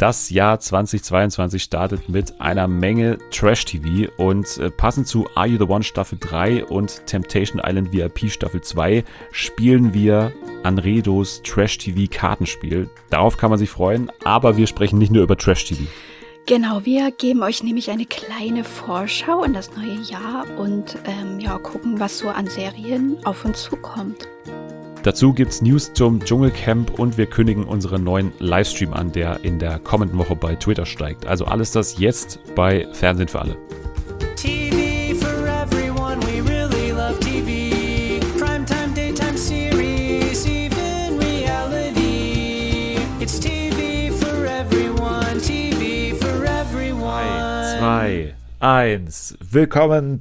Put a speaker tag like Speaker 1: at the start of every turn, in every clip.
Speaker 1: Das Jahr 2022 startet mit einer Menge Trash-TV und passend zu Are You the One Staffel 3 und Temptation Island VIP Staffel 2 spielen wir Anredos Trash-TV-Kartenspiel. Darauf kann man sich freuen, aber wir sprechen nicht nur über Trash-TV.
Speaker 2: Genau, wir geben euch nämlich eine kleine Vorschau in das neue Jahr und gucken, was so an Serien auf uns zukommt.
Speaker 1: Dazu gibt's News zum Dschungelcamp und wir kündigen unseren neuen Livestream an, der in der kommenden Woche bei Twitter steigt. Also alles das jetzt bei Fernsehen für alle.
Speaker 3: TV for everyone, we really love TV. Primetime, daytime series, even reality. It's TV for everyone, TV for everyone.
Speaker 1: 3, 2, 1. Willkommen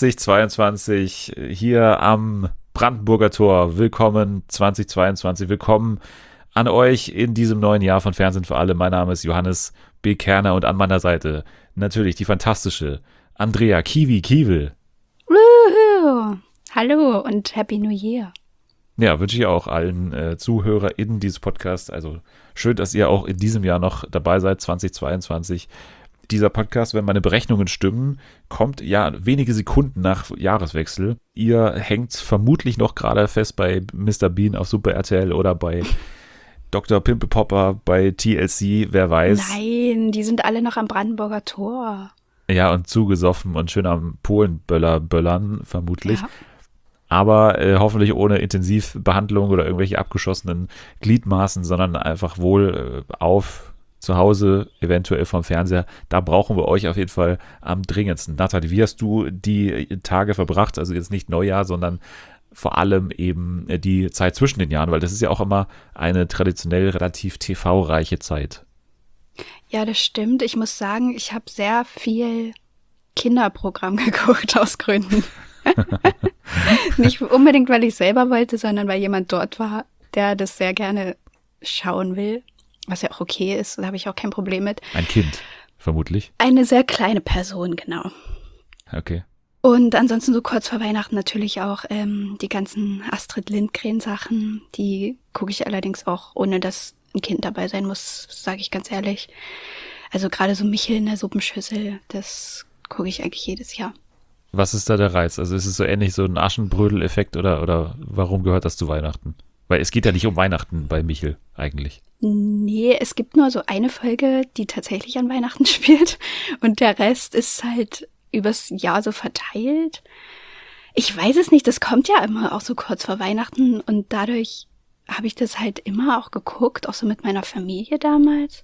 Speaker 1: 2022 hier am Brandenburger Tor. Willkommen 2022. Willkommen an euch in diesem neuen Jahr von Fernsehen für alle. Mein Name ist Johannes B. Kerner und an meiner Seite natürlich die fantastische Andrea Kiwi-Kiewel.
Speaker 2: Woohoo! Hallo und Happy New Year.
Speaker 1: Ja, wünsche ich auch allen ZuhörerInnen dieses Podcasts. Also schön, dass ihr auch in diesem Jahr noch dabei seid, 2022. Dieser Podcast, wenn meine Berechnungen stimmen, kommt ja wenige Sekunden nach Jahreswechsel. Ihr hängt vermutlich noch gerade fest bei Mr. Bean auf Super RTL oder bei Dr. Pimple Popper bei TLC, wer weiß.
Speaker 2: Nein, die sind alle noch am Brandenburger Tor.
Speaker 1: Ja, und zugesoffen und schön am Polenböllern vermutlich.
Speaker 2: Ja.
Speaker 1: Aber hoffentlich ohne Intensivbehandlung oder irgendwelche abgeschossenen Gliedmaßen, sondern einfach wohl auf zu Hause, eventuell vom Fernseher. Da brauchen wir euch auf jeden Fall am dringendsten. Nathalie, wie hast du die Tage verbracht? Also jetzt nicht Neujahr, sondern vor allem eben die Zeit zwischen den Jahren, weil das ist ja auch immer eine traditionell relativ TV-reiche Zeit.
Speaker 2: Ja, das stimmt. Ich muss sagen, ich habe sehr viel Kinderprogramm geguckt aus Gründen. Nicht unbedingt, weil ich selber wollte, sondern weil jemand dort war, der das sehr gerne schauen will. Was ja auch okay ist, da habe ich auch kein Problem mit.
Speaker 1: Ein Kind, vermutlich.
Speaker 2: Eine sehr kleine Person, genau.
Speaker 1: Okay.
Speaker 2: Und ansonsten so kurz vor Weihnachten natürlich auch die ganzen Astrid Lindgren-Sachen. Die gucke ich allerdings auch, ohne dass ein Kind dabei sein muss, sage ich ganz ehrlich. Also gerade so Michel in der Suppenschüssel, das gucke ich eigentlich jedes Jahr.
Speaker 1: Was ist da der Reiz? Also ist es so ähnlich so ein Aschenbrödel-Effekt oder warum gehört das zu Weihnachten? Weil es geht ja nicht um Weihnachten bei Michel eigentlich.
Speaker 2: Nee, es gibt nur so eine Folge, die tatsächlich an Weihnachten spielt und der Rest ist halt übers Jahr so verteilt. Ich weiß es nicht, das kommt ja immer auch so kurz vor Weihnachten und dadurch habe ich das halt immer auch geguckt, auch so mit meiner Familie damals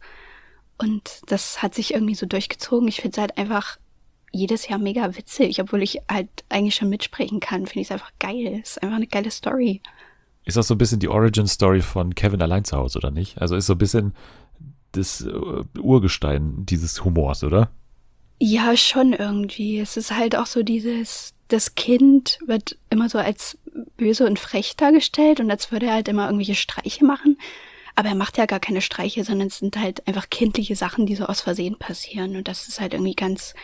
Speaker 2: und das hat sich irgendwie so durchgezogen. Ich finde es halt einfach jedes Jahr mega witzig, obwohl ich halt eigentlich schon mitsprechen kann, finde ich es einfach geil. Es ist einfach eine geile Story.
Speaker 1: Ist das so ein bisschen die Origin-Story von Kevin allein zu Hause, oder nicht? Also ist so ein bisschen das Urgestein dieses Humors, oder?
Speaker 2: Ja, schon irgendwie. Es ist halt auch so das Kind wird immer so als böse und frech dargestellt und als würde er halt immer irgendwelche Streiche machen. Aber er macht ja gar keine Streiche, sondern es sind halt einfach kindliche Sachen, die so aus Versehen passieren. Und das ist halt irgendwie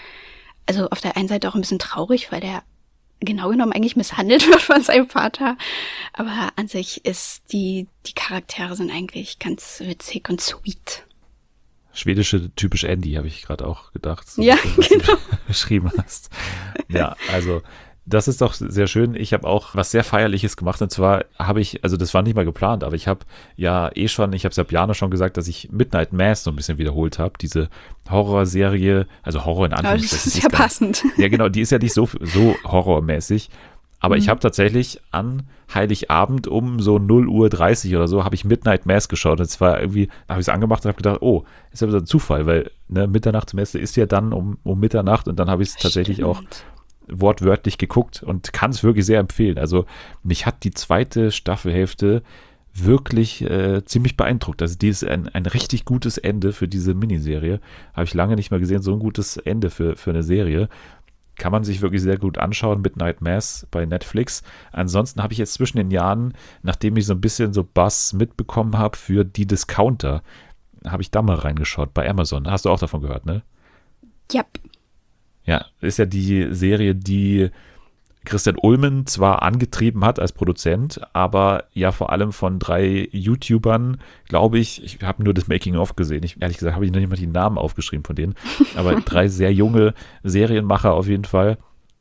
Speaker 2: also auf der einen Seite auch ein bisschen traurig, weil der genau genommen eigentlich misshandelt wird von seinem Vater. Aber an sich ist die Charaktere sind eigentlich ganz witzig und sweet.
Speaker 1: Schwedische typisch Andy, habe ich gerade auch gedacht. So
Speaker 2: ja,
Speaker 1: was
Speaker 2: genau.
Speaker 1: Du beschrieben hast. Ja, also das ist doch sehr schön. Ich habe auch was sehr Feierliches gemacht und zwar also das war nicht mal geplant, aber ich habe ja ich habe es ja Piano schon gesagt, dass ich Midnight Mass so ein bisschen wiederholt habe, diese Horrorserie, also Horror in Anführungszeichen.
Speaker 2: Das ist ja passend.
Speaker 1: Ja genau, die ist ja nicht so horrormäßig, aber ich habe tatsächlich an Heiligabend um so 0:30 Uhr oder so habe ich Midnight Mass geschaut und zwar irgendwie, habe ich es angemacht und habe gedacht, oh, ist ja wieder ein Zufall, weil Mitternachtsmesse ist ja dann um Mitternacht und dann habe ich es tatsächlich auch wortwörtlich geguckt und kann es wirklich sehr empfehlen. Also mich hat die zweite Staffelhälfte wirklich ziemlich beeindruckt. Also die ist ein richtig gutes Ende für diese Miniserie. Habe ich lange nicht mehr gesehen, so ein gutes Ende für eine Serie. Kann man sich wirklich sehr gut anschauen, Midnight Mass bei Netflix. Ansonsten habe ich jetzt zwischen den Jahren, nachdem ich so ein bisschen so Buzz mitbekommen habe für die Discounter, habe ich da mal reingeschaut bei Amazon. Hast du auch davon gehört, ne?
Speaker 2: Ja.
Speaker 1: Ja, ist ja die Serie, die Christian Ulmen zwar angetrieben hat als Produzent, aber ja vor allem von 3 YouTubern, glaube ich habe nur das Making-of gesehen. Ehrlich gesagt habe ich noch nicht mal die Namen aufgeschrieben von denen, aber 3 sehr junge Serienmacher auf jeden Fall,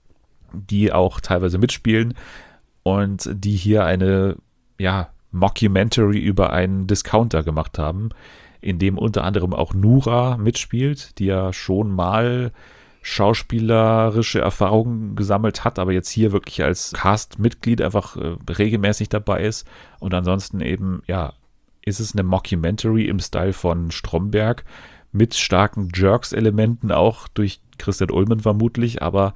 Speaker 1: die auch teilweise mitspielen und die hier eine, ja, Mockumentary über einen Discounter gemacht haben, in dem unter anderem auch Nura mitspielt, die ja schon mal schauspielerische Erfahrungen gesammelt hat, aber jetzt hier wirklich als Cast-Mitglied einfach regelmäßig dabei ist. Und ansonsten eben, ja, ist es eine Mockumentary im Style von Stromberg mit starken Jerks-Elementen, auch durch Christian Ulmen vermutlich, aber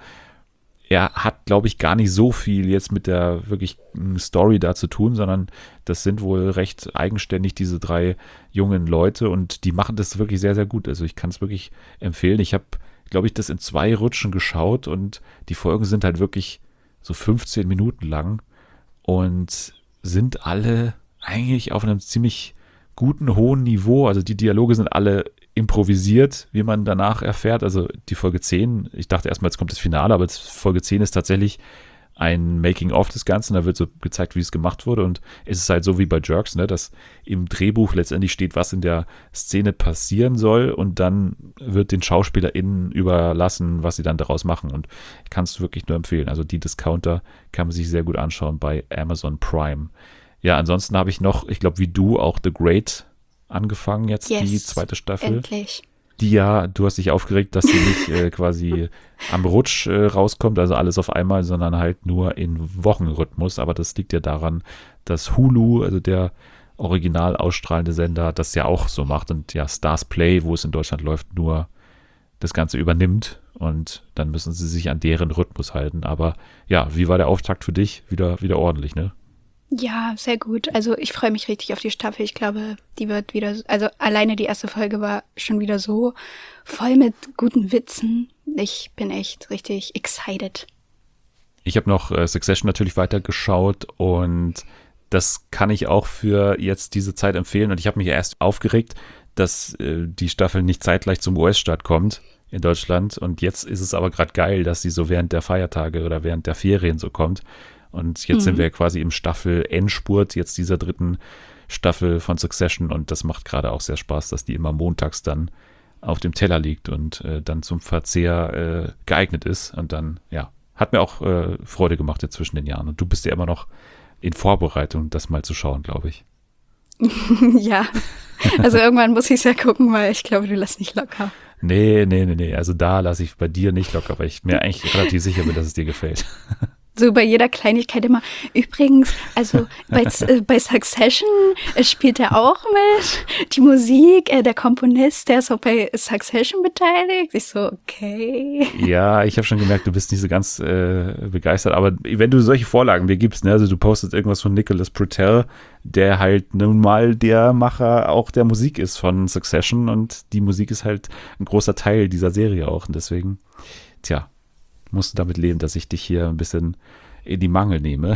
Speaker 1: er hat, glaube ich, gar nicht so viel jetzt mit der wirklich Story da zu tun, sondern das sind wohl recht eigenständig diese 3 jungen Leute und die machen das wirklich sehr, sehr gut. Also ich kann es wirklich empfehlen. Ich habe, glaube ich, das in 2 Rutschen geschaut und die Folgen sind halt wirklich so 15 Minuten lang und sind alle eigentlich auf einem ziemlich guten, hohen Niveau. Also die Dialoge sind alle improvisiert, wie man danach erfährt. Also die Folge 10, ich dachte erstmal, jetzt kommt das Finale, aber Folge 10 ist tatsächlich ein Making-of des Ganzen. Da wird so gezeigt, wie es gemacht wurde und es ist halt so wie bei Jerks, ne, dass im Drehbuch letztendlich steht, was in der Szene passieren soll und dann wird den SchauspielerInnen überlassen, was sie dann daraus machen und ich kann es wirklich nur empfehlen. Also die Discounter kann man sich sehr gut anschauen bei Amazon Prime. Ja, ansonsten habe ich noch, ich glaube wie du, auch The Great angefangen jetzt, die 2. Staffel.
Speaker 2: Endlich.
Speaker 1: Die ja, du hast dich aufgeregt, dass sie nicht quasi am Rutsch rauskommt, also alles auf einmal, sondern halt nur in Wochenrhythmus. Aber das liegt ja daran, dass Hulu, also der original ausstrahlende Sender, das ja auch so macht und ja Stars Play, wo es in Deutschland läuft, nur das Ganze übernimmt und dann müssen sie sich an deren Rhythmus halten. Aber ja, wie war der Auftakt für dich? Wieder ordentlich, ne?
Speaker 2: Ja, sehr gut. Also ich freue mich richtig auf die Staffel. Ich glaube, die wird wieder, also alleine die erste Folge war schon wieder so voll mit guten Witzen. Ich bin echt richtig excited.
Speaker 1: Ich habe noch Succession natürlich weitergeschaut und das kann ich auch für jetzt diese Zeit empfehlen. Und ich habe mich erst aufgeregt, dass die Staffel nicht zeitgleich zum US-Start kommt in Deutschland. Und jetzt ist es aber gerade geil, dass sie so während der Feiertage oder während der Ferien so kommt. Und jetzt sind wir quasi im Staffel-Endspurt jetzt dieser 3. Staffel von Succession und das macht gerade auch sehr Spaß, dass die immer montags dann auf dem Teller liegt und dann zum Verzehr geeignet ist und dann, ja, hat mir auch Freude gemacht jetzt zwischen den Jahren und du bist ja immer noch in Vorbereitung, das mal zu schauen, glaube ich.
Speaker 2: Ja, also irgendwann muss ich es ja gucken, weil ich glaube, du lässt nicht locker.
Speaker 1: Nee, also da lasse ich bei dir nicht locker, weil ich mir eigentlich relativ sicher bin, dass es dir gefällt.
Speaker 2: So bei jeder Kleinigkeit immer. Übrigens, also bei Succession spielt er auch mit. Die Musik, der Komponist, der ist auch bei Succession beteiligt. Ich so, okay.
Speaker 1: Ja, ich habe schon gemerkt, du bist nicht so ganz begeistert. Aber wenn du solche Vorlagen mir gibst, ne, also du postest irgendwas von Nicholas Britell, der halt nun mal der Macher auch der Musik ist von Succession und die Musik ist halt ein großer Teil dieser Serie auch. Und deswegen, tja, musst du damit leben, dass ich dich hier ein bisschen in die Mangel nehme.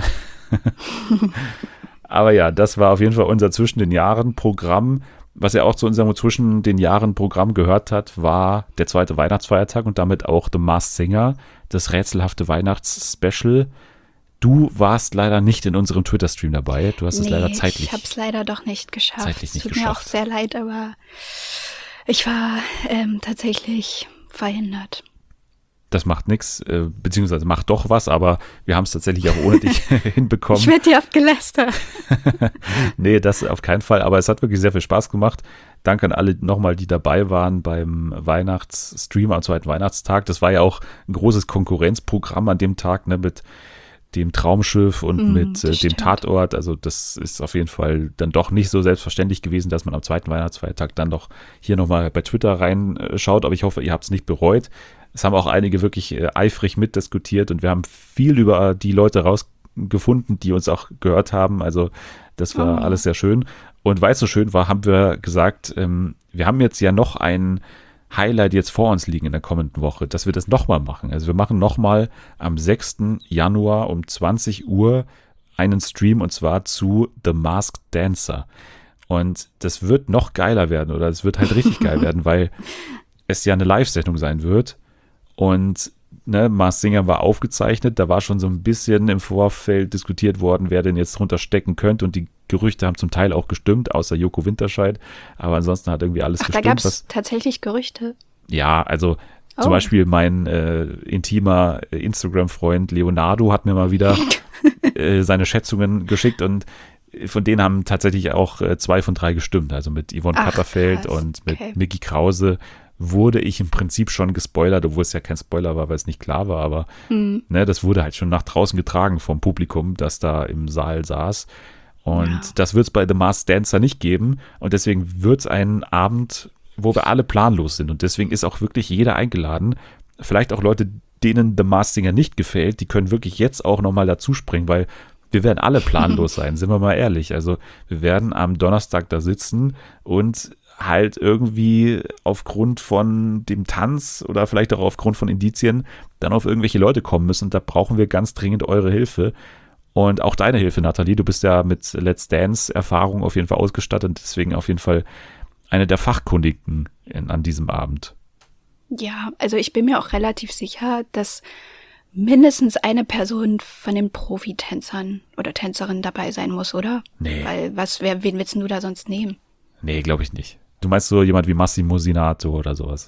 Speaker 1: Aber ja, das war auf jeden Fall unser Zwischen den Jahren Programm. Was ja auch zu unserem Zwischen den Jahren Programm gehört hat, war der 2. Weihnachtsfeiertag und damit auch The Masked Singer, das rätselhafte Weihnachtsspecial. Du warst leider nicht in unserem Twitter-Stream dabei. Du hast es leider zeitlich.
Speaker 2: Ich habe es leider doch nicht geschafft.
Speaker 1: Zeitlich nicht
Speaker 2: geschafft. Tut mir auch sehr leid, aber ich war tatsächlich verhindert.
Speaker 1: Das macht nichts, beziehungsweise macht doch was, aber wir haben es tatsächlich auch ohne dich hinbekommen.
Speaker 2: Ich werde dir oft gelästert.
Speaker 1: Nee, das auf keinen Fall, aber es hat wirklich sehr viel Spaß gemacht. Danke an alle nochmal, die dabei waren beim Weihnachtsstream am 2. Weihnachtstag. Das war ja auch ein großes Konkurrenzprogramm an dem Tag, ne, mit dem Traumschiff und mit dem Tatort. Also das ist auf jeden Fall dann doch nicht so selbstverständlich gewesen, dass man am 2. Weihnachtsfeiertag dann doch hier nochmal bei Twitter reinschaut. Aber ich hoffe, ihr habt es nicht bereut. Es haben auch einige wirklich eifrig mitdiskutiert und wir haben viel über die Leute rausgefunden, die uns auch gehört haben. Also das war alles sehr schön. Und weil es so schön war, haben wir gesagt, wir haben jetzt ja noch ein Highlight jetzt vor uns liegen in der kommenden Woche, dass wir das nochmal machen. Also wir machen nochmal am 6. Januar um 20 Uhr einen Stream und zwar zu The Masked Dancer. Und das wird noch geiler werden oder es wird halt richtig geil werden, weil es ja eine Live-Sendung sein wird. Und ne, Masked Singer war aufgezeichnet, da war schon so ein bisschen im Vorfeld diskutiert worden, wer denn jetzt drunter stecken könnte und die Gerüchte haben zum Teil auch gestimmt, außer Joko Winterscheid, aber ansonsten hat irgendwie alles gestimmt.
Speaker 2: Da gab es tatsächlich Gerüchte.
Speaker 1: Ja, also zum Beispiel mein intimer Instagram-Freund Leonardo hat mir mal wieder seine Schätzungen geschickt und von denen haben tatsächlich auch 2 von 3 gestimmt. Also mit Yvonne Katterfeld und mit Micky Krause wurde ich im Prinzip schon gespoilert, obwohl es ja kein Spoiler war, weil es nicht klar war, aber ne, das wurde halt schon nach draußen getragen vom Publikum, das da im Saal saß. Und das wird es bei The Masked Dancer nicht geben und deswegen wird es einen Abend, wo wir alle planlos sind und deswegen ist auch wirklich jeder eingeladen. Vielleicht auch Leute, denen The Masked Singer nicht gefällt, die können wirklich jetzt auch nochmal dazu springen, weil wir werden alle planlos sein, sind wir mal ehrlich. Also wir werden am Donnerstag da sitzen und halt irgendwie aufgrund von dem Tanz oder vielleicht auch aufgrund von Indizien dann auf irgendwelche Leute kommen müssen. Und da brauchen wir ganz dringend eure Hilfe. Und auch deine Hilfe, Nathalie. Du bist ja mit Let's Dance-Erfahrung auf jeden Fall ausgestattet. Deswegen auf jeden Fall eine der Fachkundigen an diesem Abend.
Speaker 2: Ja, also ich bin mir auch relativ sicher, dass mindestens eine Person von den Profitänzern oder Tänzerinnen dabei sein muss, oder?
Speaker 1: Nee.
Speaker 2: Weil wen willst du da sonst nehmen?
Speaker 1: Nee, glaube ich nicht. Du meinst so jemand wie Massimo Sinato oder sowas?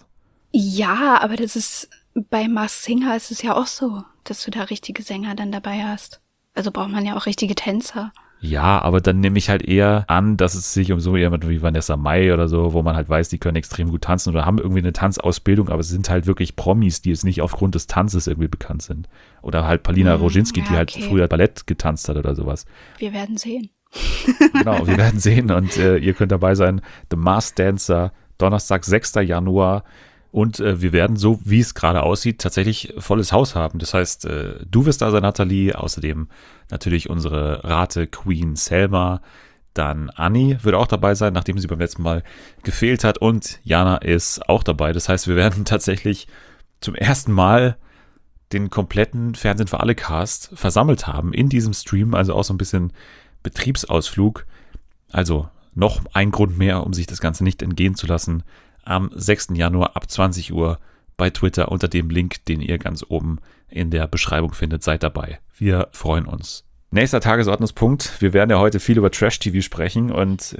Speaker 2: Ja, aber das ist, bei Masked Singer ist es ja auch so, dass du da richtige Sänger dann dabei hast. Also braucht man ja auch richtige Tänzer.
Speaker 1: Ja, aber dann nehme ich halt eher an, dass es sich um so jemand wie Vanessa Mai oder so, wo man halt weiß, die können extrem gut tanzen oder haben irgendwie eine Tanzausbildung, aber es sind halt wirklich Promis, die jetzt nicht aufgrund des Tanzes irgendwie bekannt sind. Oder halt Paulina Roginski, die halt früher Ballett getanzt hat oder sowas.
Speaker 2: Wir werden sehen.
Speaker 1: Genau, wir werden sehen und ihr könnt dabei sein. The Masked Dancer, Donnerstag, 6. Januar. Und wir werden, so wie es gerade aussieht, tatsächlich volles Haus haben. Das heißt, du wirst da sein, Nathalie. Außerdem natürlich unsere Rate-Queen Selma. Dann Anni wird auch dabei sein, nachdem sie beim letzten Mal gefehlt hat. Und Jana ist auch dabei. Das heißt, wir werden tatsächlich zum ersten Mal den kompletten Fernsehen für alle Cast versammelt haben in diesem Stream. Also auch so ein bisschen Betriebsausflug. Also noch ein Grund mehr, um sich das Ganze nicht entgehen zu lassen. Am 6. Januar ab 20 Uhr bei Twitter unter dem Link, den ihr ganz oben in der Beschreibung findet. Seid dabei. Wir freuen uns. Nächster Tagesordnungspunkt. Wir werden ja heute viel über Trash-TV sprechen und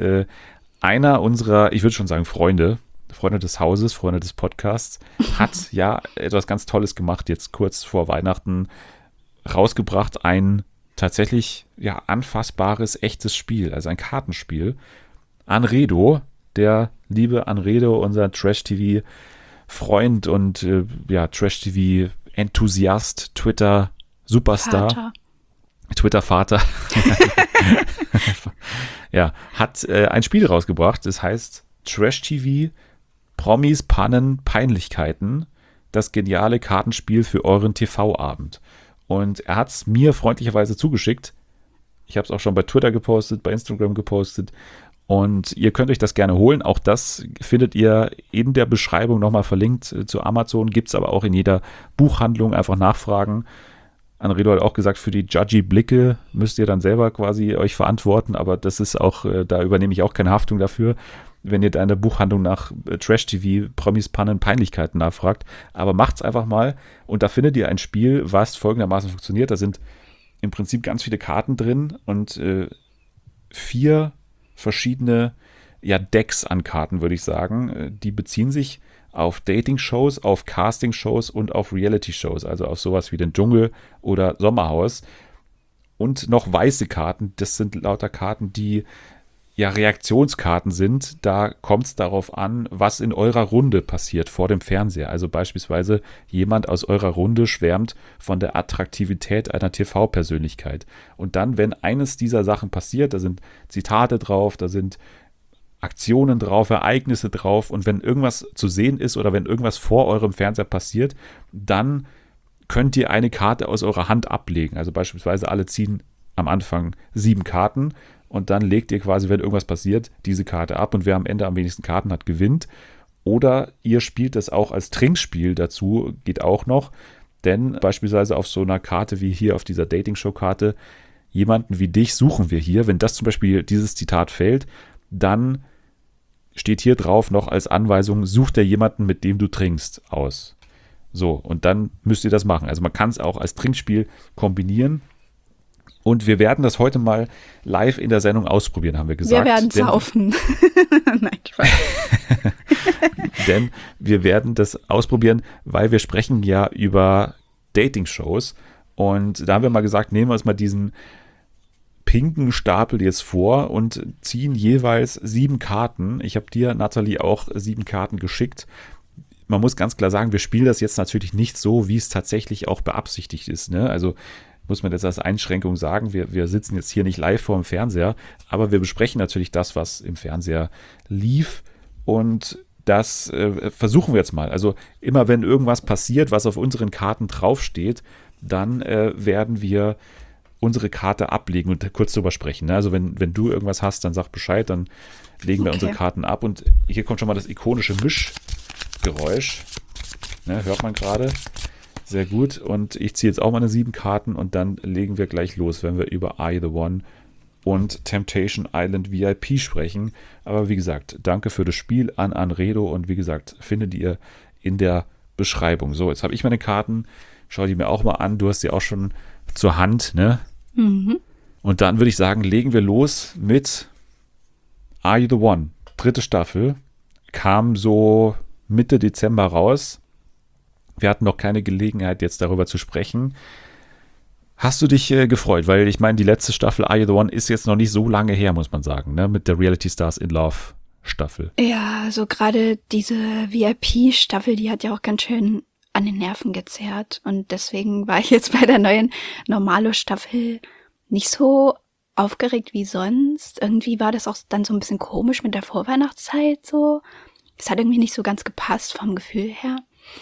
Speaker 1: einer unserer, ich würde schon sagen Freunde des Hauses, Freunde des Podcasts, hat ja etwas ganz Tolles gemacht, jetzt kurz vor Weihnachten rausgebracht. Ein tatsächlich ja anfassbares, echtes Spiel, also ein Kartenspiel. Anredo, der liebe Anredo, unser Trash-TV-Freund und Trash-TV-Enthusiast, Twitter-Superstar, Twitter-Vater, ja, hat ein Spiel rausgebracht, das heißt Trash-TV, Promis, Pannen, Peinlichkeiten, das geniale Kartenspiel für euren TV-Abend. Und er hat es mir freundlicherweise zugeschickt. Ich habe es auch schon bei Twitter gepostet, bei Instagram gepostet. Und ihr könnt euch das gerne holen. Auch das findet ihr in der Beschreibung nochmal verlinkt zu Amazon. Gibt es aber auch in jeder Buchhandlung. Einfach nachfragen. Anredo hat auch gesagt, für die Judgy-Blicke müsst ihr dann selber quasi euch verantworten. Aber das ist auch, da übernehme ich auch keine Haftung dafür, wenn ihr da in der Buchhandlung nach Trash-TV, Promis, Pannen, Peinlichkeiten nachfragt. Aber macht's einfach mal. Und da findet ihr ein Spiel, was folgendermaßen funktioniert. Da sind im Prinzip ganz viele Karten drin und 4 verschiedene Decks an Karten, würde ich sagen. Die beziehen sich auf Dating-Shows, auf Casting-Shows und auf Reality-Shows, also auf sowas wie den Dschungel oder Sommerhaus. Und noch weiße Karten, das sind lauter Karten, die ja Reaktionskarten sind. Da kommt es darauf an, was in eurer Runde passiert vor dem Fernseher. Also beispielsweise jemand aus eurer Runde schwärmt von der Attraktivität einer TV-Persönlichkeit. Und dann, wenn eines dieser Sachen passiert, da sind Zitate drauf, da sind Aktionen drauf, Ereignisse drauf und wenn irgendwas zu sehen ist oder wenn irgendwas vor eurem Fernseher passiert, dann könnt ihr eine Karte aus eurer Hand ablegen. Also beispielsweise alle ziehen am Anfang 7 Karten und dann legt ihr quasi, wenn irgendwas passiert, diese Karte ab und wer am Ende am wenigsten Karten hat, gewinnt. Oder ihr spielt das auch als Trinkspiel dazu, geht auch noch, denn beispielsweise auf so einer Karte wie hier auf dieser Dating-Show-Karte, jemanden wie dich suchen wir hier. Wenn das zum Beispiel dieses Zitat fällt, dann steht hier drauf noch als Anweisung, such dir jemanden, mit dem du trinkst, aus. So, und dann müsst ihr das machen. Also man kann es auch als Trinkspiel kombinieren. Und wir werden das heute mal live in der Sendung ausprobieren, haben wir gesagt.
Speaker 2: Wir werden saufen. Nein, Spaß.
Speaker 1: Denn wir werden das ausprobieren, weil wir sprechen ja über Dating-Shows. Und da haben wir mal gesagt, nehmen wir uns mal diesen pinken Stapel jetzt vor und ziehen jeweils 7 Karten. Ich habe dir, Nathalie, auch 7 Karten geschickt. Man muss ganz klar sagen, wir spielen das jetzt natürlich nicht so, wie es tatsächlich auch beabsichtigt ist. Ne? Also muss man jetzt als Einschränkung sagen, wir sitzen jetzt hier nicht live vor dem Fernseher, aber wir besprechen natürlich das, was im Fernseher lief, und das versuchen wir jetzt mal. Also immer wenn irgendwas passiert, was auf unseren Karten draufsteht, dann werden wir unsere Karte ablegen und kurz drüber sprechen. Ne? Also wenn du irgendwas hast, dann sag Bescheid, dann legen wir unsere Karten ab, und hier kommt schon mal das ikonische Mischgeräusch. Ne, hört man gerade. Sehr gut. Und ich ziehe jetzt auch meine 7 Karten, und dann legen wir gleich los, wenn wir über Are You the One und Temptation Island VIP sprechen. Aber wie gesagt, danke für das Spiel an Anredo, und wie gesagt, findet ihr in der Beschreibung. So, jetzt habe ich meine Karten. Schau die mir auch mal an. Du hast sie auch schon zur Hand, ne?
Speaker 2: Mhm.
Speaker 1: Und dann würde ich sagen, legen wir los mit Are You the One? 3. Staffel. Kam so Mitte Dezember raus. Wir hatten noch keine Gelegenheit, jetzt darüber zu sprechen. Hast du dich gefreut? Weil ich meine, die letzte Staffel Are You the One ist jetzt noch nicht so lange her, muss man sagen, ne? Mit der Reality Stars in Love Staffel.
Speaker 2: Ja, so gerade diese VIP-Staffel, die hat ja auch ganz schön an den Nerven gezerrt. Und deswegen war ich jetzt bei der neuen Normalo-Staffel nicht so aufgeregt wie sonst. Irgendwie war das auch dann so ein bisschen komisch mit der Vorweihnachtszeit so. Es hat irgendwie nicht so ganz gepasst vom Gefühl her.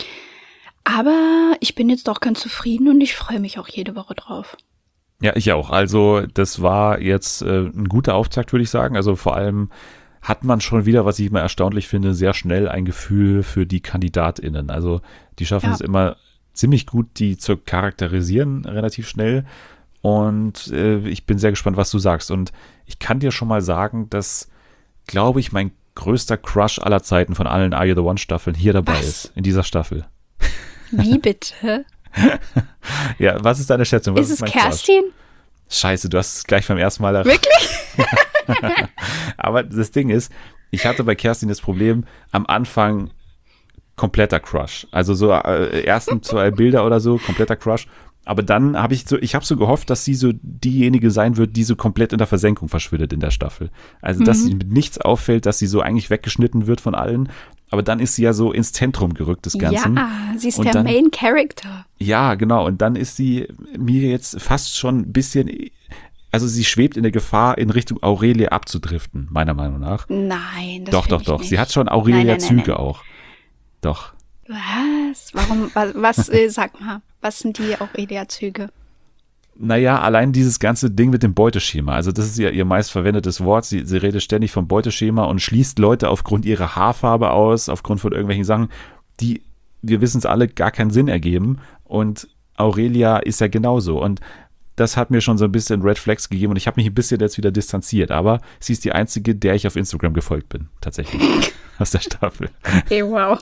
Speaker 2: Aber ich bin jetzt doch ganz zufrieden, und ich freue mich auch jede Woche drauf.
Speaker 1: Ja, ich auch. Also das war jetzt ein guter Auftakt, würde ich sagen. Also vor allem hat man schon wieder, was ich immer erstaunlich finde, sehr schnell ein Gefühl für die KandidatInnen. Also die schaffen es immer ziemlich gut, die zu charakterisieren, relativ schnell. Und ich bin sehr gespannt, was du sagst. Und ich kann dir schon mal sagen, dass, glaube ich, mein größter Crush aller Zeiten von allen Are You the One Staffeln hier dabei ist, in dieser Staffel.
Speaker 2: Wie bitte?
Speaker 1: Ja, was ist deine Schätzung? Was
Speaker 2: ist es
Speaker 1: mein
Speaker 2: Kerstin?
Speaker 1: Crush? Scheiße, du hast es gleich beim ersten Mal erraten.
Speaker 2: Wirklich?
Speaker 1: Aber das Ding ist, ich hatte bei Kerstin das Problem, am Anfang kompletter Crush. Also so ersten 2 Bilder oder so, kompletter Crush. Aber dann habe ich so gehofft, dass sie so diejenige sein wird, die so komplett in der Versenkung verschwindet in der Staffel. Also, dass sie mit nichts auffällt, dass sie so eigentlich weggeschnitten wird von allen. Aber dann ist sie ja so ins Zentrum gerückt des Ganzen.
Speaker 2: Ja, sie ist der Main Character.
Speaker 1: Ja, genau. Und dann ist sie mir jetzt fast schon ein bisschen, also sie schwebt in der Gefahr, in Richtung Aurelia abzudriften, meiner Meinung nach.
Speaker 2: Nein, das
Speaker 1: Doch.
Speaker 2: ich nicht.
Speaker 1: Sie hat schon Aurelia-Züge auch. Doch.
Speaker 2: Was? Warum? Was? Sag mal, was sind die Aurelia-Züge?
Speaker 1: Naja, allein dieses ganze Ding mit dem Beuteschema, also das ist ja ihr meistverwendetes Wort, sie redet ständig vom Beuteschema und schließt Leute aufgrund ihrer Haarfarbe aus, aufgrund von irgendwelchen Sachen, die, wir wissen es alle, gar keinen Sinn ergeben, und Aurelia ist ja genauso, und das hat mir schon so ein bisschen Red Flags gegeben, und ich habe mich ein bisschen jetzt wieder distanziert, aber sie ist die einzige, der ich auf Instagram gefolgt bin, tatsächlich, aus der Staffel.
Speaker 2: Hey, wow.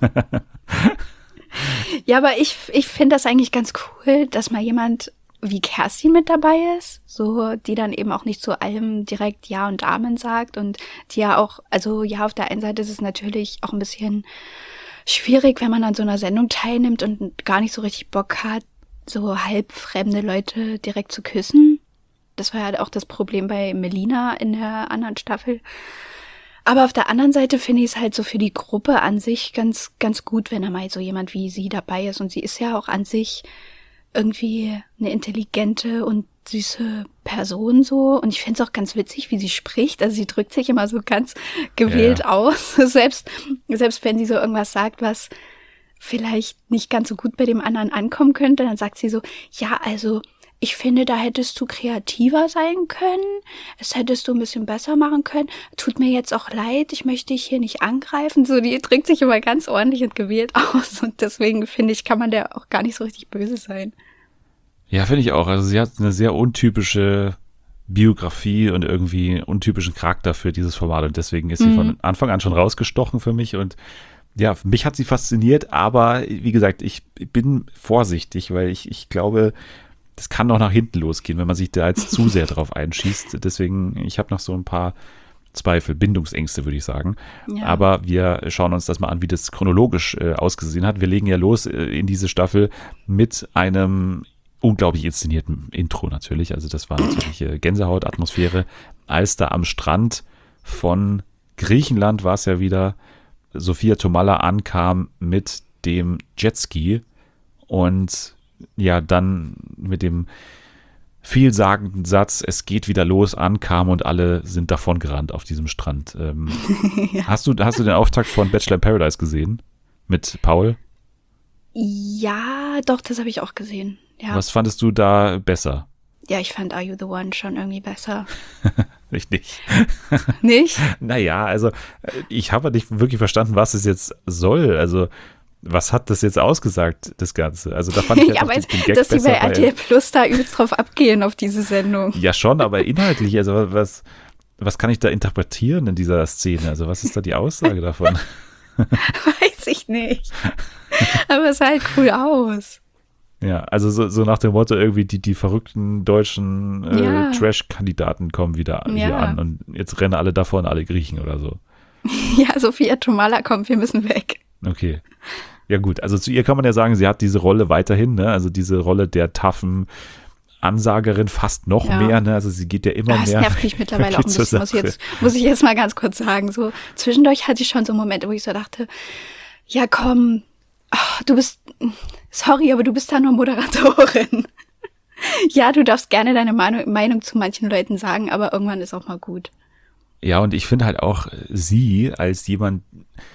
Speaker 2: Ja, aber ich finde das eigentlich ganz cool, dass mal jemand wie Kerstin mit dabei ist, so, die dann eben auch nicht zu allem direkt Ja und Amen sagt, und die ja auch, also ja, auf der einen Seite ist es natürlich auch ein bisschen schwierig, wenn man an so einer Sendung teilnimmt und gar nicht so richtig Bock hat, so halb fremde Leute direkt zu küssen. Das war ja auch das Problem bei Melina in der anderen Staffel. Aber auf der anderen Seite finde ich es halt so für die Gruppe an sich ganz, ganz gut, wenn da mal so jemand wie sie dabei ist, und sie ist ja auch an sich irgendwie eine intelligente und süße Person so, und ich finde es auch ganz witzig, wie sie spricht, also sie drückt sich immer so ganz gewählt aus, selbst wenn sie so irgendwas sagt, was vielleicht nicht ganz so gut bei dem anderen ankommen könnte, dann sagt sie so, ja, also ich finde, da hättest du kreativer sein können, es hättest du ein bisschen besser machen können, tut mir jetzt auch leid, ich möchte dich hier nicht angreifen, so, die drückt sich immer ganz ordentlich und gewählt aus, und deswegen finde ich, kann man der auch gar nicht so richtig böse sein.
Speaker 1: Ja, finde ich auch, also sie hat eine sehr untypische Biografie und irgendwie untypischen Charakter für dieses Format, und deswegen ist sie von Anfang an schon rausgestochen für mich, und Ja, mich hat sie fasziniert, aber wie gesagt, ich bin vorsichtig, weil ich glaube, das kann noch nach hinten losgehen, wenn man sich da jetzt zu sehr drauf einschießt. Deswegen, ich habe noch so ein paar Zweifel, Bindungsängste, würde ich sagen.
Speaker 2: Ja.
Speaker 1: Aber wir schauen uns das mal an, wie das chronologisch ausgesehen hat. Wir legen ja los in diese Staffel mit einem unglaublich inszenierten Intro natürlich. Also das war natürlich Gänsehautatmosphäre, als da am Strand von Griechenland war es ja wieder, Sophia Tomalla ankam mit dem Jetski und ja dann mit dem vielsagenden Satz, es geht wieder los, ankam und alle sind davongerannt auf diesem Strand.
Speaker 2: Ja.
Speaker 1: Hast du den Auftakt von Bachelor in Paradise gesehen? Mit Paul?
Speaker 2: Ja, doch, das habe ich auch gesehen. Ja.
Speaker 1: Was fandest du da besser?
Speaker 2: Ja, ich fand Are You the One schon irgendwie besser.
Speaker 1: Ich nicht.
Speaker 2: Nicht?
Speaker 1: Naja, also ich habe nicht wirklich verstanden, was es jetzt soll. Also was hat das jetzt ausgesagt, das Ganze? Also da fand ich
Speaker 2: Ja,
Speaker 1: einfach
Speaker 2: aber
Speaker 1: den Gag
Speaker 2: dass die bei
Speaker 1: besser.
Speaker 2: RTL Plus da übelst drauf abgehen auf diese Sendung.
Speaker 1: Ja schon, aber inhaltlich, also was kann ich da interpretieren in dieser Szene? Also was ist da die Aussage davon?
Speaker 2: Weiß ich nicht. Aber es sah halt cool aus.
Speaker 1: Ja, also so nach dem Motto irgendwie die verrückten deutschen
Speaker 2: Ja.
Speaker 1: Trash-Kandidaten kommen wieder hier
Speaker 2: Ja.
Speaker 1: an und jetzt rennen alle davon, alle Griechen oder so.
Speaker 2: Ja, Sophia Tomalla, komm, wir müssen weg.
Speaker 1: Okay. Ja gut, also zu ihr kann man ja sagen, sie hat diese Rolle weiterhin, ne? Also diese Rolle der toughen Ansagerin fast noch
Speaker 2: Ja.
Speaker 1: mehr, ne? Also sie geht ja immer
Speaker 2: Das
Speaker 1: mehr.
Speaker 2: nervt mich mittlerweile auch ein
Speaker 1: wirklich zur
Speaker 2: bisschen,
Speaker 1: Sache.
Speaker 2: muss ich jetzt mal ganz kurz sagen. So zwischendurch hatte ich schon so Momente, wo ich so dachte, ja komm, du bist, sorry, aber du bist da nur Moderatorin. Ja, du darfst gerne deine Meinung zu manchen Leuten sagen, aber irgendwann ist auch mal gut.
Speaker 1: Ja, und ich finde halt auch sie als jemand,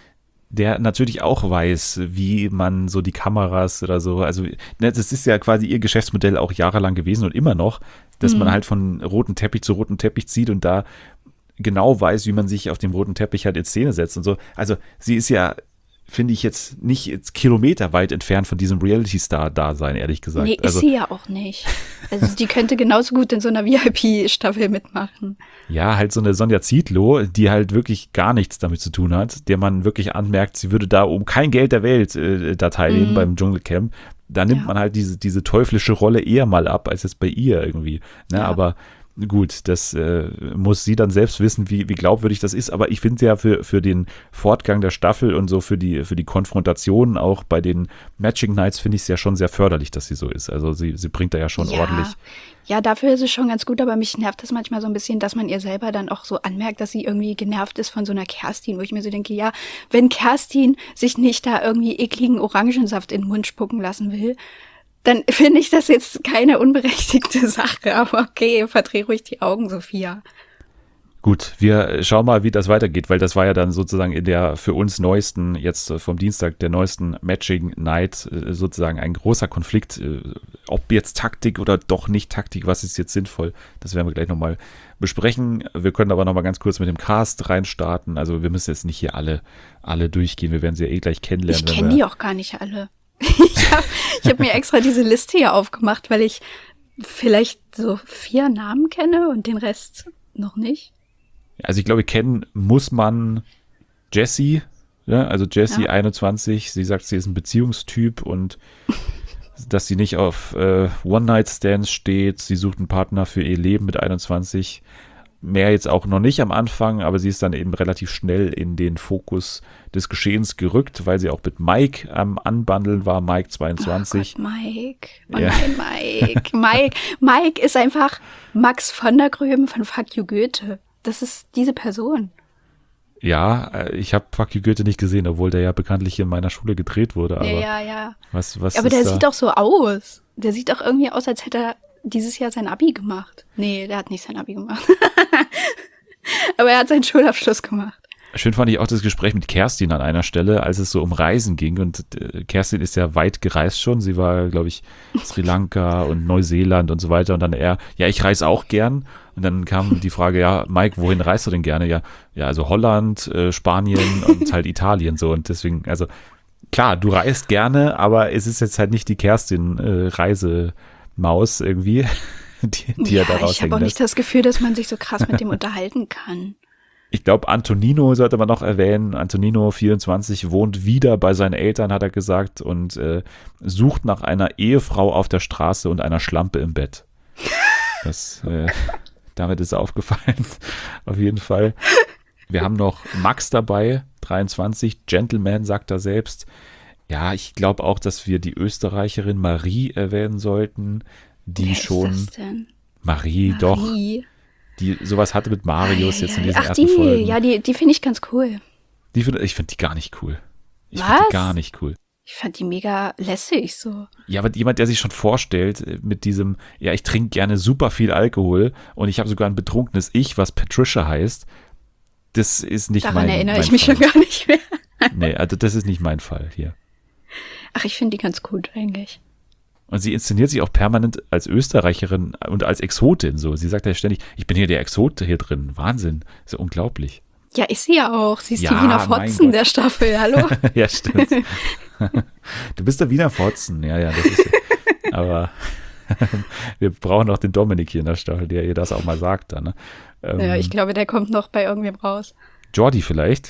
Speaker 1: der natürlich auch weiß, wie man so die Kameras oder so, also ne, das ist ja quasi ihr Geschäftsmodell auch jahrelang gewesen und immer noch, dass man halt von roten Teppich zu roten Teppich zieht und da genau weiß, wie man sich auf dem roten Teppich halt in Szene setzt und so. Also sie ist ja, finde ich jetzt nicht jetzt kilometerweit entfernt von diesem Reality-Star-Dasein, ehrlich gesagt.
Speaker 2: Nee, ist
Speaker 1: Also,
Speaker 2: sie ja auch nicht. Also die könnte genauso gut in so einer VIP-Staffel mitmachen.
Speaker 1: ja, halt so eine Sonja Zietlow, die halt wirklich gar nichts damit zu tun hat, der man wirklich anmerkt, sie würde da um kein Geld der Welt da teilnehmen beim Dschungelcamp. Da nimmt man halt diese teuflische Rolle eher mal ab, als jetzt bei ihr irgendwie. Ne?
Speaker 2: Ja.
Speaker 1: Aber gut, das muss sie dann selbst wissen, wie glaubwürdig das ist. Aber ich finde ja für den Fortgang der Staffel und so für die Konfrontationen auch bei den Matching Nights finde ich es ja schon sehr förderlich, dass sie so ist. Also sie bringt da ja schon ordentlich.
Speaker 2: Ja, dafür ist es schon ganz gut, aber mich nervt das manchmal so ein bisschen, dass man ihr selber dann auch so anmerkt, dass sie irgendwie genervt ist von so einer Kerstin, wo ich mir so denke, ja, wenn Kerstin sich nicht da irgendwie ekligen Orangensaft in den Mund spucken lassen will, dann finde ich das jetzt keine unberechtigte Sache. Aber okay, verdreh ruhig die Augen, Sophia.
Speaker 1: Gut, wir schauen mal, wie das weitergeht, weil das war ja dann sozusagen in der für uns neuesten, jetzt vom Dienstag, der neuesten Matching Night sozusagen ein großer Konflikt. Ob jetzt Taktik oder doch nicht Taktik, was ist jetzt sinnvoll, das werden wir gleich nochmal besprechen. Wir können aber nochmal ganz kurz mit dem Cast reinstarten. Also wir müssen jetzt nicht hier alle durchgehen, wir werden sie ja eh gleich kennenlernen.
Speaker 2: Ich kenne die auch gar nicht alle. Ich hab mir extra diese Liste hier aufgemacht, weil ich vielleicht so 4 Namen kenne und den Rest noch nicht.
Speaker 1: Also ich glaube, kennen muss man Jessie, ja? Also Jessie
Speaker 2: Ja.
Speaker 1: 21, sie sagt, sie ist ein Beziehungstyp und dass sie nicht auf One-Night-Stands steht, sie sucht einen Partner für ihr Leben mit 21. Mehr jetzt auch noch nicht am Anfang, aber sie ist dann eben relativ schnell in den Fokus des Geschehens gerückt, weil sie auch mit Mike am Anbandeln war, Mike 22.
Speaker 2: Oh Gott, Mike. Oh
Speaker 1: Ja.
Speaker 2: nein, Mike ist einfach Max von der Gröben von Fuck You Goethe. Das ist diese Person.
Speaker 1: Ja, ich habe Fuck You Goethe nicht gesehen, obwohl der ja bekanntlich in meiner Schule gedreht wurde. Aber
Speaker 2: Ja.
Speaker 1: was
Speaker 2: Aber
Speaker 1: ist
Speaker 2: der
Speaker 1: da?
Speaker 2: sieht doch so aus. Der sieht doch irgendwie aus, als hätte er dieses Jahr sein Abi gemacht. Nee, der hat nicht sein Abi gemacht. Aber er hat seinen Schulabschluss gemacht.
Speaker 1: Schön fand ich auch das Gespräch mit Kerstin an einer Stelle, als es so um Reisen ging. Und Kerstin ist ja weit gereist schon. Sie war, glaube ich, Sri Lanka und Neuseeland und so weiter. Und dann ja, ich reise auch gern. Und dann kam die Frage, ja, Mike, wohin reist du denn gerne? Ja, also Holland, Spanien und halt Italien so. Und deswegen, also klar, du reist gerne, aber es ist jetzt halt nicht die Kerstin-Reisemaus irgendwie, die er da
Speaker 2: Ich habe
Speaker 1: raushängen
Speaker 2: auch nicht
Speaker 1: lässt.
Speaker 2: das Gefühl, dass man sich so krass mit dem unterhalten kann.
Speaker 1: Ich glaube, Antonino sollte man noch erwähnen. Antonino, 24, wohnt wieder bei seinen Eltern, hat er gesagt, und sucht nach einer Ehefrau auf der Straße und einer Schlampe im Bett. Damit ist er aufgefallen, auf jeden Fall. Wir haben noch Max dabei, 23, Gentleman, sagt er selbst. Ja, ich glaube auch, dass wir die Österreicherin Marie erwähnen sollten, die
Speaker 2: Wer
Speaker 1: schon...
Speaker 2: ist das denn?
Speaker 1: Marie, doch. Die sowas hatte mit Marius jetzt in diesen ersten Folgen.
Speaker 2: Ja, die finde ich ganz cool.
Speaker 1: Ich finde die gar nicht cool. Ich
Speaker 2: Was?
Speaker 1: finde die gar nicht cool.
Speaker 2: Ich fand die mega lässig so.
Speaker 1: Ja, aber jemand, der sich schon vorstellt mit diesem, ja, ich trinke gerne super viel Alkohol und ich habe sogar ein betrunkenes Ich, was Patricia heißt, das ist nicht
Speaker 2: Daran erinnere
Speaker 1: mein
Speaker 2: ich mich
Speaker 1: Fall.
Speaker 2: schon gar nicht mehr.
Speaker 1: Nee, also das ist nicht mein Fall hier.
Speaker 2: Ach, ich finde die ganz gut eigentlich.
Speaker 1: Und sie inszeniert sich auch permanent als Österreicherin und als Exotin so. Sie sagt ja ständig, ich bin hier der Exote hier drin. Wahnsinn. Ist ja unglaublich.
Speaker 2: Ja, ist sie ja auch. Sie ist
Speaker 1: Ja,
Speaker 2: die Wiener
Speaker 1: mein
Speaker 2: Fotzen
Speaker 1: Gott.
Speaker 2: der Staffel, hallo?
Speaker 1: Ja, stimmt. Du bist der Wiener Fotzen. Ja, das ist aber wir brauchen noch den Dominik hier in der Staffel, der ihr das auch mal sagt dann. Ne?
Speaker 2: Ja, ich glaube, der kommt noch bei irgendwem raus.
Speaker 1: Jordi vielleicht.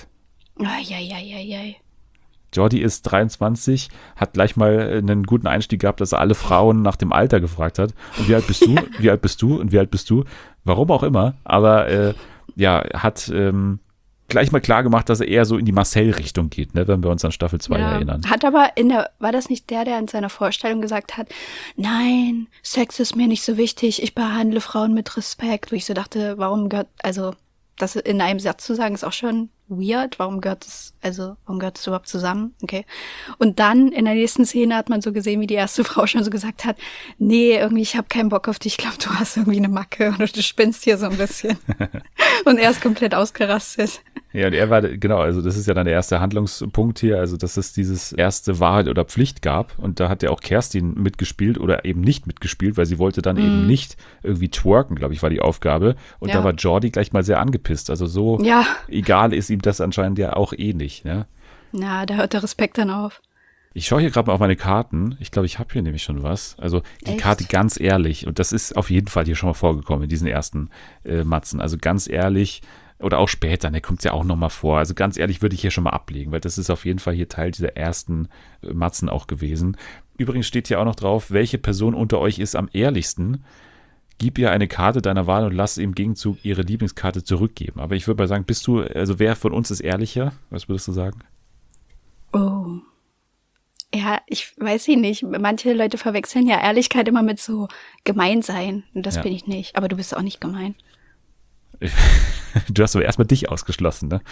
Speaker 2: Ja.
Speaker 1: Jordi ist 23, hat gleich mal einen guten Einstieg gehabt, dass er alle Frauen nach dem Alter gefragt hat. Und wie alt bist du? Wie alt bist du? Und wie alt bist du? Warum auch immer. Aber hat gleich mal klar gemacht, dass er eher so in die Marcel-Richtung geht, ne, wenn wir uns an Staffel 2 erinnern.
Speaker 2: Hat aber war das nicht der in seiner Vorstellung gesagt hat, nein, Sex ist mir nicht so wichtig, ich behandle Frauen mit Respekt. Wo ich so dachte, warum gehört, also das in einem Satz zu sagen, ist auch schon weird. Warum gehört es überhaupt zusammen? Okay. Und dann in der nächsten Szene hat man so gesehen, wie die erste Frau schon so gesagt hat, nee, irgendwie, ich habe keinen Bock auf dich, ich glaube, du hast irgendwie eine Macke oder du spinnst hier so ein bisschen. Und er ist komplett ausgerastet.
Speaker 1: Ja, und er war, genau, also das ist ja dann der erste Handlungspunkt hier, also dass es dieses erste Wahrheit oder Pflicht gab und da hat ja auch Kerstin mitgespielt oder eben nicht mitgespielt, weil sie wollte dann eben nicht irgendwie twerken, glaube ich, war die Aufgabe und da war Jordi gleich mal sehr angepisst, also so egal ist ihm das anscheinend ja auch eh nicht, ne?
Speaker 2: Ja, da hört der Respekt dann auf.
Speaker 1: Ich schaue hier gerade mal auf meine Karten. Ich glaube, ich habe hier nämlich schon was. Also die
Speaker 2: Echt?
Speaker 1: Karte ganz ehrlich. Und das ist auf jeden Fall hier schon mal vorgekommen in diesen ersten Matzen. Also ganz ehrlich oder auch später, da kommt es ja auch nochmal vor. Also ganz ehrlich würde ich hier schon mal ablegen, weil das ist auf jeden Fall hier Teil dieser ersten Matzen auch gewesen. Übrigens steht hier auch noch drauf, welche Person unter euch ist am ehrlichsten? Gib ihr eine Karte deiner Wahl und lass im Gegenzug ihre Lieblingskarte zurückgeben. Aber ich würde mal sagen, wer von uns ist ehrlicher? Was würdest du sagen?
Speaker 2: Oh. Ja, ich weiß nicht. Manche Leute verwechseln ja Ehrlichkeit immer mit so gemein sein. Und das bin ich nicht. Aber du bist auch nicht gemein.
Speaker 1: Du hast aber erstmal dich ausgeschlossen, ne?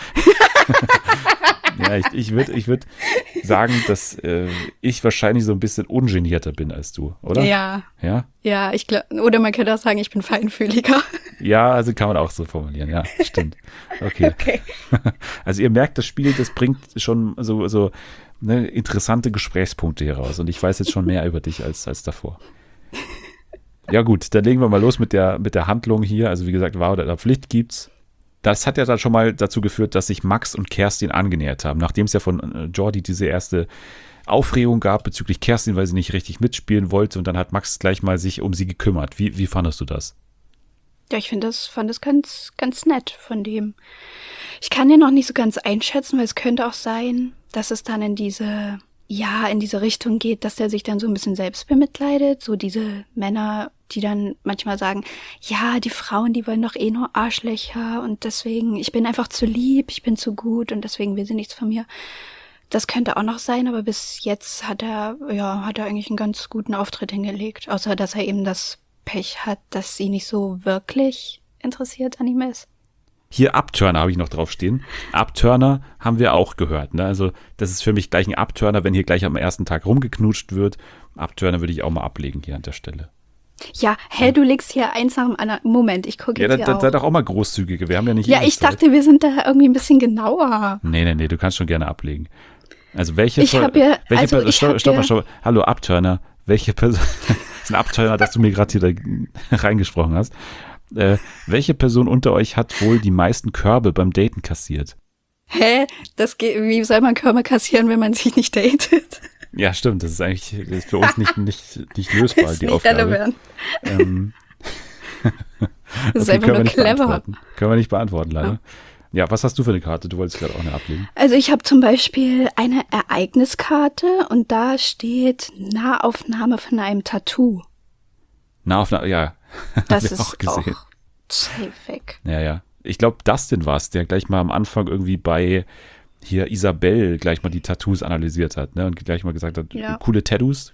Speaker 1: Ja, ich würd sagen, dass ich wahrscheinlich so ein bisschen ungenierter bin als du, oder?
Speaker 2: Ja.
Speaker 1: Ja?
Speaker 2: Ja, ich glaube, oder man könnte auch sagen, ich bin feinfühliger.
Speaker 1: Ja, also kann man auch so formulieren, ja, stimmt. Okay. Also ihr merkt, das Spiel, das bringt schon so ne, interessante Gesprächspunkte hier raus und ich weiß jetzt schon mehr über dich als davor. Ja gut, dann legen wir mal los mit der Handlung hier. Also wie gesagt, Wahr oder Pflicht gibt's. Das hat ja dann schon mal dazu geführt, dass sich Max und Kerstin angenähert haben, nachdem es ja von Jordi diese erste Aufregung gab bezüglich Kerstin, weil sie nicht richtig mitspielen wollte und dann hat Max gleich mal sich um sie gekümmert. Wie fandest du das?
Speaker 2: Ja, ich fand das ganz, ganz nett von dem. Ich kann den noch nicht so ganz einschätzen, weil es könnte auch sein, dass es dann in diese Richtung geht, dass der sich dann so ein bisschen selbst bemitleidet. So diese Männer, die dann manchmal sagen, ja, die Frauen, die wollen doch eh nur Arschlöcher und deswegen, ich bin einfach zu lieb, ich bin zu gut und deswegen will sie nichts von mir. Das könnte auch noch sein, aber bis jetzt hat er eigentlich einen ganz guten Auftritt hingelegt. Außer, dass er eben das Pech hat, dass sie nicht so wirklich interessiert an ihm ist.
Speaker 1: Hier Abturner habe ich noch drauf stehen. Abturner haben wir auch gehört. Ne? Also das ist für mich gleich ein Abturner, wenn hier gleich am ersten Tag rumgeknutscht wird. Abturner würde ich auch mal ablegen hier an der Stelle.
Speaker 2: Ja, du legst hier eins nach dem anderen. Moment, ich gucke jetzt hier
Speaker 1: Ja, sei doch auch mal großzügiger. Wir haben ja nicht.
Speaker 2: Ja, ich dachte, wir sind da irgendwie ein bisschen genauer.
Speaker 1: Nee, du kannst schon gerne ablegen. Also Stopp. Hallo Abturner. Welche Person, das ist ein Abturner, dass du mir gerade hier da reingesprochen hast. Welche Person unter euch hat wohl die meisten Körbe beim Daten kassiert?
Speaker 2: Hä? Wie soll man Körbe kassieren, wenn man sich nicht datet?
Speaker 1: Ja, stimmt. Das ist für uns nicht lösbar,
Speaker 2: ist
Speaker 1: die
Speaker 2: nicht
Speaker 1: Aufgabe.
Speaker 2: Relevant.
Speaker 1: Das
Speaker 2: ist einfach nur clever.
Speaker 1: Können wir nicht beantworten, leider. Ja, was hast du für eine Karte? Du wolltest gerade auch eine ablegen.
Speaker 2: Also ich habe zum Beispiel eine Ereigniskarte und da steht Nahaufnahme von einem Tattoo.
Speaker 1: Nahaufnahme, ja.
Speaker 2: Das
Speaker 1: Hab ich
Speaker 2: ist
Speaker 1: auch gesehen.
Speaker 2: auch safe weg.
Speaker 1: Ja. Ich glaube, Dustin war es, der gleich mal am Anfang irgendwie bei hier Isabel gleich mal die Tattoos analysiert hat, ne? Und gleich mal gesagt hat,
Speaker 2: Ja.
Speaker 1: coole Tattoos.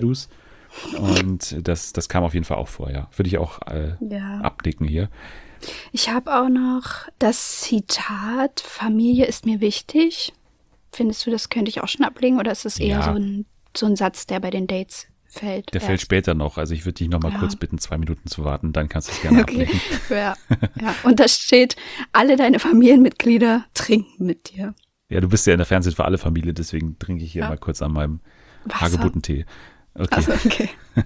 Speaker 1: Und das kam auf jeden Fall auch vor, ja. Würde ich auch
Speaker 2: Ja.
Speaker 1: abnicken hier.
Speaker 2: Ich habe auch noch das Zitat, Familie ist mir wichtig. Findest du, das könnte ich auch schon ablegen oder ist es eher
Speaker 1: Ja.
Speaker 2: so ein Satz, der bei den Dates fällt?
Speaker 1: Der fällt
Speaker 2: erst?
Speaker 1: später noch. Also ich würde dich noch mal
Speaker 2: Ja.
Speaker 1: kurz bitten, 2 Minuten zu warten, dann kannst du es gerne
Speaker 2: Okay.
Speaker 1: ablegen.
Speaker 2: Ja. Und da steht, alle deine Familienmitglieder trinken mit dir.
Speaker 1: Ja, du bist ja in der Fernsehen für alle Familie, deswegen trinke ich hier
Speaker 2: Ja.
Speaker 1: mal kurz an meinem
Speaker 2: Wasser.
Speaker 1: Hagebuttentee. Okay.
Speaker 2: Also, okay.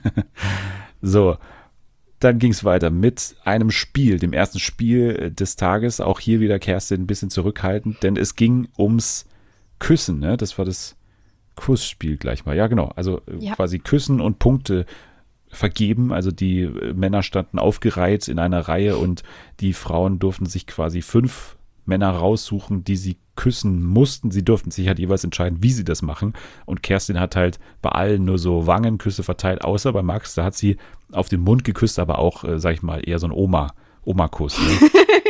Speaker 1: So, dann ging es weiter mit einem Spiel, dem ersten Spiel des Tages. Auch hier wieder Kerstin ein bisschen zurückhaltend, denn es ging ums Küssen. Ne? Das war das Kussspiel gleich mal. Ja, genau. Also
Speaker 2: Ja.
Speaker 1: quasi Küssen und Punkte vergeben. Also die Männer standen aufgereiht in einer Reihe und die Frauen durften sich quasi 5 Männer raussuchen, die sie küssen mussten. Sie durften sich halt jeweils entscheiden, wie sie das machen. Und Kerstin hat halt bei allen nur so Wangenküsse verteilt, außer bei Max. Da hat sie auf den Mund geküsst, aber auch, sag ich mal, eher so ein Oma-Kuss. Ne?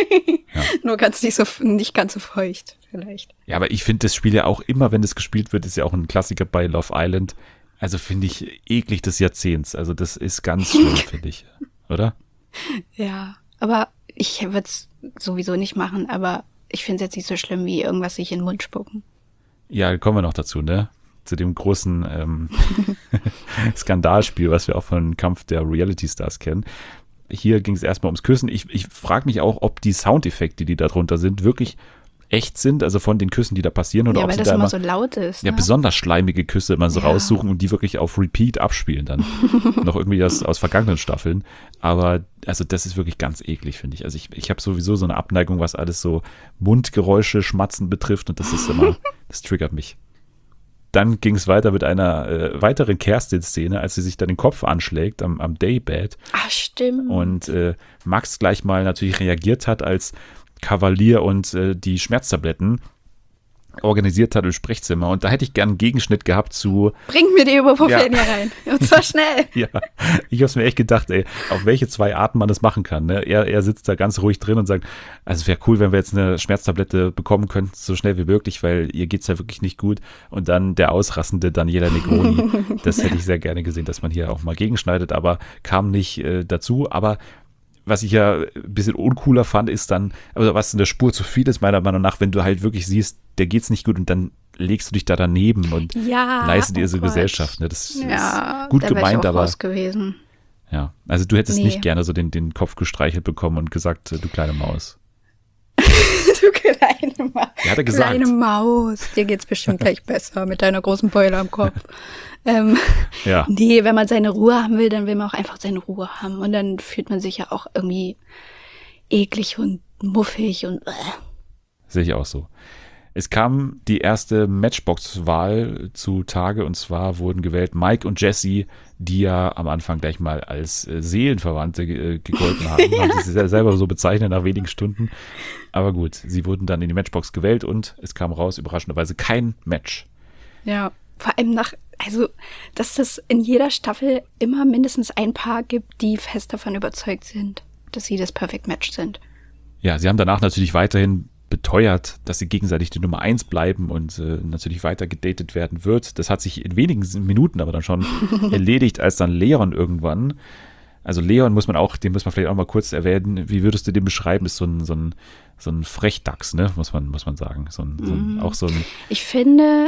Speaker 2: Nur nicht ganz so feucht, vielleicht.
Speaker 1: Ja, aber ich finde das Spiel ja auch immer, wenn das gespielt wird, ist ja auch ein Klassiker bei Love Island. Also finde ich eklig des Jahrzehnts. Also das ist ganz schlimm, finde ich. Oder?
Speaker 2: Ja, aber ich würde es sowieso nicht machen, aber ich finde es jetzt nicht so schlimm, wie irgendwas sich in den Mund spucken.
Speaker 1: Ja, kommen wir noch dazu, ne? Zu dem großen Skandalspiel, was wir auch von Kampf der Reality Stars kennen. Hier ging es erstmal ums Küssen. Ich frage mich auch, ob die Soundeffekte, die da drunter sind, wirklich echt sind, also von den Küssen, die da passieren, oder
Speaker 2: Ja,
Speaker 1: ob
Speaker 2: weil
Speaker 1: sie
Speaker 2: das
Speaker 1: da
Speaker 2: immer
Speaker 1: immer
Speaker 2: so laut ist.
Speaker 1: ja,
Speaker 2: Ne?
Speaker 1: besonders schleimige Küsse immer so
Speaker 2: Ja.
Speaker 1: raussuchen und die wirklich auf Repeat abspielen dann. Noch irgendwie aus vergangenen Staffeln. Aber also das ist wirklich ganz eklig, finde ich. Also ich habe sowieso so eine Abneigung, was alles so Mundgeräusche, Schmatzen betrifft und das ist immer, das triggert mich. Dann ging es weiter mit einer weiteren Kerstin-Szene, als sie sich dann den Kopf anschlägt am Daybed
Speaker 2: Ach, stimmt.
Speaker 1: und Max gleich mal natürlich reagiert hat als Kavalier und die Schmerztabletten organisiert hat im Sprechzimmer. Und da hätte ich gern einen Gegenschnitt gehabt zu,
Speaker 2: Bring mir die Ibuprofen hier rein. Und zwar schnell.
Speaker 1: ja, ich habe es mir echt gedacht, ey, auf welche 2 Arten man das machen kann. Ne? Er sitzt da ganz ruhig drin und sagt, also es wäre cool, wenn wir jetzt eine Schmerztablette bekommen könnten, so schnell wie möglich, weil ihr geht's ja wirklich nicht gut. Und dann der ausrassende Daniela Negroni. Das hätte ich sehr gerne gesehen, dass man hier auch mal gegenschneidet, aber kam nicht dazu. Aber was ich ja ein bisschen uncooler fand, ist dann, also was in der Spur zu viel ist, meiner Meinung nach, wenn du halt wirklich siehst, der geht's nicht gut und dann legst du dich da daneben und
Speaker 2: Ja.
Speaker 1: leistest dir so
Speaker 2: Gott.
Speaker 1: Gesellschaft. Ne? Das
Speaker 2: Ja,
Speaker 1: ist gut
Speaker 2: da wär
Speaker 1: gemeint,
Speaker 2: ich auch
Speaker 1: aber
Speaker 2: raus gewesen.
Speaker 1: ja. Also du hättest
Speaker 2: Nee.
Speaker 1: nicht gerne so den Kopf gestreichelt bekommen und gesagt, du kleine Maus.
Speaker 2: Du kleine Maus.
Speaker 1: Ja, hat er gesagt.
Speaker 2: Kleine Maus. Dir geht's bestimmt gleich besser mit deiner großen Beule am Kopf.
Speaker 1: Ja,
Speaker 2: Nee, wenn man seine Ruhe haben will, dann will man auch einfach seine Ruhe haben. Und dann fühlt man sich ja auch irgendwie eklig und muffig und
Speaker 1: sehe ich auch so. Es kam die erste Matchbox-Wahl zutage und zwar wurden gewählt Mike und Jesse, die ja am Anfang gleich mal als Seelenverwandte gegolten haben. Haben sie sich selber so bezeichnet nach wenigen Stunden. Aber gut, sie wurden dann in die Matchbox gewählt und es kam raus, überraschenderweise kein Match.
Speaker 2: ja. Vor allem dass das in jeder Staffel immer mindestens ein Paar gibt, die fest davon überzeugt sind, dass sie das Perfect Match sind.
Speaker 1: Ja, sie haben danach natürlich weiterhin beteuert, dass sie gegenseitig die Nummer 1 bleiben und natürlich weiter gedatet werden wird. Das hat sich in wenigen Minuten aber dann schon erledigt, als dann Leon irgendwann, also Leon den muss man vielleicht auch mal kurz erwähnen, wie würdest du den beschreiben, ist so ein Frechdachs, ne, muss man sagen. Auch so ein,
Speaker 2: Ich finde,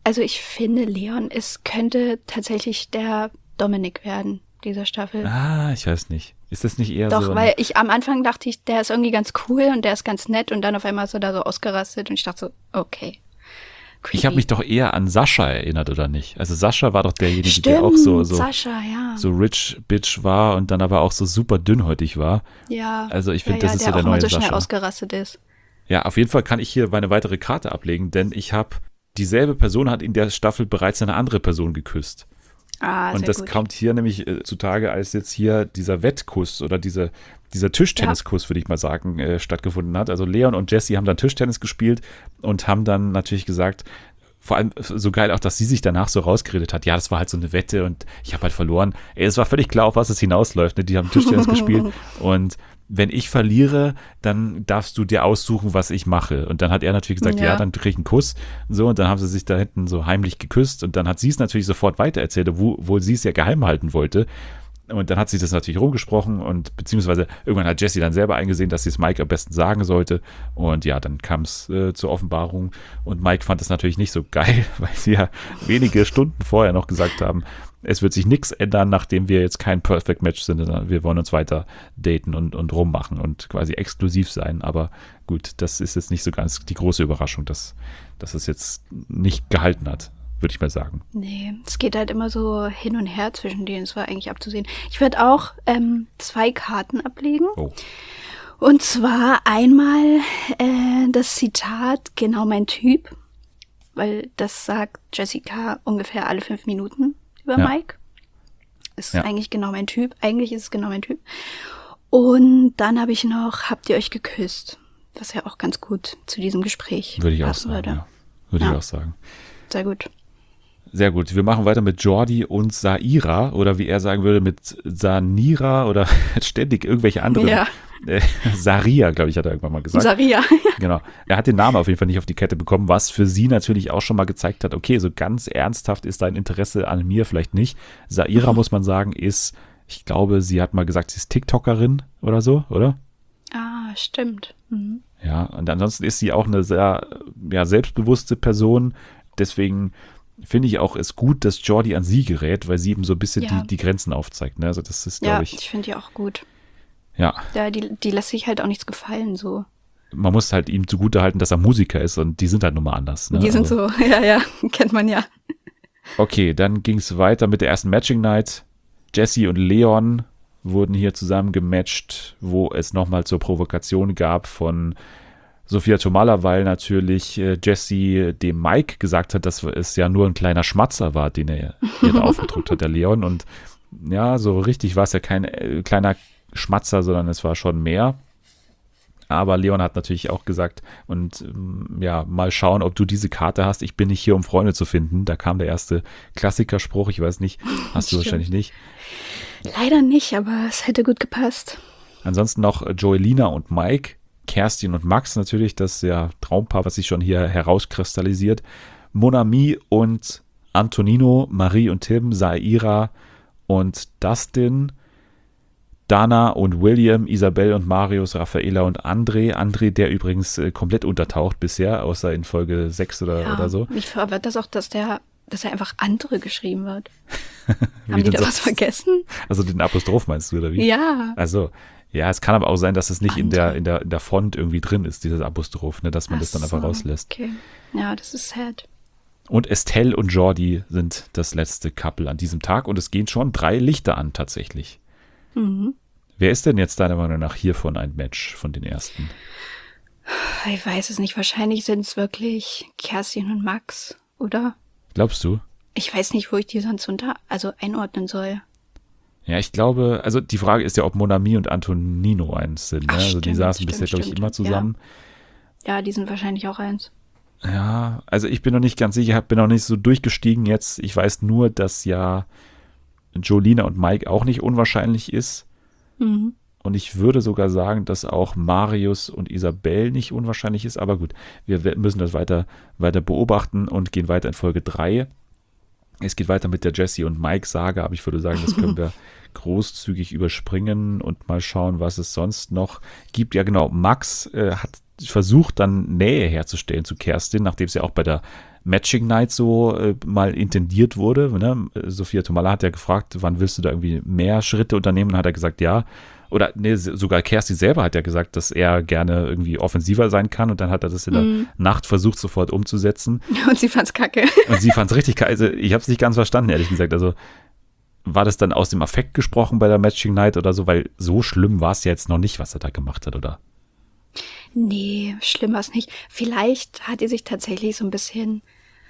Speaker 2: Leon könnte tatsächlich der Dominik werden, dieser Staffel.
Speaker 1: ich weiß nicht. Ist das nicht eher
Speaker 2: Doch,
Speaker 1: so
Speaker 2: weil am Anfang dachte ich, der ist irgendwie ganz cool und der ist ganz nett und dann auf einmal ist er da so ausgerastet und ich dachte so, okay. Creepy.
Speaker 1: ich habe mich doch eher an Sascha erinnert, oder nicht? Also Sascha war doch derjenige,
Speaker 2: Stimmt,
Speaker 1: der auch so
Speaker 2: Sascha, ja.
Speaker 1: so rich bitch war und dann aber auch so super dünnhäutig war.
Speaker 2: Ja.
Speaker 1: Also ich finde,
Speaker 2: ja,
Speaker 1: das ist
Speaker 2: der
Speaker 1: so der
Speaker 2: auch immer
Speaker 1: neue
Speaker 2: so schnell
Speaker 1: Sascha.
Speaker 2: ausgerastet ist.
Speaker 1: Ja, auf jeden Fall kann ich hier meine weitere Karte ablegen, denn ich habe dieselbe Person hat in der Staffel bereits eine andere Person geküsst.
Speaker 2: Ah,
Speaker 1: Und
Speaker 2: sehr
Speaker 1: das
Speaker 2: gut.
Speaker 1: kommt hier nämlich zutage, als jetzt hier dieser Wettkuss oder dieser Tischtenniskuss, würde ich mal sagen, stattgefunden hat. Also Leon und Jessie haben dann Tischtennis gespielt und haben dann natürlich gesagt, vor allem so geil auch, dass sie sich danach so rausgeredet hat. Ja, das war halt so eine Wette und ich habe halt verloren. Es war völlig klar, auf was es hinausläuft. Ne? Die haben Tischtennis gespielt und wenn ich verliere, dann darfst du dir aussuchen, was ich mache. Und dann hat er natürlich gesagt, ja, dann krieg ich einen Kuss. So, und dann haben sie sich da hinten so heimlich geküsst. Und dann hat sie es natürlich sofort weitererzählt, obwohl sie es ja geheim halten wollte. Und dann hat sie das natürlich rumgesprochen und beziehungsweise irgendwann hat Jessie dann selber eingesehen, dass sie es Mike am besten sagen sollte. Und ja, dann kam es zur Offenbarung und Mike fand es natürlich nicht so geil, weil sie ja wenige Stunden vorher noch gesagt haben, es wird sich nichts ändern, nachdem wir jetzt kein Perfect Match sind, sondern wir wollen uns weiter daten und rummachen und quasi exklusiv sein. Aber gut, das ist jetzt nicht so ganz die große Überraschung, dass es jetzt nicht gehalten hat, würde ich mal sagen.
Speaker 2: Nee, es geht halt immer so hin und her zwischen denen. Es war eigentlich abzusehen. Ich werde auch 2 Karten ablegen.
Speaker 1: Oh.
Speaker 2: Und zwar einmal das Zitat, genau mein Typ. Weil das sagt Jessica ungefähr alle 5 Minuten über Mike. Ist eigentlich genau mein Typ. Eigentlich ist es genau mein Typ. Und dann habe ich noch, habt ihr euch geküsst? Was ja auch ganz gut zu diesem Gespräch
Speaker 1: Würde ich auch
Speaker 2: passen
Speaker 1: sagen,
Speaker 2: würde.
Speaker 1: ja. Würde ich auch sagen.
Speaker 2: Sehr gut.
Speaker 1: Sehr gut. Wir machen weiter mit Jordi und Saira oder wie er sagen würde, mit Sanira oder ständig irgendwelche anderen.
Speaker 2: Ja.
Speaker 1: Saria, glaube ich, hat er irgendwann mal gesagt.
Speaker 2: Saria.
Speaker 1: Genau. Er hat den Namen auf jeden Fall nicht auf die Kette bekommen, was für sie natürlich auch schon mal gezeigt hat, okay, so ganz ernsthaft ist dein Interesse an mir vielleicht nicht. Saira, muss man sagen, ist, ich glaube, sie hat mal gesagt, sie ist TikTokerin oder so, oder?
Speaker 2: Ah, stimmt. Mhm.
Speaker 1: Ja, und ansonsten ist sie auch eine sehr selbstbewusste Person. Deswegen finde ich auch es gut, dass Jordi an sie gerät, weil sie eben so ein bisschen die Grenzen aufzeigt. Ne? Also das ist, glaube
Speaker 2: ich finde die auch gut.
Speaker 1: Ja.
Speaker 2: Ja, die lässt sich halt auch nichts gefallen, so.
Speaker 1: Man muss halt ihm zugutehalten, dass er Musiker ist und die sind halt nun mal anders. Ne?
Speaker 2: Die sind so, ja, kennt man ja.
Speaker 1: Okay, dann ging es weiter mit der ersten Matching Night. Jessie und Leon wurden hier zusammen gematcht, wo es nochmal zur Provokation gab von Sophia Tomalla, weil natürlich Jessie dem Mike gesagt hat, dass es ja nur ein kleiner Schmatzer war, den er ihr da aufgedrückt hat, der Leon. Und ja, so richtig war es ja kein kleiner Schmatzer, sondern es war schon mehr. Aber Leon hat natürlich auch gesagt, und mal schauen, ob du diese Karte hast. Ich bin nicht hier, um Freunde zu finden. Da kam der erste Klassikerspruch. Ich weiß nicht, hast du wahrscheinlich nicht.
Speaker 2: Leider nicht, aber es hätte gut gepasst.
Speaker 1: Ansonsten noch Joelina und Mike, Kerstin und Max natürlich, das Traumpaar, was sich schon hier herauskristallisiert. Mon Ami und Antonino, Marie und Tim, Saira und Dustin, Dana und William, Isabel und Marius, Raffaela und André. André, der übrigens komplett untertaucht bisher, außer in Folge 6 oder so.
Speaker 2: Mich verwirrt das auch, dass er einfach andere geschrieben wird. Haben die da was vergessen?
Speaker 1: Also den Apostroph meinst du, oder wie?
Speaker 2: Ja.
Speaker 1: Also, ja, es kann aber auch sein, dass es nicht in der Font irgendwie drin ist, dieses Apostroph, ne, dass man das dann einfach rauslässt.
Speaker 2: Okay. Ja, das ist sad.
Speaker 1: Und Estelle und Jordi sind das letzte Couple an diesem Tag und es gehen schon 3 Lichter an tatsächlich.
Speaker 2: Mhm.
Speaker 1: Wer ist denn jetzt deiner Meinung nach hiervon ein Match von den ersten?
Speaker 2: Ich weiß es nicht. Wahrscheinlich sind es wirklich Kerstin und Max, oder?
Speaker 1: Glaubst du?
Speaker 2: Ich weiß nicht, wo ich die sonst einordnen soll.
Speaker 1: Ja, ich glaube, also die Frage ist ja, ob Mon Ami und Antonino eins sind. Ne? Also die saßen bisher, glaube ich, immer zusammen.
Speaker 2: Ja, die sind wahrscheinlich auch eins.
Speaker 1: Ja, also ich bin noch nicht ganz sicher, bin noch nicht so durchgestiegen jetzt. Ich weiß nur, dass ja Jolina und Mike auch nicht unwahrscheinlich ist.
Speaker 2: Mhm.
Speaker 1: Und ich würde sogar sagen, dass auch Marius und Isabel nicht unwahrscheinlich ist. Aber gut, wir müssen das weiter beobachten und gehen weiter in Folge 3. Es geht weiter mit der Jessie und Mike-Sage, aber ich würde sagen, das können wir großzügig überspringen und mal schauen, was es sonst noch gibt. Ja genau, Max hat versucht dann Nähe herzustellen zu Kerstin, nachdem es ja auch bei der Matching Night so mal intendiert wurde. Ne? Sophia Tomalla hat ja gefragt, wann willst du da irgendwie mehr Schritte unternehmen? Und hat er gesagt, ja. Oder nee, sogar Kerstin selber hat ja gesagt, dass er gerne irgendwie offensiver sein kann. Und dann hat er das in der Nacht versucht, sofort umzusetzen.
Speaker 2: Und sie fand's kacke.
Speaker 1: Und sie fand's richtig kacke. Also ich habe es nicht ganz verstanden, ehrlich gesagt. Also war das dann aus dem Affekt gesprochen bei der Matching Night oder so? Weil so schlimm war es ja jetzt noch nicht, was er da gemacht hat, oder?
Speaker 2: Nee, schlimm war es nicht. Vielleicht hat die sich tatsächlich so ein bisschen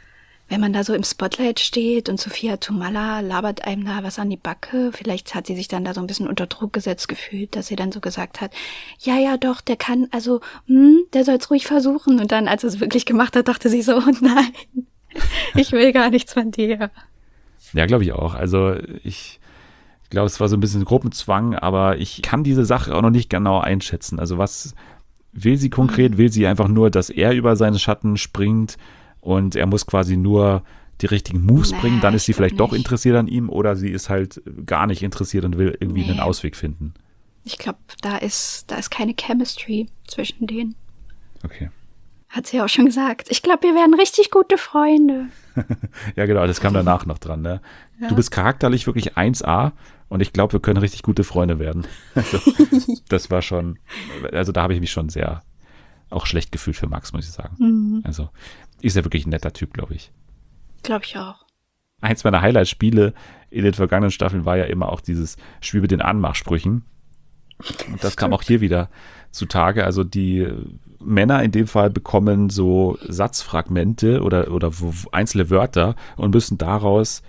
Speaker 2: wenn man da so im Spotlight steht und Sophia Tomalla labert einem da was an die Backe, vielleicht hat sie sich dann da so ein bisschen unter Druck gesetzt gefühlt, dass sie dann so gesagt hat, ja doch, der kann, also, der soll es ruhig versuchen. Und dann, als er es wirklich gemacht hat, dachte sie so, oh nein, ich will gar nichts von dir.
Speaker 1: Ja, glaube ich auch. Also ich glaube, es war so ein bisschen Gruppenzwang, aber ich kann diese Sache auch noch nicht genau einschätzen. Also was will sie konkret? Will sie einfach nur, dass er über seine Schatten springt und er muss quasi nur die richtigen Moves bringen? Dann ist sie vielleicht doch interessiert an ihm oder sie ist halt gar nicht interessiert und will irgendwie einen Ausweg finden.
Speaker 2: Ich glaube, da ist keine Chemistry zwischen denen.
Speaker 1: Okay.
Speaker 2: Hat sie ja auch schon gesagt. Ich glaube, wir werden richtig gute Freunde.
Speaker 1: Ja, genau, das kam danach noch dran. Ne? Ja. Du bist charakterlich wirklich 1A und ich glaube, wir können richtig gute Freunde werden. Also, das war schon, also da habe ich mich schon sehr auch schlecht gefühlt für Max, muss ich sagen. Mhm. Also ist ja wirklich ein netter Typ, glaube ich.
Speaker 2: Glaube ich auch.
Speaker 1: Eins meiner Highlight-Spiele in den vergangenen Staffeln war ja immer auch dieses Spiel mit den Anmachsprüchen. Und das kam auch hier wieder zutage. Also die Männer in dem Fall bekommen so Satzfragmente oder einzelne Wörter und müssen daraus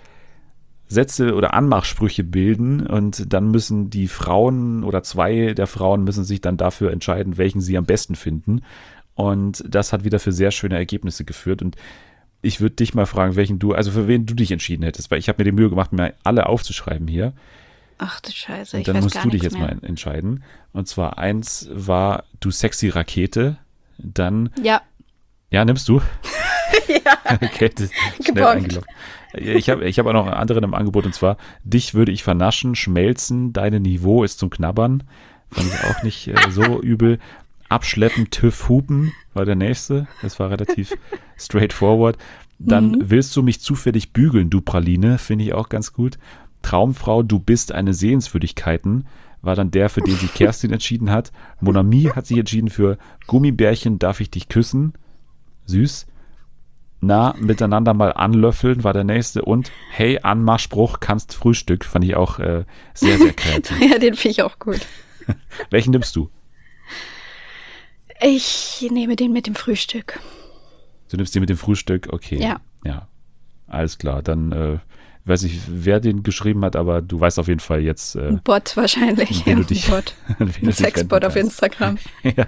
Speaker 1: Sätze oder Anmachsprüche bilden und dann müssen die Frauen oder zwei der Frauen müssen sich dann dafür entscheiden, welchen sie am besten finden. Und das hat wieder für sehr schöne Ergebnisse geführt. Und ich würde dich mal fragen, für wen du dich entschieden hättest, weil ich habe mir die Mühe gemacht, mir alle aufzuschreiben hier.
Speaker 2: Ach du Scheiße,
Speaker 1: und dann musst du dich jetzt mal entscheiden. Und zwar eins war du sexy Rakete, dann
Speaker 2: ja,
Speaker 1: nimmst du?
Speaker 2: Ja.
Speaker 1: Okay, schnell eingeloggt. Ich hab auch noch einen anderen im Angebot und zwar dich würde ich vernaschen, schmelzen, deine Niveau ist zum Knabbern. Fand ich auch nicht so übel. Abschleppen, TÜV hupen war der nächste. Das war relativ straightforward. Dann willst du mich zufällig bügeln, du Praline, finde ich auch ganz gut. Traumfrau, du bist eine Sehenswürdigkeiten, war dann der, für den sich Kerstin entschieden hat. Mon Ami hat sich entschieden für Gummibärchen, darf ich dich küssen? Süß. Na, miteinander mal anlöffeln, war der nächste. Und hey, Anmachspruch, kannst Frühstück, fand ich auch sehr, sehr kreativ.
Speaker 2: Ja, den finde ich auch gut.
Speaker 1: Welchen nimmst du?
Speaker 2: Ich nehme den mit dem Frühstück.
Speaker 1: Du nimmst den mit dem Frühstück? Okay. Ja. Alles klar, dann weiß ich, wer den geschrieben hat, aber du weißt auf jeden Fall jetzt.
Speaker 2: Ein Bot wahrscheinlich.
Speaker 1: Ein Bot.
Speaker 2: Ein Sexbot auf Instagram.
Speaker 1: Ja.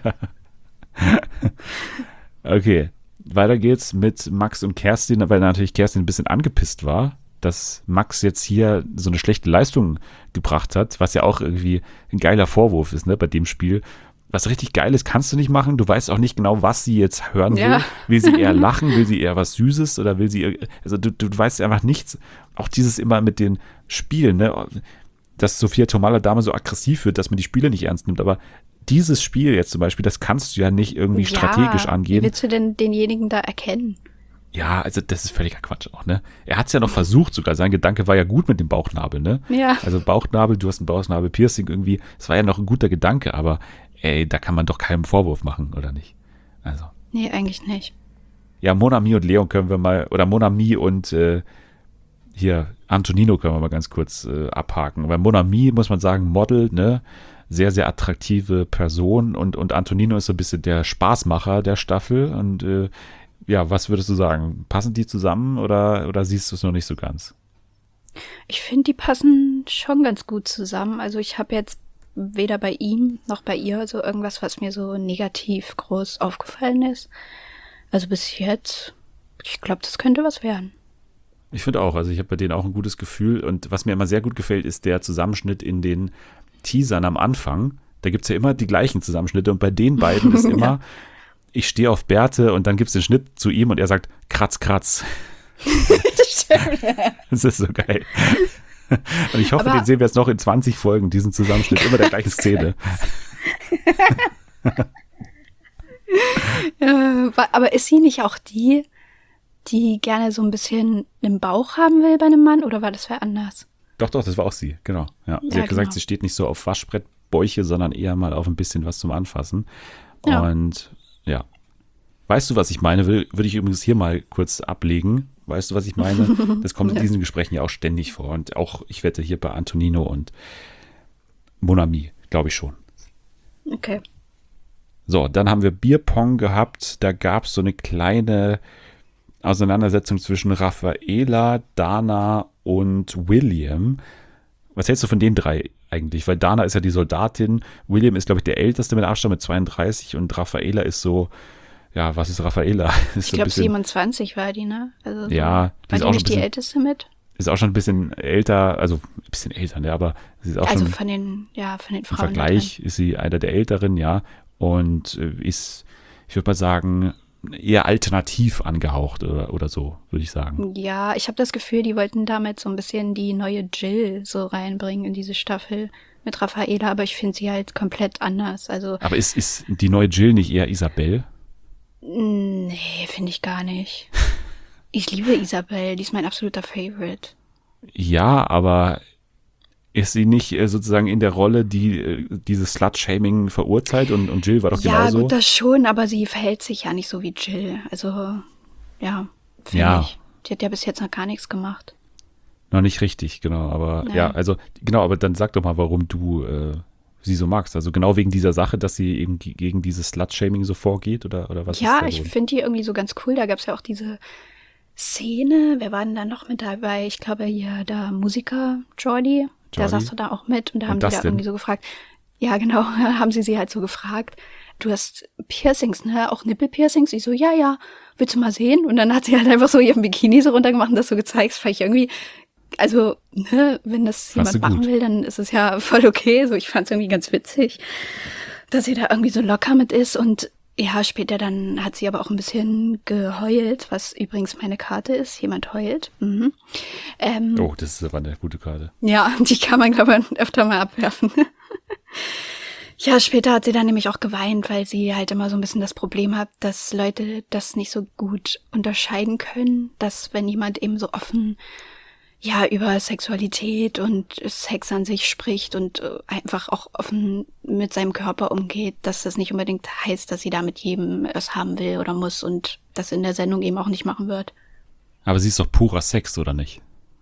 Speaker 1: Okay, weiter geht's mit Max und Kerstin, weil natürlich Kerstin ein bisschen angepisst war, dass Max jetzt hier so eine schlechte Leistung gebracht hat, was ja auch irgendwie ein geiler Vorwurf ist, ne, bei dem Spiel. Was richtig Geiles kannst du nicht machen. Du weißt auch nicht genau, was sie jetzt hören will.
Speaker 2: Ja.
Speaker 1: Will sie eher lachen? Will sie eher was Süßes? Oder will sie, also du weißt einfach nichts. Auch dieses immer mit den Spielen, ne? Dass Sophia Tomalla damals so aggressiv wird, dass man die Spiele nicht ernst nimmt. Aber dieses Spiel jetzt zum Beispiel, das kannst du ja nicht irgendwie strategisch angehen.
Speaker 2: Wie willst du denn denjenigen da erkennen?
Speaker 1: Ja, also das ist völliger Quatsch auch, ne? Er hat es ja noch versucht sogar. Sein Gedanke war ja gut mit dem Bauchnabel, ne?
Speaker 2: Ja.
Speaker 1: Also Bauchnabel, du hast ein Bauchnabel-Piercing irgendwie. Das war ja noch ein guter Gedanke, aber ey, da kann man doch keinen Vorwurf machen, oder nicht? Also.
Speaker 2: Nee, eigentlich nicht.
Speaker 1: Ja, Mon Ami und Leon können wir mal, oder Mon Ami und hier Antonino können wir mal ganz kurz abhaken. Weil Mon Ami, muss man sagen, Model, ne? Sehr, sehr attraktive Person und Antonino ist so ein bisschen der Spaßmacher der Staffel und ja, was würdest du sagen? Passen die zusammen oder siehst du es noch nicht so ganz?
Speaker 2: Ich finde, die passen schon ganz gut zusammen. Also ich habe jetzt weder bei ihm noch bei ihr so irgendwas, was mir so negativ groß aufgefallen ist. Also bis jetzt, ich glaube, das könnte was werden.
Speaker 1: Ich finde auch, also ich habe bei denen auch ein gutes Gefühl und was mir immer sehr gut gefällt, ist der Zusammenschnitt in den Teasern am Anfang. Da gibt es ja immer die gleichen Zusammenschnitte und bei den beiden ist immer, ich stehe auf Berthe und dann gibt es den Schnitt zu ihm und er sagt, kratz, kratz. Das ist so geil. Und ich hoffe, den sehen wir jetzt noch in 20 Folgen, diesen Zusammenschnitt, immer der gleichen Szene.
Speaker 2: Aber ist sie nicht auch die gerne so ein bisschen einen Bauch haben will bei einem Mann oder war das wer anders?
Speaker 1: Doch, das war auch sie, genau. Ja, sie hat gesagt, sie steht nicht so auf Waschbrettbäuche, sondern eher mal auf ein bisschen was zum Anfassen. Ja. Und ja. Weißt du, was ich meine? Würde ich übrigens hier mal kurz ablegen. Weißt du, was ich meine? Das kommt in diesen Gesprächen ja auch ständig vor. Und auch, ich wette, hier bei Antonino und Mon Ami, glaube ich schon.
Speaker 2: Okay.
Speaker 1: So, dann haben wir Bierpong gehabt. Da gab es so eine kleine Auseinandersetzung zwischen Raffaela, Dana und William. Was hältst du von den drei eigentlich? Weil Dana ist ja die Soldatin, William ist, glaube ich, der Älteste mit Abstand mit 32 und Raffaela ist so, ja, was ist Raffaela? Ist
Speaker 2: Ich
Speaker 1: so ein
Speaker 2: glaube,
Speaker 1: bisschen,
Speaker 2: 27 war die, ne? Also so,
Speaker 1: ja, die
Speaker 2: war
Speaker 1: ist
Speaker 2: die
Speaker 1: auch schon ein
Speaker 2: nicht die
Speaker 1: bisschen,
Speaker 2: Älteste mit?
Speaker 1: ist auch schon ein bisschen älter, also ein bisschen älter, ne, aber sie ist auch
Speaker 2: Also
Speaker 1: schon
Speaker 2: von den
Speaker 1: im
Speaker 2: Frauen.
Speaker 1: Vergleich ist sie einer der Älteren, ja, und ist, ich würde mal sagen, eher alternativ angehaucht oder so, würde ich sagen.
Speaker 2: Ja, ich habe das Gefühl, die wollten damit so ein bisschen die neue Jill so reinbringen in diese Staffel mit Raffaela, aber ich finde sie halt komplett anders. Also,
Speaker 1: Aber ist die neue Jill nicht eher Isabel?
Speaker 2: nee, finde ich gar nicht. Ich liebe Isabel, die ist mein absoluter Favorite.
Speaker 1: Ja, aber ist sie nicht sozusagen in der Rolle, die dieses Slut-Shaming verurteilt und Jill war doch
Speaker 2: Ja,
Speaker 1: genauso?
Speaker 2: gut, das schon, aber sie verhält sich ja nicht so wie Jill. Also, ja, finde
Speaker 1: Ja.
Speaker 2: ich. Die hat ja bis jetzt noch gar nichts gemacht.
Speaker 1: Noch nicht richtig, genau. Aber
Speaker 2: Ja.
Speaker 1: ja, also genau, aber dann sag doch mal, warum du sie so magst. Also genau wegen dieser Sache, dass sie eben gegen dieses Slut-Shaming so vorgeht oder was
Speaker 2: Ja,
Speaker 1: ist der
Speaker 2: ich
Speaker 1: Grund?
Speaker 2: finde die irgendwie so ganz cool. Da gab es ja auch diese Szene. Wer war denn da noch mit dabei? Ich glaube, hier der Musiker Jordi. Der
Speaker 1: Jordi.
Speaker 2: saß doch da auch mit und da
Speaker 1: Und
Speaker 2: haben die da
Speaker 1: Dustin.
Speaker 2: irgendwie so gefragt. Ja, genau, haben sie halt so gefragt. Du hast Piercings, ne? Auch Nippelpiercings? Ich so, ja, willst du mal sehen? Und dann hat sie halt einfach so ihren Bikini so runtergemacht und das so gezeigt. Das fand ich irgendwie, also, ne, wenn das
Speaker 1: Fandst
Speaker 2: jemand
Speaker 1: du
Speaker 2: machen
Speaker 1: gut?
Speaker 2: will, dann ist es ja voll okay. So, ich fand es irgendwie ganz witzig, dass sie da irgendwie so locker mit ist. Und ja, später dann hat sie aber auch ein bisschen geheult, was übrigens meine Karte ist. Jemand heult. Mhm.
Speaker 1: Oh, das ist aber eine gute Karte.
Speaker 2: Ja, die kann man, glaube ich, öfter mal abwerfen. Ja, später hat sie dann nämlich auch geweint, weil sie halt immer so ein bisschen das Problem hat, dass Leute das nicht so gut unterscheiden können, dass wenn jemand eben so offen ja über Sexualität und Sex an sich spricht und einfach auch offen mit seinem Körper umgeht, dass das nicht unbedingt heißt, dass sie da mit jedem es haben will oder muss und das in der Sendung eben auch nicht machen wird.
Speaker 1: Aber sie ist doch purer Sex, oder nicht?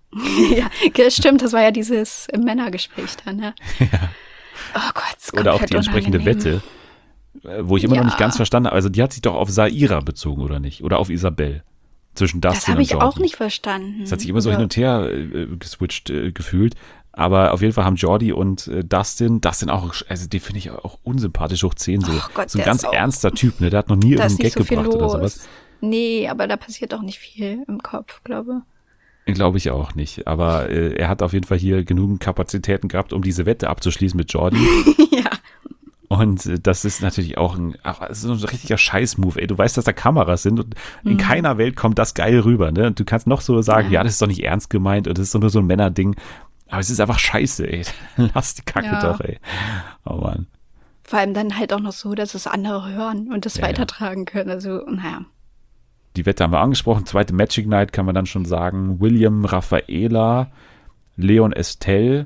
Speaker 2: Ja, stimmt, das war ja dieses Männergespräch da, ne? Ja. Oh Gott, ist
Speaker 1: Oder auch
Speaker 2: komplett
Speaker 1: die entsprechende
Speaker 2: unangenehm.
Speaker 1: Wette, wo ich immer noch nicht
Speaker 2: Ja.
Speaker 1: ganz verstanden habe. Also die hat sich doch auf Saira bezogen, oder nicht? Oder auf Isabel. Zwischen Dustin
Speaker 2: Das habe
Speaker 1: und
Speaker 2: ich
Speaker 1: Jordi.
Speaker 2: auch nicht verstanden.
Speaker 1: Das hat sich immer so
Speaker 2: Oder-
Speaker 1: hin und her geswitcht gefühlt. Aber auf jeden Fall haben Jordi und Dustin auch, also den finde ich auch unsympathisch hoch 10 so.
Speaker 2: Ach Gott,
Speaker 1: So ein
Speaker 2: der
Speaker 1: ganz
Speaker 2: ist auch-
Speaker 1: ernster Typ, ne? Der hat noch nie
Speaker 2: Da ist
Speaker 1: irgendeinen
Speaker 2: nicht
Speaker 1: Gag
Speaker 2: so viel
Speaker 1: gebracht oder
Speaker 2: los.
Speaker 1: sowas.
Speaker 2: Nee, aber da passiert auch nicht viel im Kopf, glaube
Speaker 1: Glaube ich auch nicht. Aber er hat auf jeden Fall hier genügend Kapazitäten gehabt, um diese Wette abzuschließen mit Jordi.
Speaker 2: ich. Ja.
Speaker 1: Und das ist natürlich auch es ist so ein richtiger Scheiß-Move, ey. Du weißt, dass da Kameras sind und in keiner Welt kommt das geil rüber, ne? Und du kannst noch so sagen, ja, das ist doch nicht ernst gemeint und das ist doch nur so ein Männerding. Aber es ist einfach scheiße, ey. Lass die Kacke
Speaker 2: Ja.
Speaker 1: doch, ey. Oh Mann.
Speaker 2: Vor allem dann halt auch noch so, dass es andere hören und das
Speaker 1: Ja,
Speaker 2: weitertragen können. Also, naja.
Speaker 1: Die Wette haben wir angesprochen. Zweite Magic Night kann man dann schon sagen. William, Raffaela, Leon Estelle,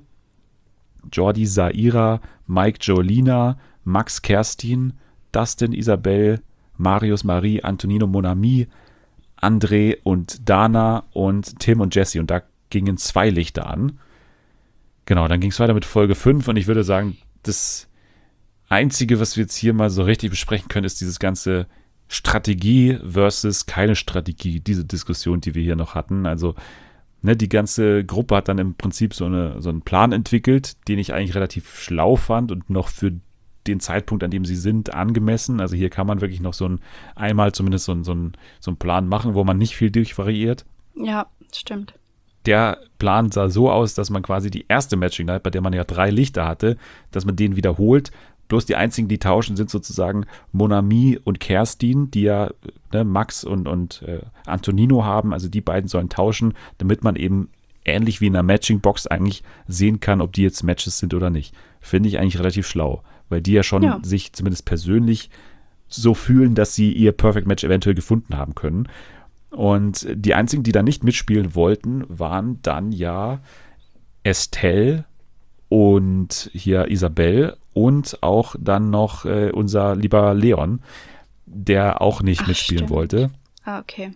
Speaker 1: Jordi Saira, Mike Jolina, Max Kerstin, Dustin Isabel, Marius Marie, Antonino Monami, André und Dana und Tim und Jesse. Und da gingen 2 Lichter an. Genau, dann ging es weiter mit Folge 5 und ich würde sagen, das Einzige, was wir jetzt hier mal so richtig besprechen können, ist dieses ganze Strategie versus keine Strategie, diese Diskussion, die wir hier noch hatten. Also, ne, die ganze Gruppe hat dann im Prinzip so einen Plan entwickelt, den ich eigentlich relativ schlau fand und noch für den Zeitpunkt, an dem sie sind, angemessen. Also hier kann man wirklich noch einmal zumindest so einen Plan machen, wo man nicht viel durchvariiert.
Speaker 2: Ja, stimmt.
Speaker 1: Der Plan sah so aus, dass man quasi die erste Matching Night, bei der man ja 3 Lichter hatte, dass man den wiederholt. Bloß die einzigen, die tauschen, sind sozusagen Monami und Kerstin, die ja Max und Antonino haben. Also die beiden sollen tauschen, damit man eben ähnlich wie in einer Matching-Box eigentlich sehen kann, ob die jetzt Matches sind oder nicht. Finde ich eigentlich relativ schlau, weil die ja schon sich zumindest persönlich so fühlen, dass sie ihr Perfect Match eventuell gefunden haben können. Und die einzigen, die da nicht mitspielen wollten, waren dann ja Estelle und hier Isabel und auch dann noch unser lieber Leon, der auch nicht mitspielen
Speaker 2: stimmt.
Speaker 1: wollte.
Speaker 2: Ah, okay.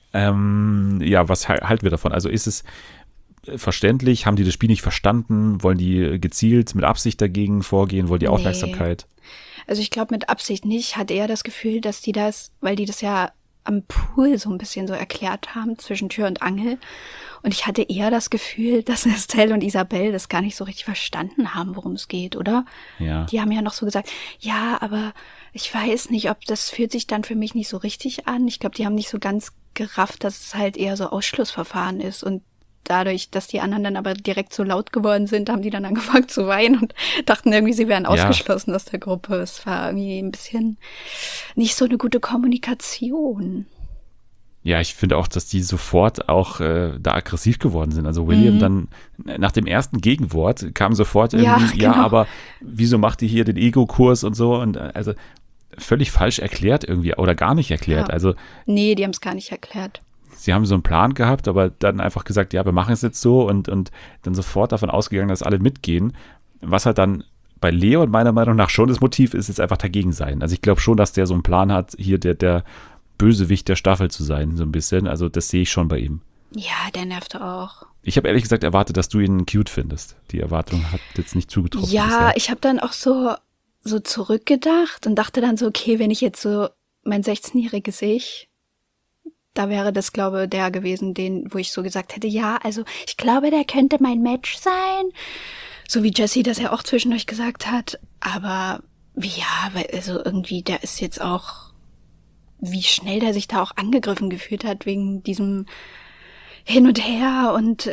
Speaker 1: Ja, was halten wir davon? Also ist es verständlich? Haben die das Spiel nicht verstanden? Wollen die gezielt mit Absicht dagegen vorgehen? Wollen die Aufmerksamkeit?
Speaker 2: Also ich glaube mit Absicht nicht. Hat er das Gefühl, dass die das, weil die das ja am Pool so ein bisschen so erklärt haben, zwischen Tür und Angel. Und ich hatte eher das Gefühl, dass Estelle und Isabel das gar nicht so richtig verstanden haben, worum es geht, oder?
Speaker 1: Ja.
Speaker 2: Die haben ja noch so gesagt, ja, aber ich weiß nicht, ob das fühlt sich dann für mich nicht so richtig an. Ich glaube, die haben nicht so ganz gerafft, dass es halt eher so Ausschlussverfahren ist. Und dadurch, dass die anderen dann aber direkt so laut geworden sind, haben die dann angefangen zu weinen und dachten irgendwie, sie wären ausgeschlossen aus der Gruppe. Es war irgendwie ein bisschen nicht so eine gute Kommunikation.
Speaker 1: Ja, ich finde auch, dass die sofort auch da aggressiv geworden sind. Also William dann nach dem ersten Gegenwort kam sofort irgendwie,
Speaker 2: genau.
Speaker 1: aber wieso macht ihr hier den Ego-Kurs und so? Und also völlig falsch erklärt irgendwie oder gar nicht erklärt.
Speaker 2: Ja.
Speaker 1: Also
Speaker 2: Nee, die haben es gar nicht erklärt.
Speaker 1: sie haben so einen Plan gehabt, aber dann einfach gesagt, ja, wir machen es jetzt so und dann sofort davon ausgegangen, dass alle mitgehen. Was halt dann bei Leon meiner Meinung nach schon das Motiv ist, jetzt einfach dagegen sein. Also ich glaube schon, dass der so einen Plan hat, hier der Bösewicht der Staffel zu sein, so ein bisschen. Also das sehe ich schon bei ihm.
Speaker 2: Ja, der nervte auch.
Speaker 1: Ich habe ehrlich gesagt erwartet, dass du ihn cute findest. Die Erwartung hat jetzt nicht zugetroffen.
Speaker 2: Ja,
Speaker 1: bisher.
Speaker 2: ich habe dann auch so zurückgedacht und dachte dann so, okay, wenn ich jetzt so mein 16-jähriges Ich, da wäre das, glaube ich, der gewesen, wo ich so gesagt hätte, ja, also ich glaube, der könnte mein Match sein. So wie Jessie das ja auch zwischendurch gesagt hat. Aber ja, weil also irgendwie, der ist jetzt auch, wie schnell der sich da auch angegriffen gefühlt hat wegen diesem Hin und Her. Und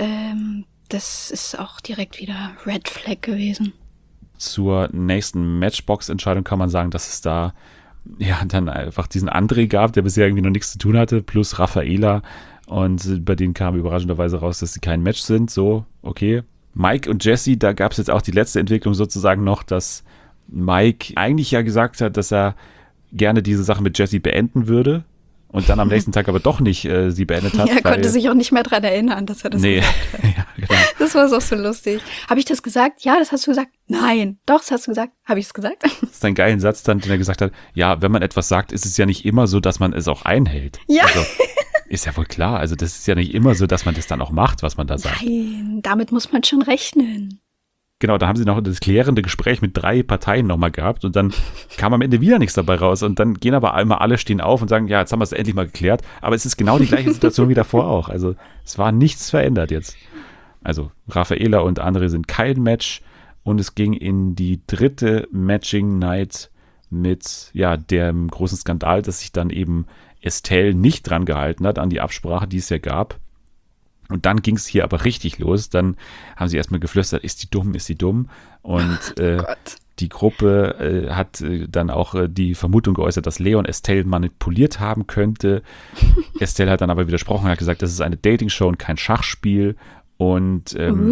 Speaker 2: das ist auch direkt wieder Red Flag gewesen.
Speaker 1: Zur nächsten Matchbox-Entscheidung kann man sagen, dass es da ja dann einfach diesen André gab, der bisher irgendwie noch nichts zu tun hatte, plus Raffaela. Und bei denen kam überraschenderweise raus, dass sie kein Match sind. So, okay. Mike und Jesse, da gab es jetzt auch die letzte Entwicklung sozusagen noch, dass Mike eigentlich ja gesagt hat, dass er gerne diese Sache mit Jesse beenden würde und dann am nächsten Tag aber doch nicht sie beendet hat.
Speaker 2: Er konnte sich auch nicht mehr dran erinnern, dass er das gesagt hat.
Speaker 1: Ja, genau.
Speaker 2: Das war so lustig. Habe ich das gesagt? Ja, das hast du gesagt. Nein. Doch, das hast du gesagt. Habe ich es gesagt?
Speaker 1: Das ist ein geiler Satz dann, den er gesagt hat, ja, wenn man etwas sagt, ist es ja nicht immer so, dass man es auch einhält.
Speaker 2: Ja.
Speaker 1: Also, ist ja wohl klar. Also das ist ja nicht immer so, dass man das dann auch macht, was man da sagt.
Speaker 2: Nein, damit muss man schon rechnen.
Speaker 1: Genau, da haben sie noch das klärende Gespräch mit 3 Parteien nochmal gehabt und dann kam am Ende wieder nichts dabei raus und dann gehen aber einmal alle, stehen auf und sagen, ja, jetzt haben wir es endlich mal geklärt, aber es ist genau die gleiche Situation wie davor auch. Also es war nichts verändert jetzt. Also Raffaela und André sind kein Match und es ging in die 3. Matching Night mit ja dem großen Skandal, dass sich dann eben Estelle nicht dran gehalten hat an die Absprache, die es ja gab. Und dann ging es hier aber richtig los. Dann haben sie erstmal geflüstert, ist die dumm, ist die dumm? Und die Gruppe hat dann auch die Vermutung geäußert, dass Leon Estelle manipuliert haben könnte. Estelle hat dann aber widersprochen, hat gesagt, das ist eine Dating-Show und kein Schachspiel. Und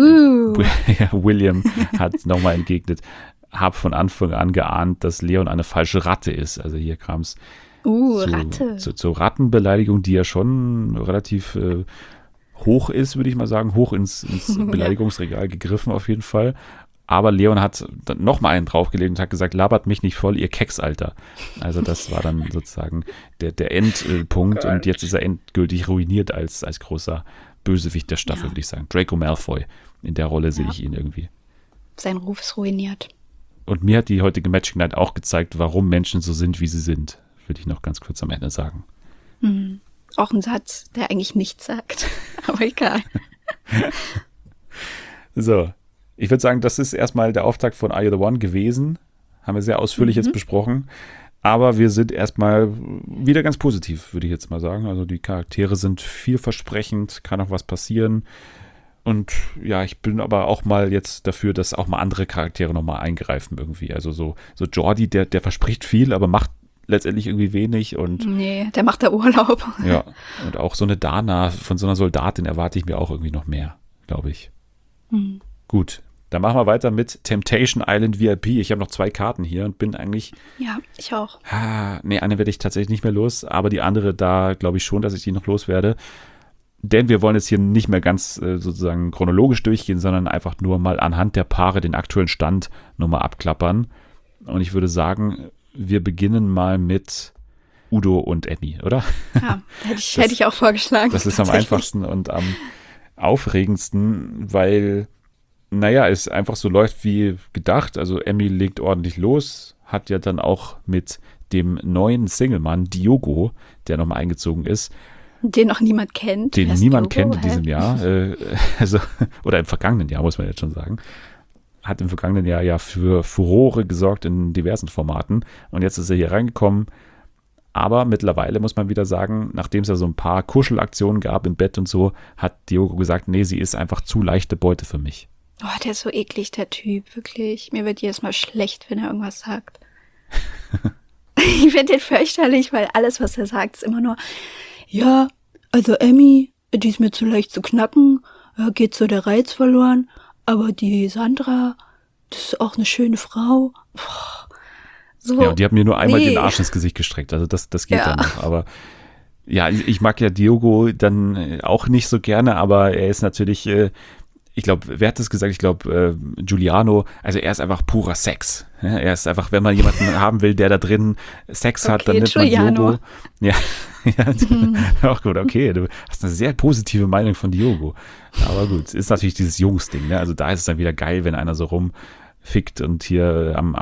Speaker 1: William hat nochmal entgegnet, habe von Anfang an geahnt, dass Leon eine falsche Ratte ist. Also hier kam es
Speaker 2: Ratte.
Speaker 1: zur Rattenbeleidigung, die ja schon relativ hoch ist, würde ich mal sagen, hoch ins Beleidigungsregal gegriffen auf jeden Fall. Aber Leon hat dann nochmal einen draufgelegt und hat gesagt, labert mich nicht voll, ihr Keksalter. Also das war dann sozusagen der Endpunkt und jetzt ist er endgültig ruiniert als großer Bösewicht der Staffel, würde ich sagen. Draco Malfoy, in der Rolle sehe ich ihn irgendwie.
Speaker 2: Sein Ruf ist ruiniert.
Speaker 1: Und mir hat die heutige Matching Night auch gezeigt, warum Menschen so sind, wie sie sind, würde ich noch ganz kurz am Ende sagen.
Speaker 2: Mhm. Auch ein Satz, der eigentlich nichts sagt, aber egal.
Speaker 1: So, ich würde sagen, das ist erstmal der Auftakt von Are You the One gewesen. Haben wir sehr ausführlich jetzt besprochen. Aber wir sind erstmal wieder ganz positiv, würde ich jetzt mal sagen. Also die Charaktere sind vielversprechend, kann auch was passieren. Und ja, ich bin aber auch mal jetzt dafür, dass auch mal andere Charaktere nochmal eingreifen irgendwie. Also so Jordi, der verspricht viel, aber macht letztendlich irgendwie wenig. Und
Speaker 2: nee, der macht da Urlaub.
Speaker 1: ja, und auch so eine Dana von so einer Soldatin erwarte ich mir auch irgendwie noch mehr, glaube ich.
Speaker 2: Mhm.
Speaker 1: Gut, dann machen wir weiter mit Temptation Island VIP. Ich habe noch 2 Karten hier und bin eigentlich...
Speaker 2: Ja, ich auch.
Speaker 1: Eine werde ich tatsächlich nicht mehr los, aber die andere, da glaube ich schon, dass ich die noch loswerde. Denn wir wollen jetzt hier nicht mehr ganz sozusagen chronologisch durchgehen, sondern einfach nur mal anhand der Paare den aktuellen Stand nochmal abklappern. Und ich würde sagen, wir beginnen mal mit Udo und Emmy, oder?
Speaker 2: Ja, hätte ich auch vorgeschlagen.
Speaker 1: Das ist am einfachsten und am aufregendsten, weil, naja, es einfach so läuft wie gedacht. Also Emmy legt ordentlich los, hat ja dann auch mit dem neuen Singlemann Diogo der nochmal eingezogen ist.
Speaker 2: Den noch niemand kennt.
Speaker 1: Den
Speaker 2: Wer ist
Speaker 1: niemand
Speaker 2: Diogo,
Speaker 1: kennt in diesem Jahr. Also, oder im vergangenen Jahr, muss man jetzt schon sagen. Hat im vergangenen Jahr ja für Furore gesorgt in diversen Formaten. Und jetzt ist er hier reingekommen. Aber mittlerweile muss man wieder sagen, nachdem es ja so ein paar Kuschelaktionen gab im Bett und so, hat Diogo gesagt, nee, sie ist einfach zu leichte Beute für mich.
Speaker 2: Oh, der ist so eklig, der Typ, wirklich. Mir wird jedes Mal schlecht, wenn er irgendwas sagt. Ich finde den fürchterlich, weil alles, was er sagt, ist immer nur, ja, also Emmy, die ist mir zu leicht zu knacken, geht so der Reiz verloren, aber die Sandra, das ist auch eine schöne Frau. So,
Speaker 1: Ja, und die hat mir nur einmal den Arsch ins Gesicht gestreckt, also das geht
Speaker 2: Ja.
Speaker 1: dann noch, aber ja, ich mag ja Diogo dann auch nicht so gerne, aber er ist natürlich, ich glaube, wer hat das gesagt? Ich glaube, Giuliano, also er ist einfach purer Sex. Ja, er ist einfach, wenn man jemanden haben will, der da drin Sex hat, dann
Speaker 2: Okay,
Speaker 1: nimmt man
Speaker 2: Giuliano.
Speaker 1: Diogo. Ja, ja, auch gut, okay, du hast eine sehr positive Meinung von Diogo. Aber gut, ist natürlich dieses Jungsding, ne? Also da ist es dann wieder geil, wenn einer so rumfickt und hier am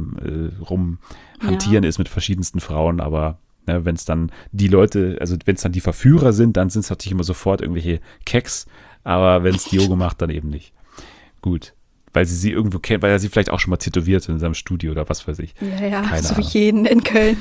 Speaker 1: rumhantieren ist mit verschiedensten Frauen, aber ne, wenn es dann die Leute, also wenn es dann die Verführer sind, dann sind es natürlich immer sofort irgendwelche Keks, aber wenn es Diogo macht, dann eben nicht. Gut, weil sie irgendwo kennt, weil er sie vielleicht auch schon mal tätowiert in seinem Studio oder was weiß ich.
Speaker 2: Ja,
Speaker 1: Keine
Speaker 2: so wie
Speaker 1: Ahnung.
Speaker 2: jeden in Köln.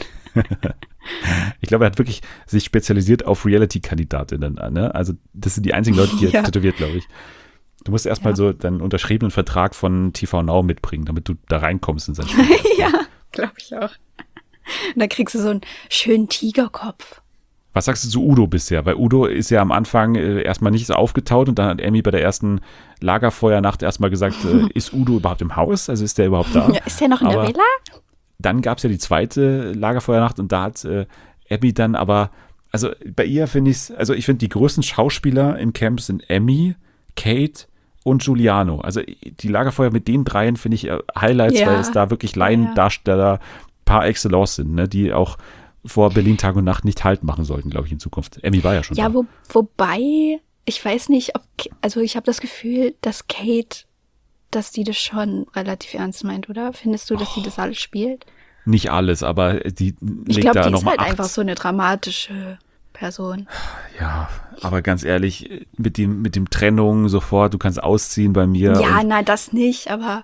Speaker 1: Ich glaube, er hat wirklich sich spezialisiert auf Reality-Kandidatinnen. Ne? Also das sind die einzigen Leute, die er
Speaker 2: Ja.
Speaker 1: tätowiert, glaube ich. Du musst erstmal
Speaker 2: Ja.
Speaker 1: so deinen unterschriebenen Vertrag von TV Now mitbringen, damit du da reinkommst in sein Studio.
Speaker 2: Ja, glaube ich auch. Und dann kriegst du so einen schönen Tigerkopf.
Speaker 1: Was sagst du zu Udo bisher? Weil Udo ist ja am Anfang erstmal nicht so aufgetaut und dann hat Emmy bei der ersten Lagerfeuernacht erstmal gesagt, ist Udo überhaupt im Haus? Also ist der überhaupt da?
Speaker 2: Ja, ist der noch in der
Speaker 1: Aber
Speaker 2: Villa?
Speaker 1: Dann gab es ja die zweite Lagerfeuernacht und da hat Emmy dann aber, also bei ihr finde ich es, also ich finde die größten Schauspieler im Camp sind Emmy, Kate und Giuliano. Also die Lagerfeuer mit den dreien finde ich Highlights,
Speaker 2: Ja.
Speaker 1: weil es da wirklich Laiendarsteller par excellence sind, ne, die auch vor Berlin Tag und Nacht nicht Halt machen sollten, glaube ich, in Zukunft. Emmy war ja schon
Speaker 2: Ja,
Speaker 1: da.
Speaker 2: wobei, ich weiß nicht, also ich habe das Gefühl, dass Kate, dass die das schon relativ ernst meint, oder? Findest du, dass sie das alles spielt?
Speaker 1: Nicht alles, aber die
Speaker 2: Ich
Speaker 1: legt
Speaker 2: glaube,
Speaker 1: da
Speaker 2: die ist
Speaker 1: nochmal
Speaker 2: halt
Speaker 1: Acht.
Speaker 2: einfach so eine dramatische Person.
Speaker 1: Ja, aber ganz ehrlich, mit dem Trennung sofort, du kannst ausziehen bei mir.
Speaker 2: Ja,
Speaker 1: und
Speaker 2: nein, das nicht, aber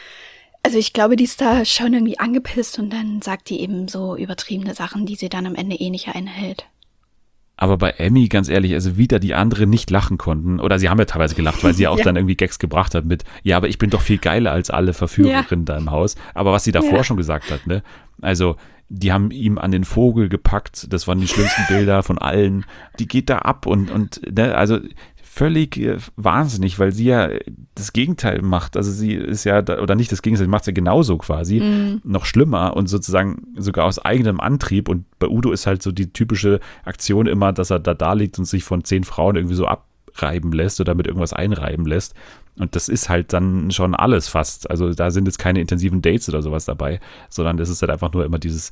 Speaker 2: also ich glaube, die ist da schon irgendwie angepisst und dann sagt die eben so übertriebene Sachen, die sie dann am Ende eh nicht einhält.
Speaker 1: Aber bei Emmy, ganz ehrlich, also wieder die anderen nicht lachen konnten, oder sie haben ja teilweise gelacht, weil sie ja auch
Speaker 2: Ja.
Speaker 1: dann irgendwie Gags gebracht hat mit, ja, aber ich bin doch viel geiler als alle Verführerinnen da im Haus. Aber was sie davor
Speaker 2: Ja.
Speaker 1: schon gesagt hat, ne? Also, die haben ihm an den Vogel gepackt, das waren die schlimmsten Bilder von allen. Die geht da ab und ne, also völlig wahnsinnig, weil sie ja das Gegenteil macht. Also sie ist ja, oder nicht das Gegenteil, sie macht es ja genauso quasi, noch schlimmer und sozusagen sogar aus eigenem Antrieb. Und bei Udo ist halt so die typische Aktion immer, dass er da liegt und sich von 10 Frauen irgendwie so abreiben lässt oder mit irgendwas einreiben lässt. Und das ist halt dann schon alles fast. Also da sind jetzt keine intensiven Dates oder sowas dabei, sondern das ist halt einfach nur immer dieses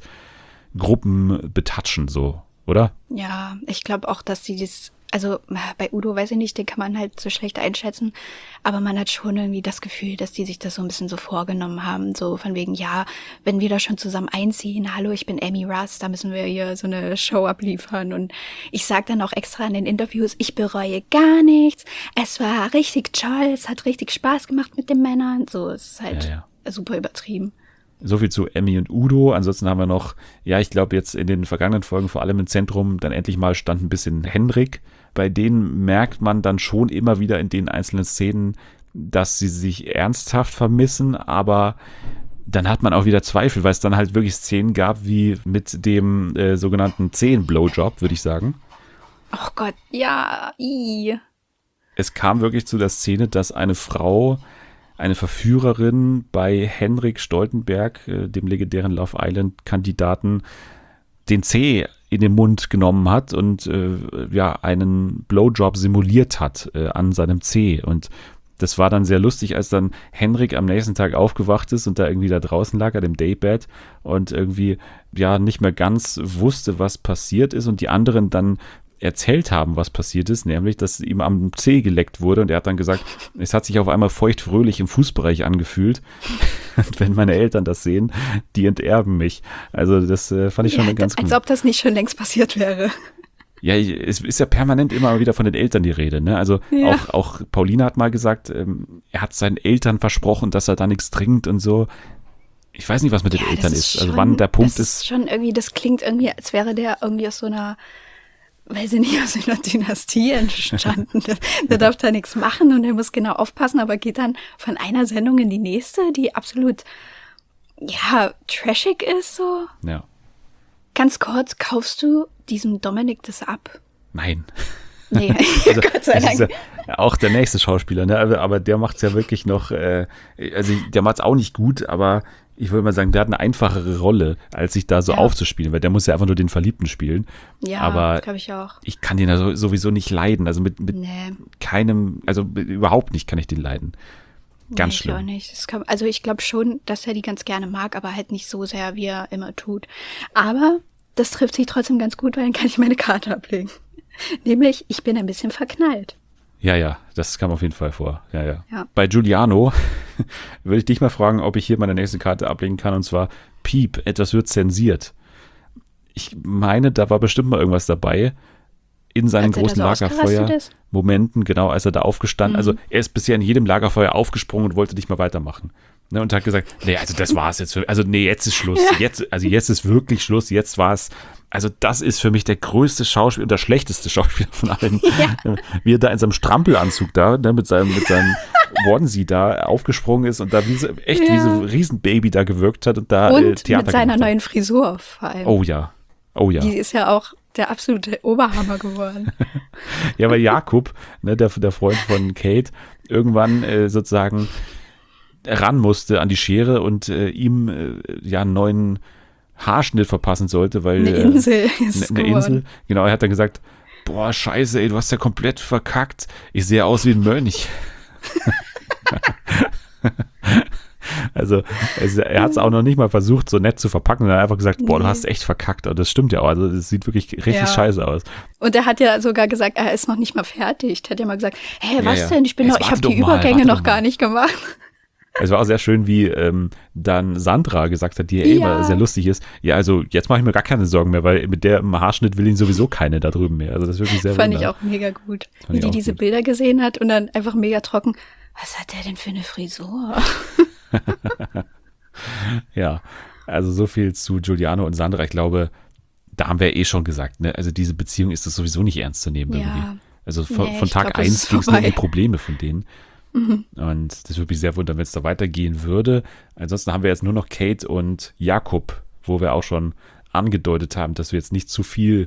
Speaker 1: Gruppenbetatschen so, oder?
Speaker 2: Ja, ich glaube auch, dass sie das, also bei Udo weiß ich nicht, den kann man halt so schlecht einschätzen, aber man hat schon irgendwie das Gefühl, dass die sich das so ein bisschen so vorgenommen haben, so von wegen, ja, wenn wir da schon zusammen einziehen, hallo, ich bin Emmy Russ, da müssen wir hier so eine Show abliefern und ich sage dann auch extra in den Interviews, ich bereue gar nichts, es war richtig toll, es hat richtig Spaß gemacht mit den Männern, so, es ist halt
Speaker 1: Ja.
Speaker 2: super übertrieben.
Speaker 1: So viel zu Emmy und Udo. Ansonsten haben wir noch, ja, ich glaube jetzt in den vergangenen Folgen vor allem im Zentrum dann endlich mal stand ein bisschen Henrik. Bei denen merkt man dann schon immer wieder in den einzelnen Szenen, dass sie sich ernsthaft vermissen, aber dann hat man auch wieder Zweifel, weil es dann halt wirklich Szenen gab, wie mit dem sogenannten Zehen-Blowjob, würde ich sagen.
Speaker 2: Oh Gott, ja,
Speaker 1: Es kam wirklich zu der Szene, dass eine Frau, eine Verführerin bei Henrik Stoltenberg, dem legendären Love Island-Kandidaten, den Zeh in den Mund genommen hat und einen Blowjob simuliert hat an seinem Zeh. Und das war dann sehr lustig, als dann Henrik am nächsten Tag aufgewacht ist und da irgendwie da draußen lag, an dem Daybed und irgendwie ja nicht mehr ganz wusste, was passiert ist und die anderen dann erzählt haben, was passiert ist, nämlich, dass ihm am Zeh geleckt wurde und er hat dann gesagt, es hat sich auf einmal feuchtfröhlich im Fußbereich angefühlt. Und wenn meine Eltern das sehen, die enterben mich. Also das fand ich schon ganz gut.
Speaker 2: Als ob das nicht schon längst passiert wäre.
Speaker 1: Ja, es ist ja permanent immer wieder von den Eltern die Rede. Ne? Also
Speaker 2: Ja.
Speaker 1: auch Paulina hat mal gesagt, er hat seinen Eltern versprochen, dass er da nichts trinkt und so. Ich weiß nicht, was mit den Eltern ist. Also wann der Punkt ist.
Speaker 2: Schon irgendwie, das klingt irgendwie, als wäre der irgendwie aus so einer, weiß ich nicht, aus einer Dynastie entstanden. Der darf da nichts machen und er muss genau aufpassen, aber geht dann von einer Sendung in die nächste, die absolut, ja, trashig ist so.
Speaker 1: Ja.
Speaker 2: Ganz kurz, kaufst du diesem Dominik das ab?
Speaker 1: Nein.
Speaker 2: Nee,
Speaker 1: Also,
Speaker 2: Gott sei
Speaker 1: das ist
Speaker 2: Dank.
Speaker 1: ja auch der nächste Schauspieler, ne? Aber der macht es ja wirklich noch, also der macht es auch nicht gut, aber ich würde mal sagen, der hat eine einfachere Rolle, als sich da so
Speaker 2: Ja.
Speaker 1: aufzuspielen, weil der muss ja einfach nur den Verliebten spielen.
Speaker 2: Ja,
Speaker 1: aber
Speaker 2: glaube ich auch.
Speaker 1: ich kann den ja sowieso nicht leiden. Also mit
Speaker 2: Nee.
Speaker 1: keinem, also überhaupt nicht kann ich den leiden. Ganz
Speaker 2: Nee,
Speaker 1: schlimm.
Speaker 2: Ich auch nicht. Also ich glaube schon, dass er die ganz gerne mag, aber halt nicht so sehr, wie er immer tut. Aber das trifft sich trotzdem ganz gut, weil dann kann ich meine Karte ablegen. Nämlich, ich bin ein bisschen verknallt.
Speaker 1: Ja, das kam auf jeden Fall vor. Ja.
Speaker 2: Ja.
Speaker 1: Bei Giuliano würde ich dich mal fragen, ob ich hier meine nächste Karte ablegen kann, und zwar Piep, etwas wird zensiert. Ich meine, da war bestimmt mal irgendwas dabei in seinen
Speaker 2: Als er da
Speaker 1: großen
Speaker 2: so ausgerastet ist?
Speaker 1: Lagerfeuer-Momenten, genau, als er da aufgestanden, also er ist bisher in jedem Lagerfeuer aufgesprungen und wollte nicht mehr weitermachen. Ne, und hat gesagt, nee, also das war's jetzt. Also nee, jetzt ist Schluss. Jetzt ist wirklich Schluss, jetzt war's. Also das ist für mich der größte Schauspieler und der schlechteste Schauspieler von allen. Wie er da in seinem Strampelanzug da, ne, mit seinem Onesie da aufgesprungen ist und da wie so ein Riesenbaby da gewirkt hat und da
Speaker 2: Und
Speaker 1: Theater
Speaker 2: mit seiner
Speaker 1: gemacht hat.
Speaker 2: neuen Frisur vor allem.
Speaker 1: Oh ja.
Speaker 2: Die ist ja auch der absolute Oberhammer geworden.
Speaker 1: Ja, weil Jakob, ne, der Freund von Kate, irgendwann sozusagen ran musste an die Schere und ihm einen neuen Haarschnitt verpassen sollte, weil
Speaker 2: Eine Insel ist es
Speaker 1: eine
Speaker 2: geworden.
Speaker 1: Insel. Genau, er hat dann gesagt, boah, scheiße, ey, du hast ja komplett verkackt. Ich sehe aus wie ein Mönch. Also er hat es auch noch nicht mal versucht, so nett zu verpacken, sondern einfach gesagt, boah, du
Speaker 2: Nee.
Speaker 1: hast echt verkackt. Und das stimmt ja auch. Also es sieht wirklich richtig
Speaker 2: Ja.
Speaker 1: scheiße aus.
Speaker 2: Und er hat ja sogar gesagt, er ist noch nicht mal fertig. Er hat ja mal gesagt, hey, was
Speaker 1: Ja.
Speaker 2: denn? Ich
Speaker 1: Jetzt
Speaker 2: habe
Speaker 1: warte
Speaker 2: die
Speaker 1: doch mal,
Speaker 2: Übergänge
Speaker 1: warte
Speaker 2: noch
Speaker 1: doch
Speaker 2: gar
Speaker 1: mal.
Speaker 2: nicht gemacht.
Speaker 1: Es war auch sehr schön, wie dann Sandra gesagt hat, die ja immer sehr lustig ist. Ja, also jetzt mache ich mir gar keine Sorgen mehr, weil mit dem Haarschnitt will ihn sowieso keine da drüben mehr. Also das ist wirklich sehr
Speaker 2: Fand ich
Speaker 1: wunderbar.
Speaker 2: auch mega gut.
Speaker 1: Fand
Speaker 2: Wie
Speaker 1: ich
Speaker 2: die
Speaker 1: auch
Speaker 2: diese
Speaker 1: gut.
Speaker 2: Bilder gesehen hat und dann einfach mega trocken. Was hat der denn für eine Frisur?
Speaker 1: Ja, also so viel zu Giuliano und Sandra. Ich glaube, da haben wir schon gesagt, ne? Also diese Beziehung ist das sowieso nicht ernst zu nehmen
Speaker 2: Ja.
Speaker 1: irgendwie. Also von
Speaker 2: Nee, ich
Speaker 1: Tag
Speaker 2: glaub, das
Speaker 1: 1
Speaker 2: ist
Speaker 1: ging es nur um die
Speaker 2: vorbei.
Speaker 1: Probleme von denen. Und das würde mich sehr wundern, wenn es da weitergehen würde. Ansonsten haben wir jetzt nur noch Kate und Jakob, wo wir auch schon angedeutet haben, dass wir jetzt nicht zu viel,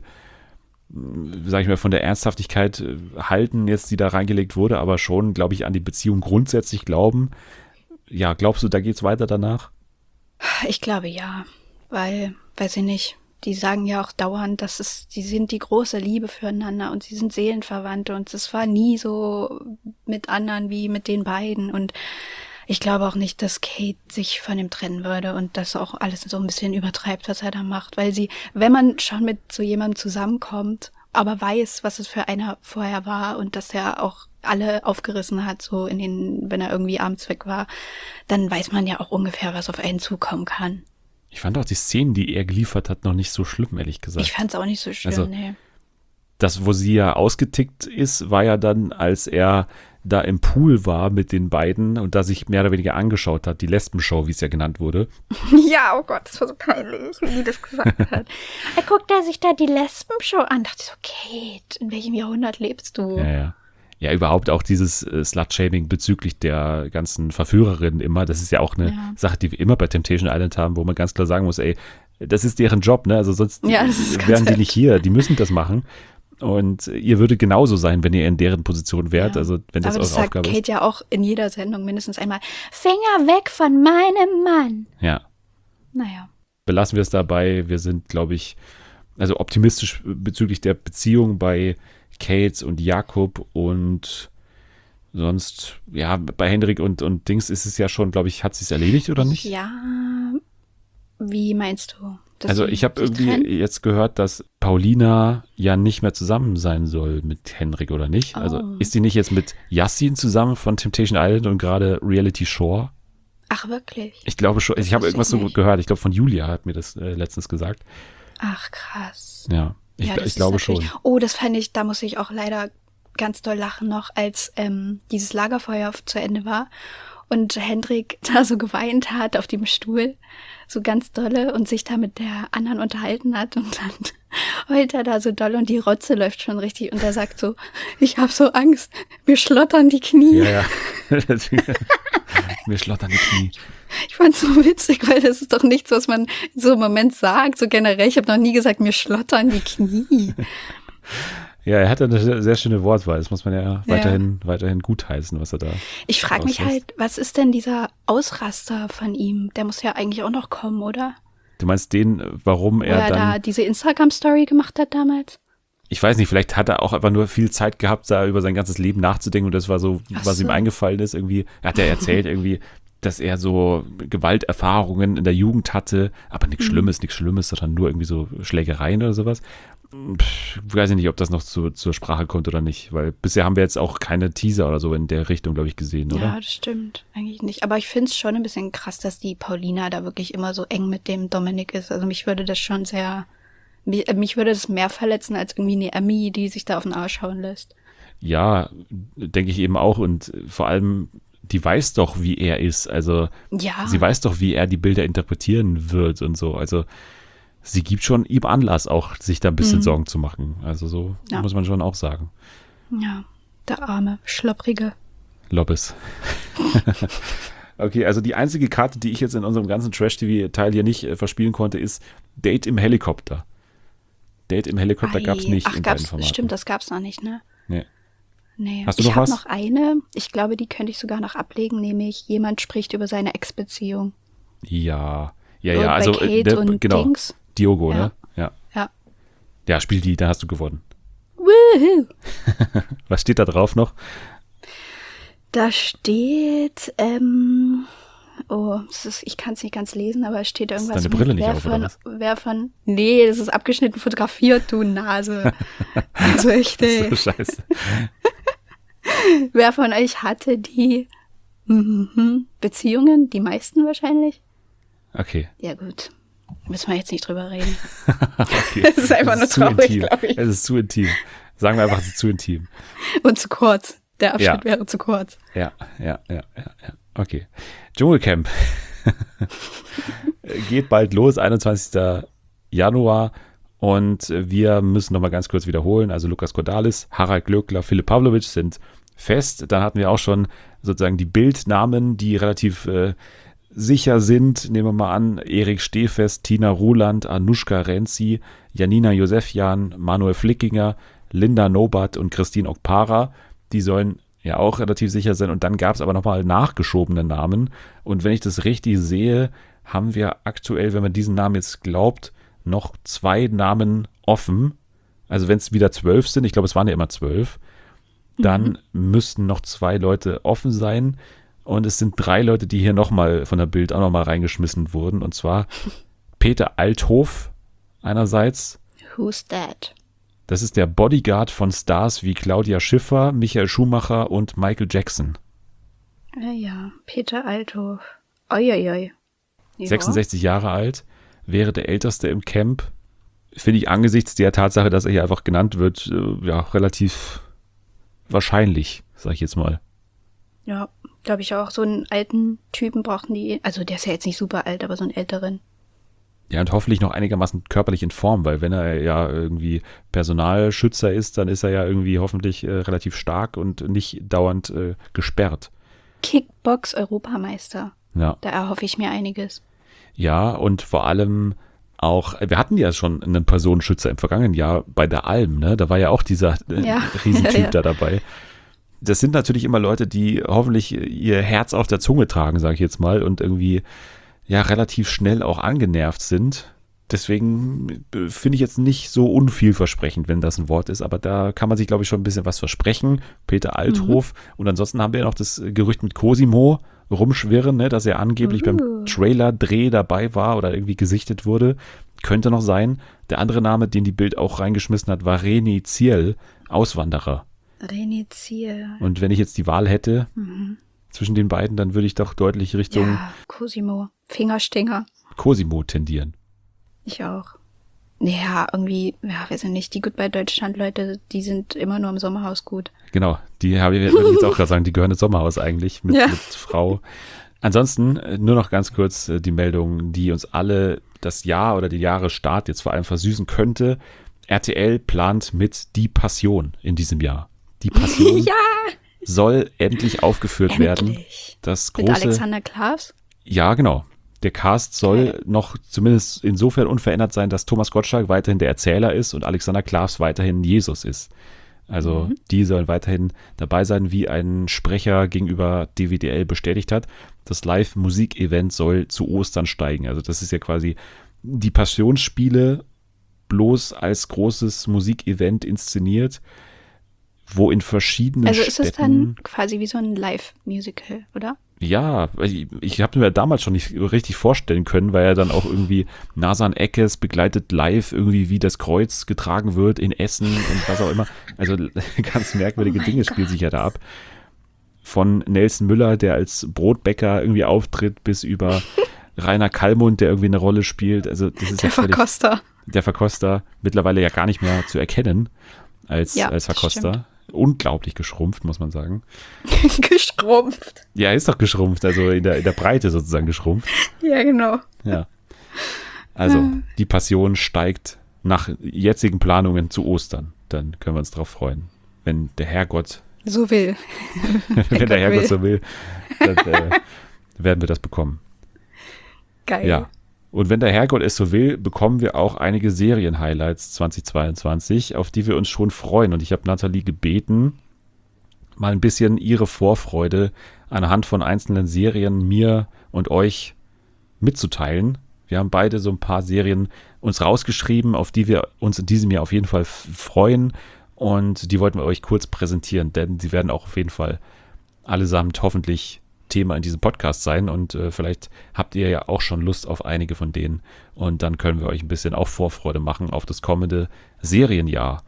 Speaker 1: sage ich mal, von der Ernsthaftigkeit halten, jetzt die da reingelegt wurde, aber schon, glaube ich, an die Beziehung grundsätzlich glauben. Ja, glaubst du, da geht's weiter danach?
Speaker 2: Ich glaube ja, weil, weiß ich nicht, die sagen ja auch dauernd, die sind die große Liebe füreinander und sie sind Seelenverwandte und es war nie so mit anderen wie mit den beiden und ich glaube auch nicht, dass Kate sich von ihm trennen würde und das auch alles so ein bisschen übertreibt, was er da macht, weil wenn man schon mit so jemandem zusammenkommt, aber weiß, was es für einer vorher war und dass er auch alle aufgerissen hat, so wenn er irgendwie abends weg war, dann weiß man ja auch ungefähr, was auf einen zukommen kann.
Speaker 1: Ich fand auch die Szenen, die er geliefert hat, noch nicht so schlimm, ehrlich gesagt.
Speaker 2: Ich fand's auch nicht so schlimm,
Speaker 1: Also,
Speaker 2: nee.
Speaker 1: Das, wo sie ja ausgetickt ist, war ja dann, als er da im Pool war mit den beiden und da sich mehr oder weniger angeschaut hat, die Lesbenshow, wie es ja genannt wurde.
Speaker 2: Ja, oh Gott, das war so peinlich, wie die das gesagt hat. Er guckt sich da die Lesbenshow an, dachte ich so, Kate, in welchem Jahrhundert lebst du?
Speaker 1: Ja, überhaupt auch dieses Slut-Shaming bezüglich der ganzen Verführerinnen immer, das ist ja auch eine Sache, die wir immer bei Temptation Island haben, wo man ganz klar sagen muss, ey, das ist deren Job, ne? Also sonst
Speaker 2: Ja, das ist ganz
Speaker 1: wären die
Speaker 2: ehrlich.
Speaker 1: nicht hier, die müssen das machen. Und ihr würdet genauso sein, wenn ihr in deren Position wärt,
Speaker 2: Ja.
Speaker 1: also wenn das
Speaker 2: Aber das
Speaker 1: eure
Speaker 2: sagt
Speaker 1: Aufgabe ist.
Speaker 2: Kate ja auch in jeder Sendung mindestens einmal, Finger weg von meinem Mann.
Speaker 1: Ja.
Speaker 2: Naja.
Speaker 1: Belassen wir es dabei. Wir sind, glaube ich, also optimistisch bezüglich der Beziehung bei Kate und Jakob und sonst, ja, bei Hendrik und Dings ist es ja schon, glaube ich, hat sie es erledigt oder nicht?
Speaker 2: Ja, wie meinst du? Dass
Speaker 1: Also
Speaker 2: sie
Speaker 1: ich habe
Speaker 2: sich
Speaker 1: irgendwie
Speaker 2: trennen?
Speaker 1: jetzt gehört, dass Paulina ja nicht mehr zusammen sein soll mit Hendrik, oder nicht? Also
Speaker 2: Oh.
Speaker 1: ist sie nicht jetzt mit Yassin zusammen von Temptation Island und gerade Reality Shore?
Speaker 2: Ach, wirklich?
Speaker 1: Ich glaube schon, ich habe
Speaker 2: wusste
Speaker 1: irgendwas
Speaker 2: ich
Speaker 1: so
Speaker 2: nicht.
Speaker 1: gehört. Ich glaube, von Julia hat mir das letztens gesagt.
Speaker 2: Ach, krass.
Speaker 1: Ja,
Speaker 2: Ja, das
Speaker 1: ich
Speaker 2: ist
Speaker 1: glaube schon.
Speaker 2: natürlich- Oh, das fand ich, da muss ich auch leider ganz doll lachen noch, als dieses Lagerfeuer zu Ende war und Hendrik da so geweint hat auf dem Stuhl, so ganz dolle und sich da mit der anderen unterhalten hat und dann heult er da so doll und die Rotze läuft schon richtig und er sagt so, ich habe so Angst, mir schlottern die Knie.
Speaker 1: Ja. Mir schlottern die Knie.
Speaker 2: Ich fand's so witzig, weil das ist doch nichts, was man in so einem Moment sagt, so generell. Ich habe noch nie gesagt, mir schlottern die Knie.
Speaker 1: Ja, er hat eine sehr schöne Wortwahl. Das muss man ja weiterhin gutheißen, was er da
Speaker 2: Ich frage mich
Speaker 1: auslässt.
Speaker 2: halt, was ist denn dieser Ausraster von ihm? Der muss ja eigentlich auch noch kommen, oder?
Speaker 1: Du meinst den, warum
Speaker 2: Wo
Speaker 1: er
Speaker 2: er da
Speaker 1: dann,
Speaker 2: diese Instagram-Story gemacht hat damals?
Speaker 1: ich weiß nicht, vielleicht hat er auch einfach nur viel Zeit gehabt, da über sein ganzes Leben nachzudenken und das war so,
Speaker 2: Ach
Speaker 1: was ihm
Speaker 2: so.
Speaker 1: eingefallen ist irgendwie. Er hat ja erzählt irgendwie, dass er so Gewalterfahrungen in der Jugend hatte, aber nichts Schlimmes, sondern nur irgendwie so Schlägereien oder sowas. Weiß ich nicht, ob das noch zur Sprache kommt oder nicht, weil bisher haben wir jetzt auch keine Teaser oder so in der Richtung, glaube ich, gesehen, oder?
Speaker 2: Ja, das stimmt. Eigentlich nicht. Aber ich finde es schon ein bisschen krass, dass die Paulina da wirklich immer so eng mit dem Dominik ist. Also mich würde das schon sehr, mich würde das mehr verletzen als irgendwie eine Emmy, die sich da auf den Arsch hauen lässt.
Speaker 1: Ja, denke ich eben auch und vor allem, die weiß doch, wie er ist, also
Speaker 2: Ja.
Speaker 1: sie weiß doch, wie er die Bilder interpretieren wird und so, also sie gibt schon ihm Anlass auch, sich da ein bisschen Sorgen zu machen, also so
Speaker 2: Ja.
Speaker 1: muss man schon auch sagen.
Speaker 2: Ja, der arme, schlopprige.
Speaker 1: Lobbes. Okay, also die einzige Karte, die ich jetzt in unserem ganzen Trash-TV-Teil hier nicht verspielen konnte, ist Date im Helikopter. Date im Helikopter gab es nicht
Speaker 2: Ach,
Speaker 1: in beiden
Speaker 2: gab's,
Speaker 1: Formaten.
Speaker 2: stimmt, das gab's noch nicht, ne?
Speaker 1: Nee.
Speaker 2: Nee.
Speaker 1: Hast du
Speaker 2: ich
Speaker 1: noch
Speaker 2: habe
Speaker 1: was?
Speaker 2: noch eine, ich glaube, die könnte ich sogar noch ablegen, nämlich jemand spricht über seine Ex-Beziehung.
Speaker 1: Ja,
Speaker 2: Bei
Speaker 1: also
Speaker 2: Kate und
Speaker 1: genau,
Speaker 2: Dings.
Speaker 1: Diogo,
Speaker 2: Ja.
Speaker 1: ne? Ja.
Speaker 2: Ja.
Speaker 1: Ja, spiel die, da hast du gewonnen.
Speaker 2: Woohoo!
Speaker 1: Was steht da drauf noch?
Speaker 2: Da steht, ich kann es nicht ganz lesen, aber es steht irgendwas
Speaker 1: deine Brille nicht
Speaker 2: wer
Speaker 1: auf, oder
Speaker 2: nee, das ist abgeschnitten fotografiert, du Nase. Also echt, ey.
Speaker 1: So scheiße.
Speaker 2: Wer von euch hatte die Beziehungen? Die meisten wahrscheinlich?
Speaker 1: Okay.
Speaker 2: Ja gut, müssen wir jetzt nicht drüber reden.
Speaker 1: Okay.
Speaker 2: Es ist einfach nur
Speaker 1: zu
Speaker 2: traurig,
Speaker 1: intim.
Speaker 2: glaube ich.
Speaker 1: Es ist zu intim. Sagen wir einfach, es ist zu intim.
Speaker 2: Und zu kurz. Der Abschnitt
Speaker 1: Ja.
Speaker 2: wäre zu kurz.
Speaker 1: Ja. Okay. Dschungelcamp. Geht bald los, 21. Januar. Und wir müssen nochmal ganz kurz wiederholen. Also Lukas Cordalis, Harald Glöckler, Philipp Pavlovic sind fest. Dann hatten wir auch schon sozusagen die Bildnamen, die relativ sicher sind. Nehmen wir mal an, Erik Stehfest, Tina Ruland, Anushka Renzi, Janina Josefjan, Manuel Flickinger, Linda Nobat und Christine Okpara. Die sollen ja auch relativ sicher sein. Und dann gab es aber nochmal nachgeschobene Namen. Und wenn ich das richtig sehe, haben wir aktuell, wenn man diesen Namen jetzt glaubt, noch 2 Namen offen. Also wenn es wieder 12 sind, ich glaube, es waren ja immer 12, dann müssten noch 2 Leute offen sein. Und es sind 3 Leute, die hier nochmal von der Bild auch nochmal reingeschmissen wurden. Und zwar Peter Althoff einerseits.
Speaker 2: Who's that?
Speaker 1: Das ist der Bodyguard von Stars wie Claudia Schiffer, Michael Schumacher und Michael Jackson.
Speaker 2: Ja, Peter Althoff. Uiuiui. Ja.
Speaker 1: 66 Jahre alt, wäre der Älteste im Camp. Finde ich angesichts der Tatsache, dass er hier einfach genannt wird, ja, relativ wahrscheinlich, sag ich jetzt mal.
Speaker 2: Ja, glaube ich auch. So einen alten Typen brauchten die. Also der ist ja jetzt nicht super alt, aber so einen älteren.
Speaker 1: Ja, und hoffentlich noch einigermaßen körperlich in Form, weil wenn er ja irgendwie Personalschützer ist, dann ist er ja irgendwie hoffentlich relativ stark und nicht dauernd gesperrt.
Speaker 2: Kickbox-Europameister.
Speaker 1: Ja.
Speaker 2: Da erhoffe ich mir einiges.
Speaker 1: Ja, und vor allem auch, wir hatten ja schon einen Personenschützer im vergangenen Jahr bei der Alm, ne? Da war ja auch dieser
Speaker 2: Ja.
Speaker 1: Riesentyp
Speaker 2: Ja.
Speaker 1: da dabei. Das sind natürlich immer Leute, die hoffentlich ihr Herz auf der Zunge tragen, sage ich jetzt mal, und irgendwie ja relativ schnell auch angenervt sind. Deswegen finde ich jetzt nicht so unvielversprechend, wenn das ein Wort ist, aber da kann man sich, glaube ich, schon ein bisschen was versprechen. Peter Althoff. Und ansonsten haben wir ja noch das Gerücht mit Cosimo rumschwirren, ne, dass er angeblich beim Trailer-Dreh dabei war oder irgendwie gesichtet wurde. Könnte noch sein. Der andere Name, den die Bild auch reingeschmissen hat, war René Ziel, Auswanderer.
Speaker 2: René Ziel.
Speaker 1: Und wenn ich jetzt die Wahl hätte zwischen den beiden, dann würde ich doch deutlich Richtung
Speaker 2: Ja, Cosimo. Fingerstinger.
Speaker 1: Cosimo tendieren.
Speaker 2: Ich auch. Naja, irgendwie, ja, wir sind nicht die Goodbye Deutschland-Leute, die sind immer nur im Sommerhaus gut.
Speaker 1: Genau, die würde ich jetzt auch gerade sagen, die gehören ins Sommerhaus eigentlich mit Frau. Ansonsten nur noch ganz kurz die Meldung, die uns alle das Jahr oder die Jahresstart jetzt vor allem versüßen könnte. RTL plant mit Die Passion in diesem Jahr. Die Passion
Speaker 2: Ja,
Speaker 1: soll endlich aufgeführt werden.
Speaker 2: endlich.
Speaker 1: Das
Speaker 2: Mit
Speaker 1: große,
Speaker 2: Alexander Klaas?
Speaker 1: ja genau. Der Cast soll
Speaker 2: Okay.
Speaker 1: noch zumindest insofern unverändert sein, dass Thomas Gottschalk weiterhin der Erzähler ist und Alexander Klaas weiterhin Jesus ist. Also die sollen weiterhin dabei sein, wie ein Sprecher gegenüber DWDL bestätigt hat. Das Live-Musik-Event soll zu Ostern steigen. Also das ist ja quasi die Passionsspiele bloß als großes Musikevent inszeniert, wo in verschiedenen
Speaker 2: Also ist
Speaker 1: Städten...
Speaker 2: es dann quasi wie so ein Live-Musical, oder?
Speaker 1: Ja, ich habe mir damals schon nicht richtig vorstellen können, weil er dann auch irgendwie Nasan Eckes begleitet live irgendwie, wie das Kreuz getragen wird in Essen und was auch immer. Also ganz merkwürdige Dinge spielen sich ja da ab. Von Nelson Müller, der als Brotbäcker irgendwie auftritt, bis über Rainer Kallmund, der irgendwie eine Rolle spielt. Also das ist
Speaker 2: Der
Speaker 1: ja völlig,
Speaker 2: Verkoster.
Speaker 1: der Verkoster, mittlerweile ja gar nicht mehr zu erkennen als Verkoster.
Speaker 2: stimmt.
Speaker 1: Unglaublich geschrumpft, muss man sagen.
Speaker 2: Gestrumpft.
Speaker 1: Ja, er ist doch geschrumpft, also in der Breite sozusagen geschrumpft.
Speaker 2: Ja, genau.
Speaker 1: Ja. Also, die Passion steigt nach jetzigen Planungen zu Ostern. Dann können wir uns drauf freuen. Wenn der Herrgott,
Speaker 2: So will.
Speaker 1: wenn der Herrgott
Speaker 2: will.
Speaker 1: so will, dann werden wir das bekommen.
Speaker 2: Geil.
Speaker 1: Ja. Und wenn der Herrgott es so will, bekommen wir auch einige Serien-Highlights 2022, auf die wir uns schon freuen. Und ich habe Nathalie gebeten, mal ein bisschen ihre Vorfreude anhand von einzelnen Serien mir und euch mitzuteilen. Wir haben beide so ein paar Serien uns rausgeschrieben, auf die wir uns in diesem Jahr auf jeden Fall freuen. Und die wollten wir euch kurz präsentieren, denn sie werden auch auf jeden Fall allesamt hoffentlich Thema in diesem Podcast sein. Und vielleicht habt ihr ja auch schon Lust auf einige von denen. Und dann können wir euch ein bisschen auch Vorfreude machen auf das kommende Serienjahr.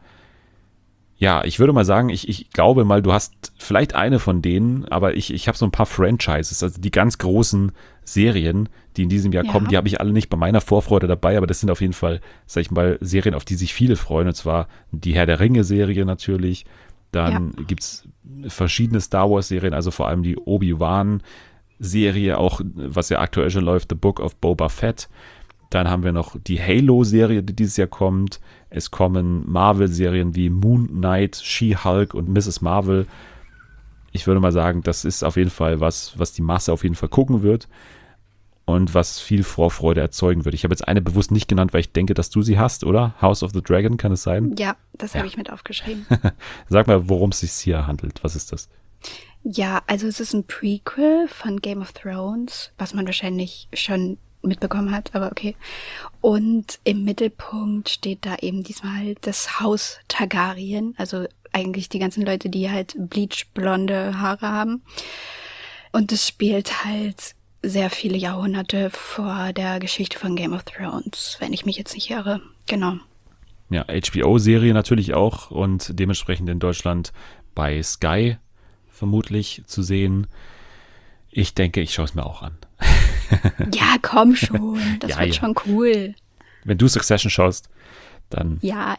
Speaker 1: Ja, ich würde mal sagen, ich glaube mal, du hast vielleicht eine von denen, aber ich habe so ein paar Franchises, also die ganz großen Serien, die in diesem Jahr
Speaker 2: Ja.
Speaker 1: kommen, die habe ich alle nicht bei meiner Vorfreude dabei, aber das sind auf jeden Fall, sag ich mal, Serien, auf die sich viele freuen, und zwar die Herr der Ringe-Serie natürlich, dann gibt's verschiedene Star Wars-Serien, also vor allem die Obi-Wan-Serie, auch was ja aktuell schon läuft, The Book of Boba Fett. Dann haben wir noch die Halo-Serie, die dieses Jahr kommt. Es kommen Marvel-Serien wie Moon Knight, She-Hulk und Mrs. Marvel. Ich würde mal sagen, das ist auf jeden Fall was die Masse auf jeden Fall gucken wird und was viel Vorfreude erzeugen wird. Ich habe jetzt eine bewusst nicht genannt, weil ich denke, dass du sie hast, oder? House of the Dragon, kann es sein?
Speaker 2: Ja, das
Speaker 1: Ja.
Speaker 2: habe ich mit aufgeschrieben.
Speaker 1: Sag mal, worum es sich hier handelt. Was ist das?
Speaker 2: Ja, also es ist ein Prequel von Game of Thrones, was man wahrscheinlich schon mitbekommen hat, aber okay. Und im Mittelpunkt steht da eben diesmal das Haus Targaryen, also eigentlich die ganzen Leute, die halt bleachblonde Haare haben. Und es spielt halt sehr viele Jahrhunderte vor der Geschichte von Game of Thrones, wenn ich mich jetzt nicht irre. Genau.
Speaker 1: Ja, HBO-Serie natürlich auch und dementsprechend in Deutschland bei Sky vermutlich zu sehen. Ich denke, ich schaue es mir auch an.
Speaker 2: Ja, komm schon, das
Speaker 1: Ja,
Speaker 2: wird
Speaker 1: ja.
Speaker 2: schon cool.
Speaker 1: Wenn du Succession schaust, dann,
Speaker 2: Ja,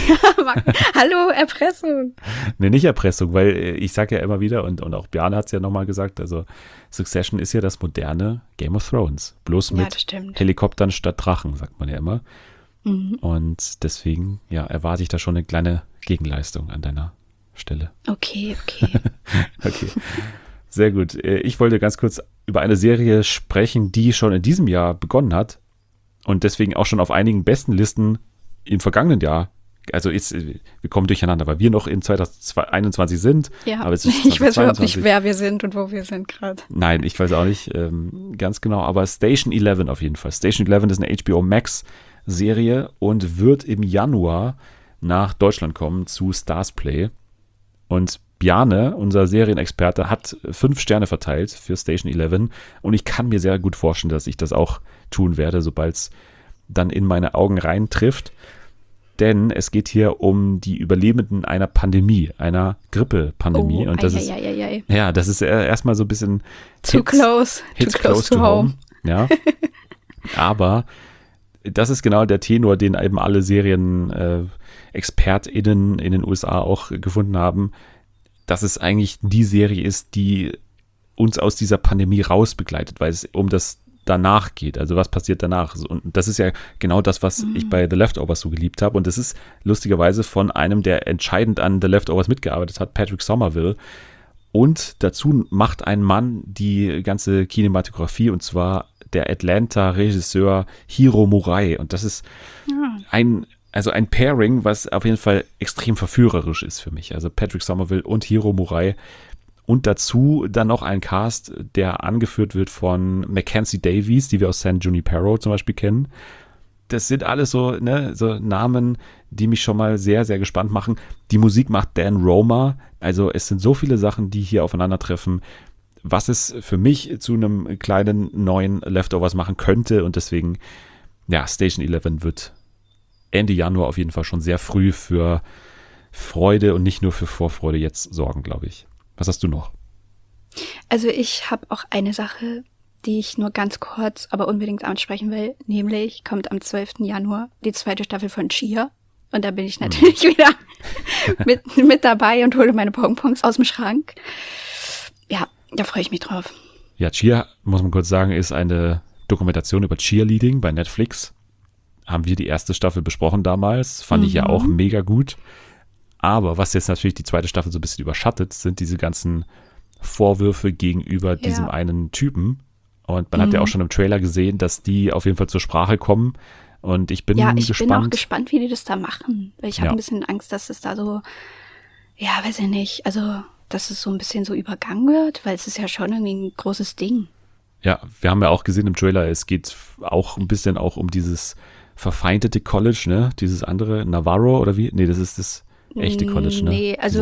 Speaker 2: hallo, Erpressung.
Speaker 1: ne, nicht Erpressung, weil ich sage ja immer wieder, und auch Bjarne hat es ja nochmal gesagt, also Succession ist ja das moderne Game of Thrones. Bloß
Speaker 2: Ja,
Speaker 1: mit
Speaker 2: das stimmt.
Speaker 1: Helikoptern statt Drachen, sagt man ja immer.
Speaker 2: Mhm.
Speaker 1: Und deswegen, ja, erwarte ich da schon eine kleine Gegenleistung an deiner Stelle.
Speaker 2: Okay.
Speaker 1: Okay, sehr gut. Ich wollte ganz kurz über eine Serie sprechen, die schon in diesem Jahr begonnen hat und deswegen auch schon auf einigen besten Listen im vergangenen Jahr, also jetzt, wir kommen durcheinander, weil wir noch in 2021 sind.
Speaker 2: Ja,
Speaker 1: Aber es ist
Speaker 2: ich weiß überhaupt
Speaker 1: 2022.
Speaker 2: nicht, wer wir sind und wo wir sind gerade.
Speaker 1: Nein, ich weiß auch nicht ganz genau, aber Station 11 auf jeden Fall. Station 11 ist eine HBO Max Serie und wird im Januar nach Deutschland kommen zu Stars Play. Und Bjarne, unser Serienexperte, hat 5 Sterne verteilt für Station 11 und ich kann mir sehr gut vorstellen, dass ich das auch tun werde, sobald es dann in meine Augen rein trifft. denn es geht hier um die Überlebenden einer Pandemie, einer Grippe-Pandemie. Und das ist, ja, das ist erstmal so ein bisschen
Speaker 2: Too close to home.
Speaker 1: Ja, aber das ist genau der Tenor, den eben alle SerienexpertInnen in den USA auch gefunden haben, dass es eigentlich die Serie ist, die uns aus dieser Pandemie rausbegleitet, weil es um das danach geht. Also was passiert danach? Und das ist ja genau das, was ich bei The Leftovers so geliebt habe. Und das ist lustigerweise von einem, der entscheidend an The Leftovers mitgearbeitet hat, Patrick Somerville. Und dazu macht ein Mann die ganze Kinematografie, und zwar der Atlanta-Regisseur Hiro Murai. Und das ist ein Pairing, was auf jeden Fall extrem verführerisch ist für mich. Also Patrick Somerville und Hiro Murai. Und dazu dann noch ein Cast, der angeführt wird von Mackenzie Davies, die wir aus San Junipero zum Beispiel kennen. Das sind alles so Namen, die mich schon mal sehr, sehr gespannt machen. Die Musik macht Dan Roma. Also es sind so viele Sachen, die hier aufeinandertreffen, was es für mich zu einem kleinen neuen Leftovers machen könnte. Und deswegen, ja, Station 11 wird Ende Januar auf jeden Fall schon sehr früh für Freude und nicht nur für Vorfreude jetzt sorgen, glaube ich. Was hast du noch?
Speaker 2: Also ich habe auch eine Sache, die ich nur ganz kurz, aber unbedingt ansprechen will. Nämlich kommt am 12. Januar die 2. Staffel von Cheer. Und da bin ich natürlich wieder mit dabei und hole meine Pongpongs aus dem Schrank. Ja, da freue ich mich drauf.
Speaker 1: Ja, Cheer, muss man kurz sagen, ist eine Dokumentation über Cheerleading bei Netflix. Haben wir die erste Staffel besprochen damals. Fand ich ja auch mega gut. Aber was jetzt natürlich die 2. Staffel so ein bisschen überschattet, sind diese ganzen Vorwürfe gegenüber diesem einen Typen. Und man hat ja auch schon im Trailer gesehen, dass die auf jeden Fall zur Sprache kommen. Und ich bin gespannt.
Speaker 2: Ich bin auch gespannt, wie die das da machen. Weil ich habe ein bisschen Angst, dass es da so, weiß ich nicht, also dass es so ein bisschen so übergangen wird, weil es ist ja schon irgendwie ein großes Ding.
Speaker 1: Ja, wir haben ja auch gesehen im Trailer, es geht auch ein bisschen auch um dieses verfeindete College, ne? Dieses andere, Navarro oder wie? Nee, das ist das echte College, ne?
Speaker 2: Nee, also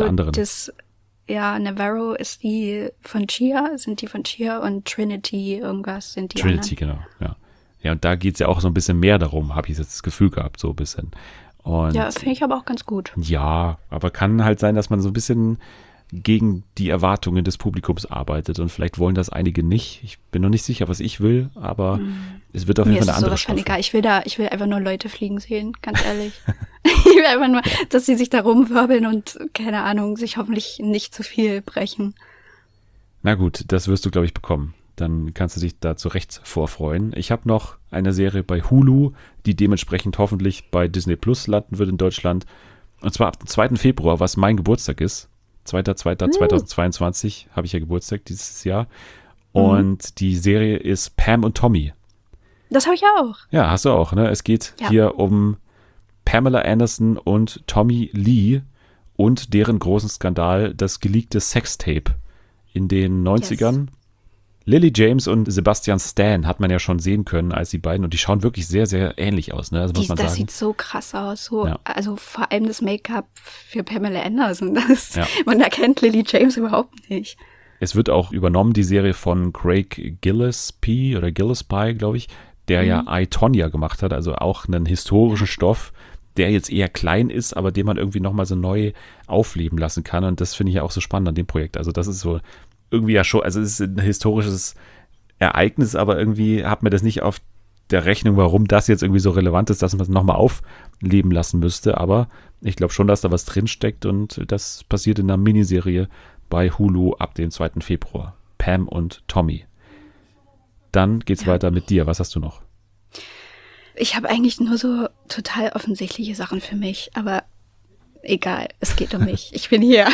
Speaker 2: Navarro ist die von Cheer und Trinity irgendwas sind die
Speaker 1: Trinity,
Speaker 2: anderen.
Speaker 1: Genau, ja. Ja, und da geht es ja auch so ein bisschen mehr darum, habe ich jetzt das Gefühl gehabt, so ein bisschen. Und
Speaker 2: ja, finde ich aber auch ganz gut.
Speaker 1: Ja, aber kann halt sein, dass man so ein bisschen gegen die Erwartungen des Publikums arbeitet und vielleicht wollen das einige nicht. Ich bin noch nicht sicher, was ich will, aber es wird auf jeden Fall eine andere Staffel.
Speaker 2: Egal. Ich will einfach nur Leute fliegen sehen, ganz ehrlich. Ich will einfach nur, dass sie sich da rumwirbeln und, keine Ahnung, sich hoffentlich nicht zu viel brechen.
Speaker 1: Na gut, das wirst du, glaube ich, bekommen. Dann kannst du dich da zu Recht vorfreuen. Ich habe noch eine Serie bei Hulu, die dementsprechend hoffentlich bei Disney Plus landen wird in Deutschland. Und zwar ab dem 2. Februar, was mein Geburtstag ist. 2.2.2022 habe ich ja Geburtstag dieses Jahr. Und die Serie ist Pam und Tommy.
Speaker 2: Das habe ich auch.
Speaker 1: Ja, hast du auch, ne? Es geht hier um Pamela Anderson und Tommy Lee und deren großen Skandal, das geleakte Sextape in den 90ern. Yes. Lily James und Sebastian Stan hat man ja schon sehen können als die beiden und die schauen wirklich sehr, sehr ähnlich aus. Ne? Also muss man sagen.
Speaker 2: Das sieht so krass aus. Also vor allem das Make-up für Pamela Anderson. Man erkennt Lily James überhaupt nicht.
Speaker 1: Es wird auch übernommen, die Serie von Craig Gillespie, glaube ich, der ja I, Tonya gemacht hat, also auch einen historischen Stoff, der jetzt eher klein ist, aber den man irgendwie nochmal so neu aufleben lassen kann. Und das finde ich ja auch so spannend an dem Projekt. Also das ist so irgendwie ja schon, also es ist ein historisches Ereignis, aber irgendwie hat mir das nicht auf der Rechnung, warum das jetzt irgendwie so relevant ist, dass man es nochmal aufleben lassen müsste. Aber ich glaube schon, dass da was drinsteckt und das passiert in einer Miniserie bei Hulu ab dem 2. Februar. Pam und Tommy. Dann geht's weiter mit dir. Was hast du noch?
Speaker 2: Ich habe eigentlich nur so total offensichtliche Sachen für mich, aber egal, es geht um mich. Ich bin hier.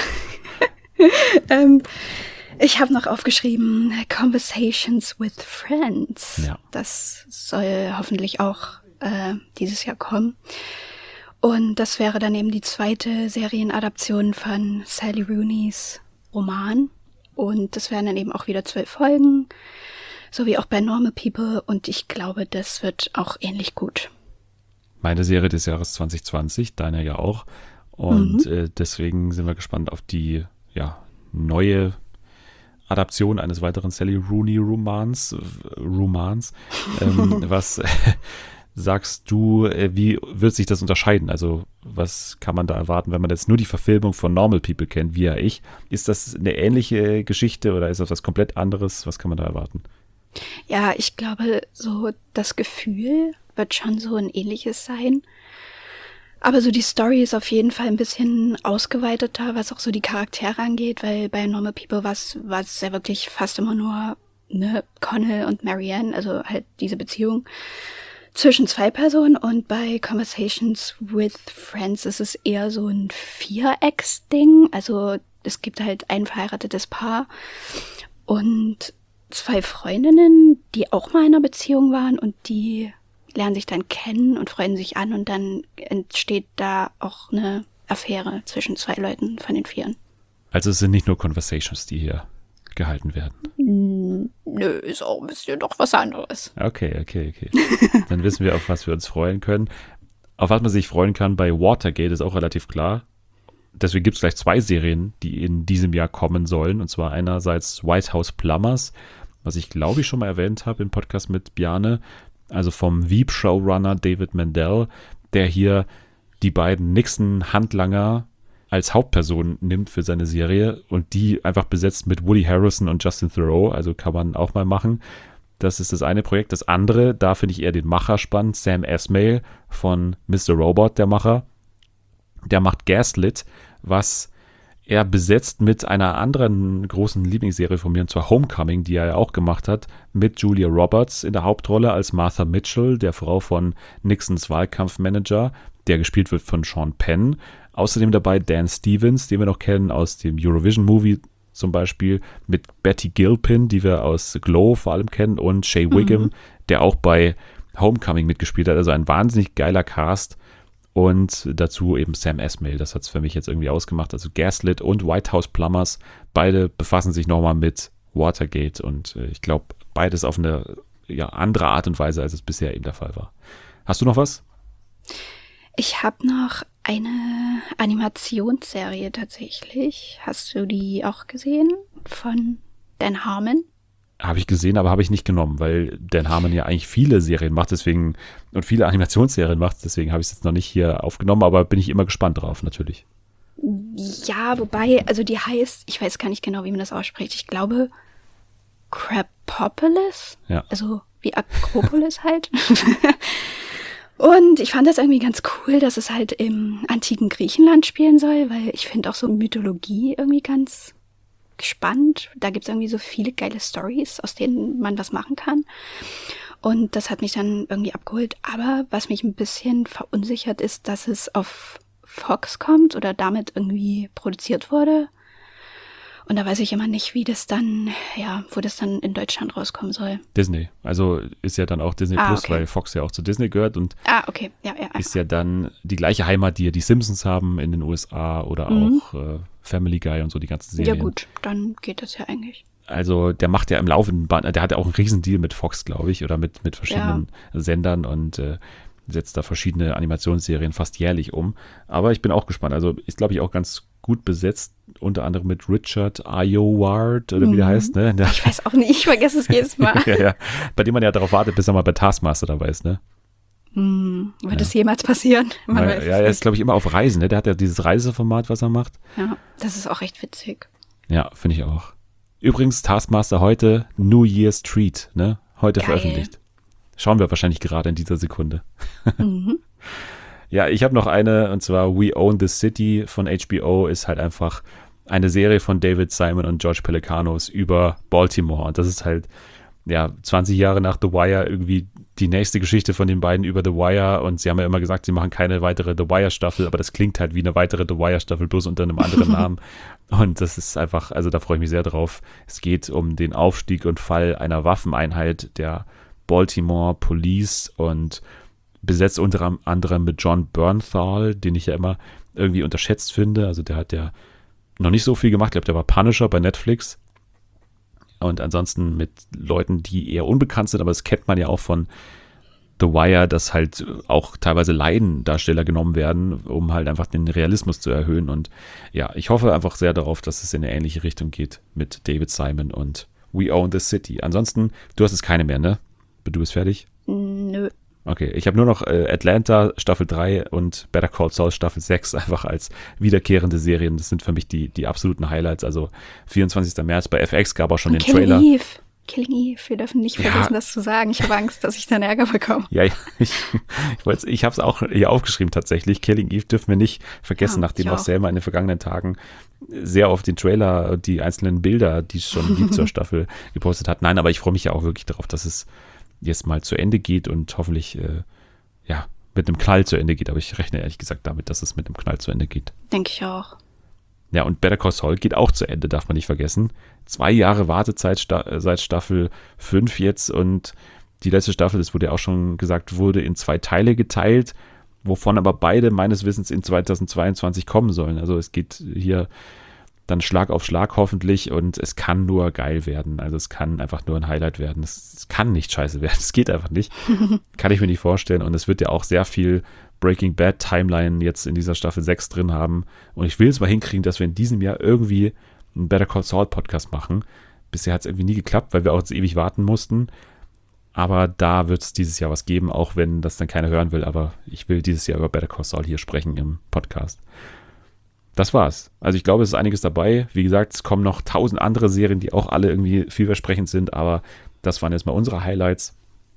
Speaker 2: Ich habe noch aufgeschrieben Conversations with Friends. Ja. Das soll hoffentlich auch dieses Jahr kommen. Und das wäre dann eben die 2. Serienadaption von Sally Rooney's Roman. Und das wären dann eben auch wieder 12 Folgen, so wie auch bei Normal People. Und ich glaube, das wird auch ähnlich gut.
Speaker 1: Meine Serie des Jahres 2020, deine ja auch. Und deswegen sind wir gespannt auf die neue Adaption eines weiteren Sally Rooney Romans, was sagst du, wie wird sich das unterscheiden? Also was kann man da erwarten, wenn man jetzt nur die Verfilmung von Normal People kennt, wie ja ich? Ist das eine ähnliche Geschichte oder ist das was komplett anderes? Was kann man da erwarten?
Speaker 2: Ja, ich glaube, so das Gefühl wird schon so ein ähnliches sein. Aber so die Story ist auf jeden Fall ein bisschen ausgeweiteter, was auch so die Charaktere angeht, weil bei Normal People war es ja wirklich fast immer nur Connell und Marianne, also halt diese Beziehung zwischen zwei Personen, und bei Conversations with Friends ist es eher so ein Vierecks-Ding. Also es gibt halt ein verheiratetes Paar und zwei Freundinnen, die auch mal in einer Beziehung waren, und die lernen sich dann kennen und freuen sich an, und dann entsteht da auch eine Affäre zwischen zwei Leuten von den Vieren.
Speaker 1: Also es sind nicht nur Conversations, die hier gehalten werden.
Speaker 2: Nö, ist auch ein bisschen doch was anderes.
Speaker 1: Okay. Dann wissen wir, auf was wir uns freuen können. Auf was man sich freuen kann bei Watergate ist auch relativ klar. Deswegen gibt es gleich 2 Serien, die in diesem Jahr kommen sollen. Und zwar einerseits White House Plumbers, was ich glaube ich schon mal erwähnt habe im Podcast mit Bjarne. Also vom Veep-Showrunner David Mandel, der hier die beiden Nixon-Handlanger als Hauptperson nimmt für seine Serie und die einfach besetzt mit Woody Harrelson und Justin Theroux, also kann man auch mal machen. Das ist das eine Projekt. Das andere, da finde ich eher den Macher spannend, Sam Esmail von Mr. Robot, der Macher. Der macht Gaslit, was er besetzt mit einer anderen großen Lieblingsserie von mir, und zwar Homecoming, die er ja auch gemacht hat, mit Julia Roberts in der Hauptrolle als Martha Mitchell, der Frau von Nixons Wahlkampfmanager, der gespielt wird von Sean Penn. Außerdem dabei Dan Stevens, den wir noch kennen aus dem Eurovision-Movie zum Beispiel, mit Betty Gilpin, die wir aus Glow vor allem kennen, und Shea Wiggum, der auch bei Homecoming mitgespielt hat. Also ein wahnsinnig geiler Cast. Und dazu eben Sam Esmail, das hat es für mich jetzt irgendwie ausgemacht. Also Gaslit und White House Plumbers, beide befassen sich nochmal mit Watergate. Und ich glaube, beides auf eine andere Art und Weise, als es bisher eben der Fall war. Hast du noch was?
Speaker 2: Ich habe noch eine Animationsserie tatsächlich. Hast du die auch gesehen? Von Dan Harmon?
Speaker 1: Habe ich gesehen, aber habe ich nicht genommen, weil Dan Harmon ja eigentlich viele Serien macht, deswegen und viele Animationsserien macht, deswegen habe ich es jetzt noch nicht hier aufgenommen, aber bin ich immer gespannt drauf, natürlich.
Speaker 2: Ja, wobei, also die heißt, ich weiß gar nicht genau, wie man das ausspricht, ich glaube Crapopolis,
Speaker 1: Ja.
Speaker 2: Also wie Akropolis halt. Und ich fand das irgendwie ganz cool, dass es halt im antiken Griechenland spielen soll, weil ich finde auch so Mythologie irgendwie ganz spannend. Da gibt es irgendwie so viele geile Storys, aus denen man was machen kann. Und das hat mich dann irgendwie abgeholt. Aber was mich ein bisschen verunsichert ist, dass es auf Fox kommt oder damit irgendwie produziert wurde. Und da weiß ich immer nicht, wo das dann in Deutschland rauskommen soll.
Speaker 1: Disney. Also ist ja dann auch Disney Plus,
Speaker 2: okay.
Speaker 1: weil Fox ja auch zu Disney gehört und
Speaker 2: Okay. Ja.
Speaker 1: ist ja dann die gleiche Heimat, die ja die Simpsons haben in den USA oder auch Family Guy und so, die ganzen Serien.
Speaker 2: Ja gut, dann geht das ja eigentlich.
Speaker 1: Also der macht ja im laufenden Band, der hat ja auch einen Riesendeal mit Fox, glaube ich, oder mit verschiedenen Sendern und setzt da verschiedene Animationsserien fast jährlich um. Aber ich bin auch gespannt. Also ist, glaube ich, auch ganz gut besetzt, unter anderem mit Richard Ayoade, oder wie der heißt, ne?
Speaker 2: Ich weiß auch nicht, ich vergesse es jedes Mal.
Speaker 1: ja. Bei dem man ja darauf wartet, bis er mal bei Taskmaster dabei ist, ne?
Speaker 2: Wird das jemals passieren?
Speaker 1: Er ist, glaube ich, immer auf Reisen, ne? Der hat ja dieses Reiseformat, was er macht.
Speaker 2: Ja, das ist auch recht witzig.
Speaker 1: Ja, finde ich auch. Übrigens, Taskmaster heute, New Year's Treat, ne? Heute
Speaker 2: Geil.
Speaker 1: veröffentlicht. Schauen wir wahrscheinlich gerade in dieser Sekunde. Ja, ich habe noch eine, und zwar We Own the City von HBO, ist halt einfach eine Serie von David Simon und George Pelecanos über Baltimore. Und das ist halt, 20 Jahre nach The Wire irgendwie die nächste Geschichte von den beiden über The Wire. Und sie haben ja immer gesagt, sie machen keine weitere The Wire-Staffel, aber das klingt halt wie eine weitere The Wire-Staffel, bloß unter einem anderen Namen. Und das ist einfach, also da freue ich mich sehr drauf. Es geht um den Aufstieg und Fall einer Waffeneinheit der Baltimore Police und besetzt unter anderem mit John Bernthal, den ich ja immer irgendwie unterschätzt finde. Also der hat ja noch nicht so viel gemacht. Ich glaube, der war Punisher bei Netflix. Und ansonsten mit Leuten, die eher unbekannt sind, aber das kennt man ja auch von The Wire, dass halt auch teilweise Laiendarsteller genommen werden, um halt einfach den Realismus zu erhöhen. Und ja, ich hoffe einfach sehr darauf, dass es in eine ähnliche Richtung geht mit David Simon und We Own the City. Ansonsten, du hast jetzt keine mehr, ne? Du bist fertig?
Speaker 2: Nö.
Speaker 1: Okay. Okay, ich habe nur noch Atlanta Staffel 3 und Better Call Saul Staffel 6 einfach als wiederkehrende Serien. Das sind für mich die absoluten Highlights. Also 24. März bei FX gab auch schon den Trailer.
Speaker 2: Killing Eve, wir dürfen nicht vergessen, das zu sagen. Ich habe Angst, dass ich dann Ärger bekomme.
Speaker 1: Ja, ich habe es auch hier aufgeschrieben tatsächlich. Killing Eve dürfen wir nicht vergessen, nachdem auch Selma in den vergangenen Tagen sehr oft den Trailer und die einzelnen Bilder, die es schon gibt zur Staffel, gepostet hat. Nein, aber ich freue mich ja auch wirklich darauf, dass es jetzt mal zu Ende geht und hoffentlich mit einem Knall zu Ende geht. Aber ich rechne ehrlich gesagt damit, dass es mit einem Knall zu Ende geht.
Speaker 2: Denke ich auch.
Speaker 1: Ja, und Better Call Saul geht auch zu Ende, darf man nicht vergessen. 2 Jahre Wartezeit seit Staffel 5 jetzt und die letzte Staffel, das wurde ja auch schon gesagt, wurde in 2 Teile geteilt, wovon aber beide meines Wissens in 2022 kommen sollen. Also es geht hier dann Schlag auf Schlag hoffentlich und es kann nur geil werden. Also es kann einfach nur ein Highlight werden. Es kann nicht scheiße werden. Es geht einfach nicht. Kann ich mir nicht vorstellen. Und es wird ja auch sehr viel Breaking Bad Timeline jetzt in dieser Staffel 6 drin haben. Und ich will es mal hinkriegen, dass wir in diesem Jahr irgendwie einen Better Call Saul Podcast machen. Bisher hat es irgendwie nie geklappt, weil wir auch jetzt ewig warten mussten. Aber da wird es dieses Jahr was geben, auch wenn das dann keiner hören will. Aber ich will dieses Jahr über Better Call Saul hier sprechen im Podcast. Das war's. Also ich glaube, es ist einiges dabei. Wie gesagt, es kommen noch 1000 andere Serien, die auch alle irgendwie vielversprechend sind. Aber das waren jetzt mal unsere Highlights.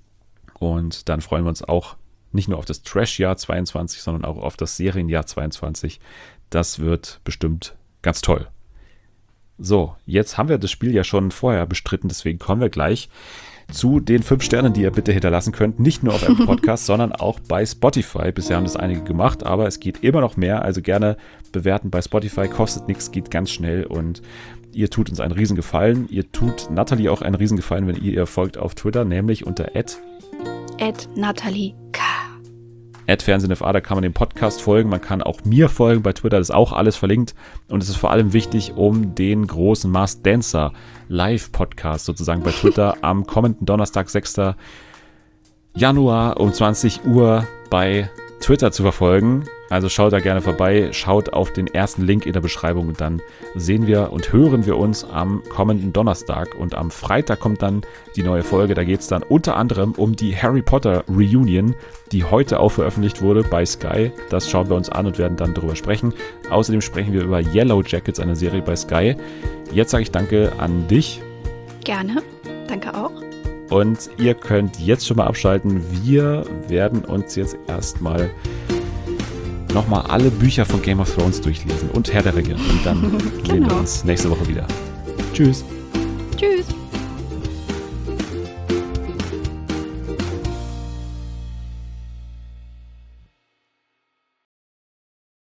Speaker 1: Und dann freuen wir uns auch nicht nur auf das Trash-Jahr 22, sondern auch auf das Serienjahr 22. Das wird bestimmt ganz toll. So, jetzt haben wir das Spiel ja schon vorher bestritten, deswegen kommen wir gleich zu den 5 Sternen, die ihr bitte hinterlassen könnt. Nicht nur auf Apple Podcasts, sondern auch bei Spotify. Bisher haben das einige gemacht, aber es geht immer noch mehr. Also gerne bewerten bei Spotify. Kostet nichts, geht ganz schnell und ihr tut uns einen Riesengefallen. Ihr tut Nathalie auch einen Riesengefallen, wenn ihr folgt auf Twitter, nämlich unter
Speaker 2: @NathalieK.
Speaker 1: @FernsehenFA, da kann man dem Podcast folgen, man kann auch mir folgen bei Twitter, das ist auch alles verlinkt und es ist vor allem wichtig, um den großen Masked Dancer Live-Podcast sozusagen bei Twitter am kommenden Donnerstag, 6. Januar um 20 Uhr bei Twitter zu verfolgen. Also schaut da gerne vorbei, schaut auf den ersten Link in der Beschreibung und dann sehen wir und hören wir uns am kommenden Donnerstag. Und am Freitag kommt dann die neue Folge. Da geht es dann unter anderem um die Harry Potter Reunion, die heute auch veröffentlicht wurde bei Sky. Das schauen wir uns an und werden dann darüber sprechen. Außerdem sprechen wir über Yellow Jackets, eine Serie bei Sky. Jetzt sage ich danke an dich.
Speaker 2: Gerne, danke auch.
Speaker 1: Und ihr könnt jetzt schon mal abschalten. Wir werden uns jetzt erstmal nochmal alle Bücher von Game of Thrones durchlesen und Herr der Ringe. Und dann sehen wir uns nächste Woche wieder. Tschüss.
Speaker 2: Tschüss.